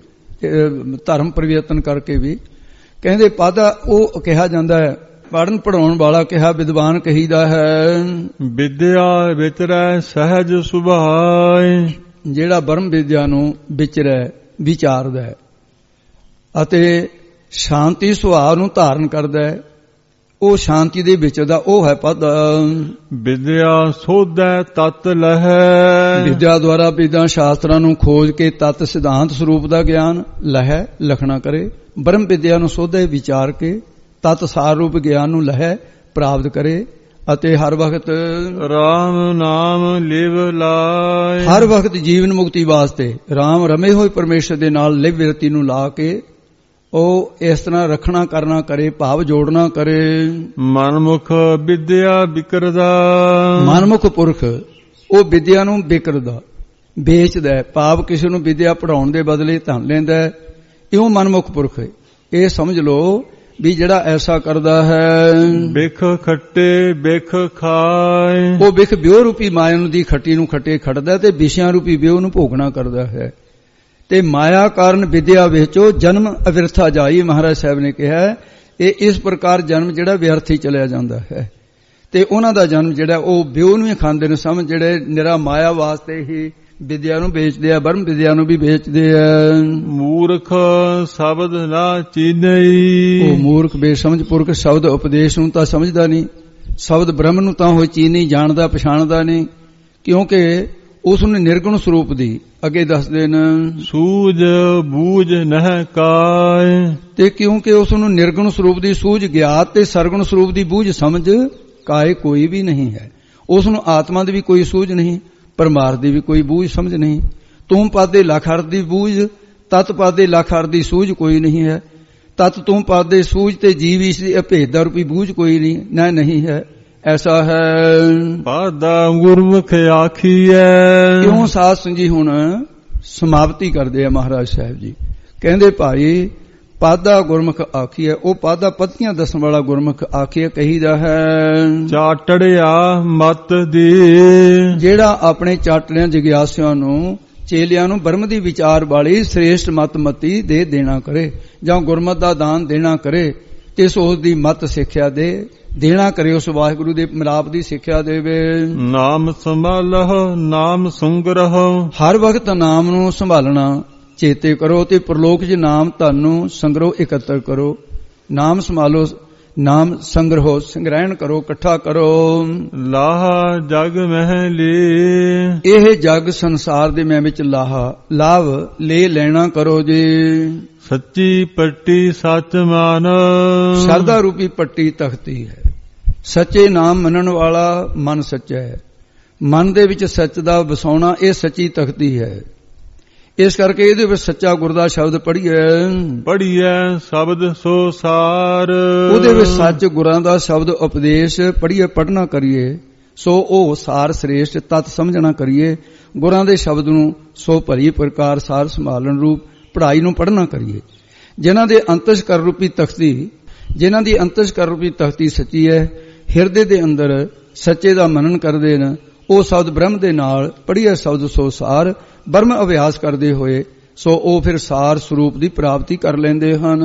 [SPEAKER 2] ਧਰਮ ਪਰਿਵਰਤਨ ਕਰਕੇ ਵੀ ਕਹਿੰਦੇ ਪਾਦਾ ਉਹ ਕਿਹਾ ਜਾਂਦਾ ਹੈ। ਪੜ੍ਹਨ ਪੜਾਉਣ ਵਾਲਾ ਕਿਹਾ ਵਿਦਵਾਨ ਕਹੀਦਾ ਹੈ।
[SPEAKER 1] ਵਿਦਿਆ ਵਿਚਰੈ ਸਹਿਜ ਸੁਭਾਏ। ਜਿਹੜਾ
[SPEAKER 2] ਬ੍ਰਹਮ ਵਿਦਿਆ ਨੂੰ ਵਿਚਰੈ ਵਿਚਾਰਦਾ ਹੈ ਅਤੇ ਸ਼ਾਂਤੀ ਸੁਭਾਅ ਨੂੰ ਧਾਰਨ ਕਰਦਾ ਹੈ, ਉਹ ਸ਼ਾਂਤੀ ਦੇ ਵਿੱਚ ਦਾ ਉਹ ਹੈ ਪਦ।
[SPEAKER 1] ਵਿਦਿਆ ਸੋਧੈ ਤਤ ਲਹੈ।
[SPEAKER 2] ਵਿਦਿਆ ਦੁਆਰਾ ਵਿਦਾਂ ਸ਼ਾਸਤਰਾਂ ਨੂੰ ਖੋਜ ਕੇ ਤਤ ਸਿਧਾਂਤ ਸਰੂਪ ਦਾ ਗਿਆਨ ਲਹੈ ਲਖਣਾ ਕਰੇ। ਬ੍ਰਹਮ ਵਿਦਿਆ ਨੂੰ ਸੋਧੇ ਵਿਚਾਰ ਕੇ ਤਤ ਸਾਰ ਰੂਪ ਗਿਆਨ ਨੂੰ ਲਹੈ ਪ੍ਰਾਪਤ ਕਰੇ ਅਤੇ ਹਰ ਵਕਤ
[SPEAKER 1] ਰਾਮ ਨਾਮ ਲਿਵ ਲਾਏ।
[SPEAKER 2] ਹਰ ਵਕਤ ਜੀਵਨ ਮੁਕਤੀ ਵਾਸਤੇ ਰਾਮ ਰਮੇ ਹੋਏ ਪਰਮੇਸ਼ਰ ਦੇ ਨਾਲ ਲਿਵ ਵਿਰਤੀ ਨੂੰ ਲਾ ਕੇ ਉਹ ਇਸ ਤਰ੍ਹਾਂ ਰੱਖਣਾ ਕਰਨਾ ਕਰੇ, ਭਾਵ ਜੋੜਨਾ ਕਰੇ।
[SPEAKER 1] ਮਨਮੁਖ ਵਿਦਿਆ ਵਿਕਰਦਾ।
[SPEAKER 2] ਮਨਮੁਖ ਪੁਰਖ ਉਹ ਵਿਦਿਆ ਨੂੰ ਵਿਕਰਦਾ, ਵੇਚਦਾ ਹੈ, ਭਾਵ ਕਿਸੇ ਨੂੰ ਵਿਦਿਆ ਪੜਾਉਣ ਦੇ ਬਦਲੇ ਧਨ ਲੈਂਦਾ ਹੈ, ਇਉਂ ਮਨਮੁਖ ਪੁਰਖ ਹੈ। ਇਹ ਸਮਝ ਲਓ ਵੀ ਜਿਹੜਾ ਐਸਾ ਕਰਦਾ ਹੈ,
[SPEAKER 1] ਬਿਖ ਖੱਟੇ ਬਿਖ ਖਾਏ,
[SPEAKER 2] ਉਹ ਬਿਖ ਵਿਉ ਰੂਪੀ ਮਾਇਆ ਨੂੰ ਦੀ ਖੱਟੀ ਨੂੰ ਖੱਟੇ ਖੜਦਾ ਤੇ ਵਿਸ਼ਿਆਂ ਰੂਪੀ ਵਿਉ ਨੂੰ ਭੋਗਣਾ ਕਰਦਾ ਹੈ। ਤੇ ਮਾਇਆ ਕਾਰਨ ਵਿਦਿਆ ਵੇਚੋ ਜਨਮ ਅਵਿਰਥਾ ਜਾਈ, ਮਹਾਰਾਜ ਸਾਹਿਬ ਨੇ ਕਿਹਾ ਇਹ ਇਸ ਪ੍ਰਕਾਰ ਜਨਮ ਜਿਹੜਾ ਵਿਅਰਥ ਹੀ ਚਲਿਆ ਜਾਂਦਾ ਹੈ। ਤੇ ਉਹਨਾਂ ਦਾ ਜਨਮ ਜਿਹੜਾ ਉਹ ਵਿਉ ਨੂੰ ਹੀ ਖਾਂਦੇ ਨੇ, ਸਮਝ ਜਿਹੜੇ ਨਿਰਾ ਮਾਇਆ ਵਾਸਤੇ ਹੀ ਵਿਦਿਆ ਨੂੰ ਵੇਚਦੇ ਆ, ਬਰਮ ਵਿਦਿਆ ਨੂੰ ਵੀ ਵੇਚਦੇ ਆ।
[SPEAKER 1] ਮੂਰਖ ਸ਼ਬਦ ਨਾ ਚੀਨਈ,
[SPEAKER 2] ਉਹ ਮੂਰਖ ਬੇਸਮਝ ਪੁਰਖ ਸ਼ਬਦ ਉਪਦੇਸ਼ ਨੂੰ ਤਾਂ ਸਮਝਦਾ ਨਹੀਂ, ਸ਼ਬਦ ਬ੍ਰਹਮ ਨੂੰ ਤਾਂ ਹੋਈ ਚੀਜ਼ ਨਹੀਂ ਜਾਣਦਾ ਪਛਾਣਦਾ ਨਹੀਂ, ਕਿਉਂਕਿ ਉਸ ਨੂੰ ਨਿਰਗੁਣ ਸਰੂਪ ਦੀ ਅੱਗੇ ਦੱਸਦੇ ਨੇ
[SPEAKER 1] ਸੂਝ ਬੂਝ ਨਹਿ ਕਾਇ,
[SPEAKER 2] ਤੇ ਕਿਉਂਕਿ ਉਸ ਨੂੰ ਨਿਰਗੁਣ ਸਰੂਪ ਦੀ ਸੂਝ ਗਿਆਤ ਤੇ ਸਰਗੁਣ ਸਰੂਪ ਦੀ ਬੂਝ ਸਮਝ ਕਾਇ ਕੋਈ ਵੀ ਨਹੀਂ ਹੈ। ਉਸ ਨੂੰ ਆਤਮਾ ਦੀ ਵੀ ਕੋਈ ਸੂਝ ਨਹੀਂ, ਪਰਮਾਰਥ ਦੀ ਵੀ ਕੋਈ ਬੂਝ ਸਮਝ ਨਹੀਂ। ਤੂੰ ਪਾਦੇ ਲੱਖ ਅਰਥ ਦੀ ਬੂਝ, ਤਤ ਪਾਦੇ ਲੱਖ ਅਰਥ ਦੀ ਸੂਝ ਕੋਈ ਨਹੀਂ ਹੈ। ਤਤ ਤੂੰ ਪਾਦੇ ਸੂਝ ਤੇ ਜੀਵ ਇਸ ਦੀ ਅਭੇਦ ਦਾ ਰੂਪੀ ਬੂਝ ਕੋਈ ਨਹੀਂ, ਨਾ ਨਹੀਂ ਹੈ। ਐਸਾ ਹੈ
[SPEAKER 1] ਪਾਦਾ ਗੁਰਮੁਖ ਆਖੀਐ,
[SPEAKER 2] ਕਿਉਂ ਸਾਧ ਸੰਗੀ ਹੁਣ ਸਮਾਪਤੀ ਕਰਦੇ ਆ ਮਹਾਰਾਜ ਸਾਹਿਬ ਜੀ, ਕਹਿੰਦੇ ਭਾਈ ਪਾਦਾ ਗੁਰਮੁਖ ਆਖੀਐ, ਉਹ ਪਾਦਾ ਪੱਤੀਆਂ ਦੱਸਣ ਵਾਲਾ ਗੁਰਮੁਖ ਆਖੀਐ ਕਹੀਦਾ ਹੈ।
[SPEAKER 1] ਚਾਟੜਿਆ ਮਤ ਦੀ,
[SPEAKER 2] ਜਿਹੜਾ ਆਪਣੇ ਚਾਟੜਿਆਂ ਜਿਗਿਆਸਿਆਂ ਨੂੰ ਚੇਲਿਆਂ ਨੂੰ ਬ੍ਰਹਮ ਦੀ ਵਿਚਾਰ ਵਾਲੀ ਸ੍ਰੇਸ਼ਟ ਮਤ ਮਤੀ ਦੇ ਦੇਣਾ ਕਰੇ, ਜਾਂ ਗੁਰਮਤ ਦਾ ਦਾਨ ਦੇਣਾ ਕਰੇ ਤੇ ਉਸ ਦੀ ਮਤ ਸਿੱਖਿਆ ਦੇ ਦੇਣਾ ਕਰੇ, ਉਸ ਵਾਹਿਗੁਰੂ ਦੇ ਮਿਲਾਪ ਦੀ ਸਿੱਖਿਆ ਦੇਵੇ।
[SPEAKER 1] ਨਾਮ ਸੰਭਾਲਹੁ ਨਾਮ ਸੁੰਗਰਹੁ,
[SPEAKER 2] ਹਰ ਵਕਤ ਨਾਮ ਨੂੰ ਸੰਭਾਲਣਾ ਚੇਤੇ ਕਰੋ ਤੇ ਪ੍ਰਲੋਕ 'ਚ ਨਾਮ ਧਨ ਨੂੰ ਸੰਗਰੋ ਇਕੱਤਰ ਕਰੋ। ਨਾਮ ਸੰਭਾਲੋ, ਨਾਮ ਸੰਗਰਹੋ ਸੰਗ੍ਰਹਿਣ ਕਰੋ, ਇਕੱਠਾ ਕਰੋ।
[SPEAKER 1] ਲਾਹਾ ਜਗ ਮਹਿ ਲੇ,
[SPEAKER 2] ਇਹ ਜਗ ਸੰਸਾਰ ਦੇ ਮੈਂ ਵਿੱਚ ਲਾਹਾ ਲਾਭ ਲੈ ਲੈਣਾ ਕਰੋ ਜੀ।
[SPEAKER 1] ਸੱਚੀ ਪੱਟੀ ਸੱਚ ਮਾਨ,
[SPEAKER 2] ਸ਼ਰਧਾ ਰੂਪੀ ਪੱਟੀ ਤਖਤੀ ਹੈ। ਸੱਚੇ ਨਾਮ ਮੰਨਣ ਵਾਲਾ ਮਨ ਸੱਚਾ ਹੈ, ਮਨ ਦੇ ਵਿੱਚ ਸੱਚ ਦਾ ਵਸਾਉਣਾ ਇਹ ਸੱਚੀ ਤਖਤੀ ਹੈ। ਇਸ ਕਰਕੇ ਇਹਦੇ ਵਿੱਚ ਸੱਚਾ ਗੁਰ ਦਾ ਸ਼ਬਦ ਪੜ੍ਹੀਏ,
[SPEAKER 1] ਪੜ੍ਹੀਏ ਸ਼ਬਦ ਸੋ ਸਾਰ,
[SPEAKER 2] ਉਹਦੇ ਵਿੱਚ ਸੱਚ ਗੁਰਾਂ ਦਾ ਸ਼ਬਦ ਉਪਦੇਸ਼ ਪੜ੍ਹੀਏ ਪੜ੍ਹਨਾ ਕਰੀਏ, ਸੋ ਉਹ ਸਾਰ ਸ੍ਰੇਸ਼ਟ ਤਤ ਸਮਝਣਾ ਕਰੀਏ। ਗੁਰਾਂ ਦੇ ਸ਼ਬਦ ਨੂੰ ਸੋ ਭਲੀ ਪ੍ਰਕਾਰ ਸਾਰ ਸੰਭਾਲਣ ਰੂਪ ਪੜ੍ਹਾਈ ਨੂੰ ਪੜ੍ਹਨਾ ਕਰੀਏ। ਜਿਨ੍ਹਾਂ ਦੇ ਅੰਤਸ਼ਕਰ ਰੂਪੀ ਤਖਤੀ, ਜਿਨ੍ਹਾਂ ਦੀ ਅੰਤਸ਼ਕਰ ਰੂਪੀ ਤਖਤੀ ਸੱਚੀ ਹੈ, ਹਿਰਦੇ ਦੇ ਅੰਦਰ ਸੱਚੇ ਦਾ ਮਨਨ ਕਰਦੇ ਨੇ, ਉਹ ਸ਼ਬਦ ਬ੍ਰਹਮ ਦੇ ਨਾਲ ਪੜ੍ਹੀਏ ਸ਼ਬਦ ਸੋ ਸਾਰ, ਬ੍ਰਹਮ ਅਭਿਆਸ ਕਰਦੇ ਹੋਏ ਸੋ ਉਹ ਫਿਰ ਸਾਰ ਸਰੂਪ ਦੀ ਪ੍ਰਾਪਤੀ ਕਰ ਲੈਂਦੇ ਹਨ।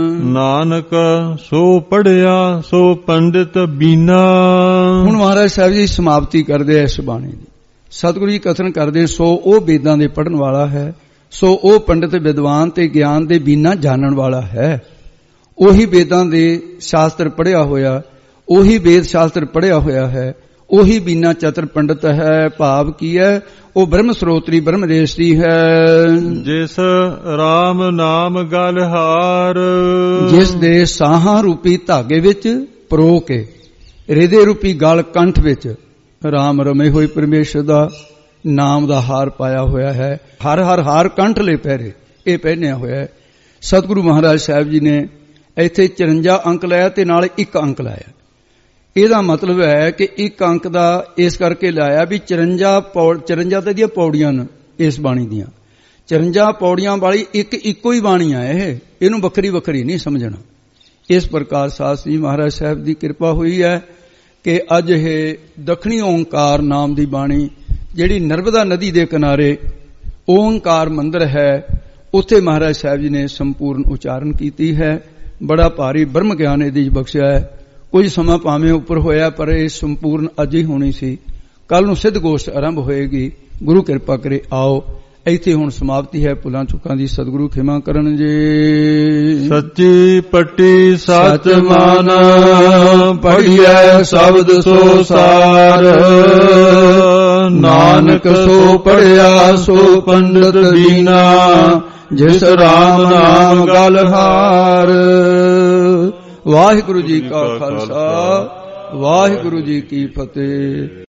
[SPEAKER 1] ਨਾਨਕ ਸੋ ਪੜਿਆ ਸੋ ਪੰਡਿਤ ਬੀਨਾ,
[SPEAKER 2] ਹੁਣ ਮਹਾਰਾਜ ਸਾਹਿਬ ਜੀ ਸਮਾਪਤੀ ਕਰਦੇ ਇਸ ਬਾਣੀ ਦੀ। ਸਤਿਗੁਰੂ ਜੀ ਕਥਨ ਕਰਦੇ ਸੋ ਉਹ ਵੇਦਾਂ ਦੇ ਪੜ੍ਹਨ ਵਾਲਾ ਹੈ, ਸੋ ਉਹ ਪੰਡਿਤ ਵਿਦਵਾਨ ਤੇ ਗਿਆਨ ਦੇ ਬੀਨਾ ਜਾਣਨ ਵਾਲਾ ਹੈ। ਉਹੀ ਵੇਦਾਂ ਦੇ ਸ਼ਾਸਤਰ ਪੜ੍ਹਿਆ ਹੋਇਆ, ਉਹੀ ਵੇਦ ਸ਼ਾਸਤਰ ਪੜ੍ਹਿਆ ਹੋਇਆ ਹੈ, ਉਹੀ ਬੀਨਾ ਚਤਰ ਪੰਡਿਤ ਹੈ। ਭਾਵ ਕੀ ਹੈ? ਉਹ ਬ੍ਰਹਮ ਸਰੋਤਰੀ ਬ੍ਰਹਮ ਰੇਸ਼ੀ ਹੈ।
[SPEAKER 1] ਜਿਸ ਰਾਮ ਨਾਮ ਗਲ ਹਾਰ,
[SPEAKER 2] ਜਿਸ ਦੇ ਸਾਹਾਂ ਰੂਪੀ ਧਾਗੇ ਵਿੱਚ ਪਰੋ ਕੇ ਹਿਰਦੇ ਰੂਪੀ ਗਲ ਕੰਠ ਵਿੱਚ ਰਾਮ ਰਮੇ ਹੋਏ ਪਰਮੇਸ਼ਰ ਦਾ ਨਾਮ ਦਾ ਹਾਰ ਪਾਇਆ ਹੋਇਆ ਹੈ। ਹਰ ਹਰ ਹਾਰ ਕੰਠਲੇ ਪਹਿਰੇ ਇਹ ਪਹਿਨਿਆ ਹੋਇਆ ਹੈ। ਸਤਿਗੁਰੂ ਮਹਾਰਾਜ ਸਾਹਿਬ ਜੀ ਨੇ ਇੱਥੇ ਚੁਰੰਜਾ ਅੰਕ ਲਾਇਆ ਤੇ ਨਾਲ ਇੱਕ ਅੰਕ ਲਾਇਆ। ਇਹਦਾ ਮਤਲਬ ਹੈ ਕਿ ਇੱਕ ਅੰਕ ਦਾ ਇਸ ਕਰਕੇ ਲਾਇਆ ਵੀ ਚੁਰੰਜਾ ਚੁਰੰਜਾ ਤੇ ਦੀਆਂ ਪੌੜੀਆਂ ਨੇ ਇਸ ਬਾਣੀ ਦੀਆਂ। ਚੁਰੰਜਾ ਪੌੜੀਆਂ ਵਾਲੀ ਇੱਕ ਇੱਕੋ ਹੀ ਬਾਣੀ ਆ ਇਹ, ਇਹਨੂੰ ਵੱਖਰੀ ਵੱਖਰੀ ਨਹੀਂ ਸਮਝਣਾ। ਇਸ ਪ੍ਰਕਾਰ ਸਾਧ ਜੀ ਮਹਾਰਾਜ ਸਾਹਿਬ ਦੀ ਕਿਰਪਾ ਹੋਈ ਹੈ ਕਿ ਅੱਜ ਇਹ ਦੱਖਣੀ ਓਂਕਾਰ ਨਾਮ ਦੀ ਬਾਣੀ ਜਿਹੜੀ ਨਰਮਦਾ ਨਦੀ ਦੇ ਕਿਨਾਰੇ ਓਂਕਾਰ ਮੰਦਿਰ ਹੈ, ਉੱਥੇ ਮਹਾਰਾਜ ਸਾਹਿਬ ਜੀ ਨੇ ਸੰਪੂਰਨ ਉਚਾਰਨ ਕੀਤੀ ਹੈ। ਬੜਾ ਭਾਰੀ ਬ੍ਰਹਮ ਗਿਆਨ ਇਹਦੇ ਵਿੱਚ ਬਖਸ਼ਿਆ ਹੈ। ਕੁਝ ਸਮਾਂ ਭਾਵੇਂ ਉੱਪਰ ਹੋਇਆ ਪਰ ਇਹ ਸੰਪੂਰਨ ਅੱਜ ਹੀ ਹੋਣੀ ਸੀ। ਕੱਲ ਨੂੰ ਸਿੱਧ ਗੋਸ਼ਟ ਆਰੰਭ ਹੋਏਗੀ। ਗੁਰੂ ਕਿਰਪਾ ਕਰੇ ਆਓ। ਇੱਥੇ ਹੁਣ ਸਮਾਪਤੀ ਹੈ। ਭੁੱਲਾਂ ਚੁੱਕਾਂ ਦੀ ਸਤਿਗੁਰੂ ਖਿਮਾ ਕਰਨ ਜੀ।
[SPEAKER 1] ਸੱਚੀ ਪੱਟੀ ਸੱਚ ਮਨ
[SPEAKER 2] ਪੜ੍ਹੀਐ ਸ਼ਬਦ ਸੋ ਸਾਰ, ਨਾਨਕ ਸੋ ਪੜ੍ਹਿਆ ਸੋ ਪੰਡਿਤ ਬੀਨਾ, ਜਿਸ ਰਾਮ ਨਾਮ ਗਲ ਹਾਰ। ਵਾਹਿਗੁਰੂ ਜੀ ਕਾ ਖਾਲਸਾ, ਵਾਹਿਗੁਰੂ ਜੀ ਕੀ ਫਤਿਹ।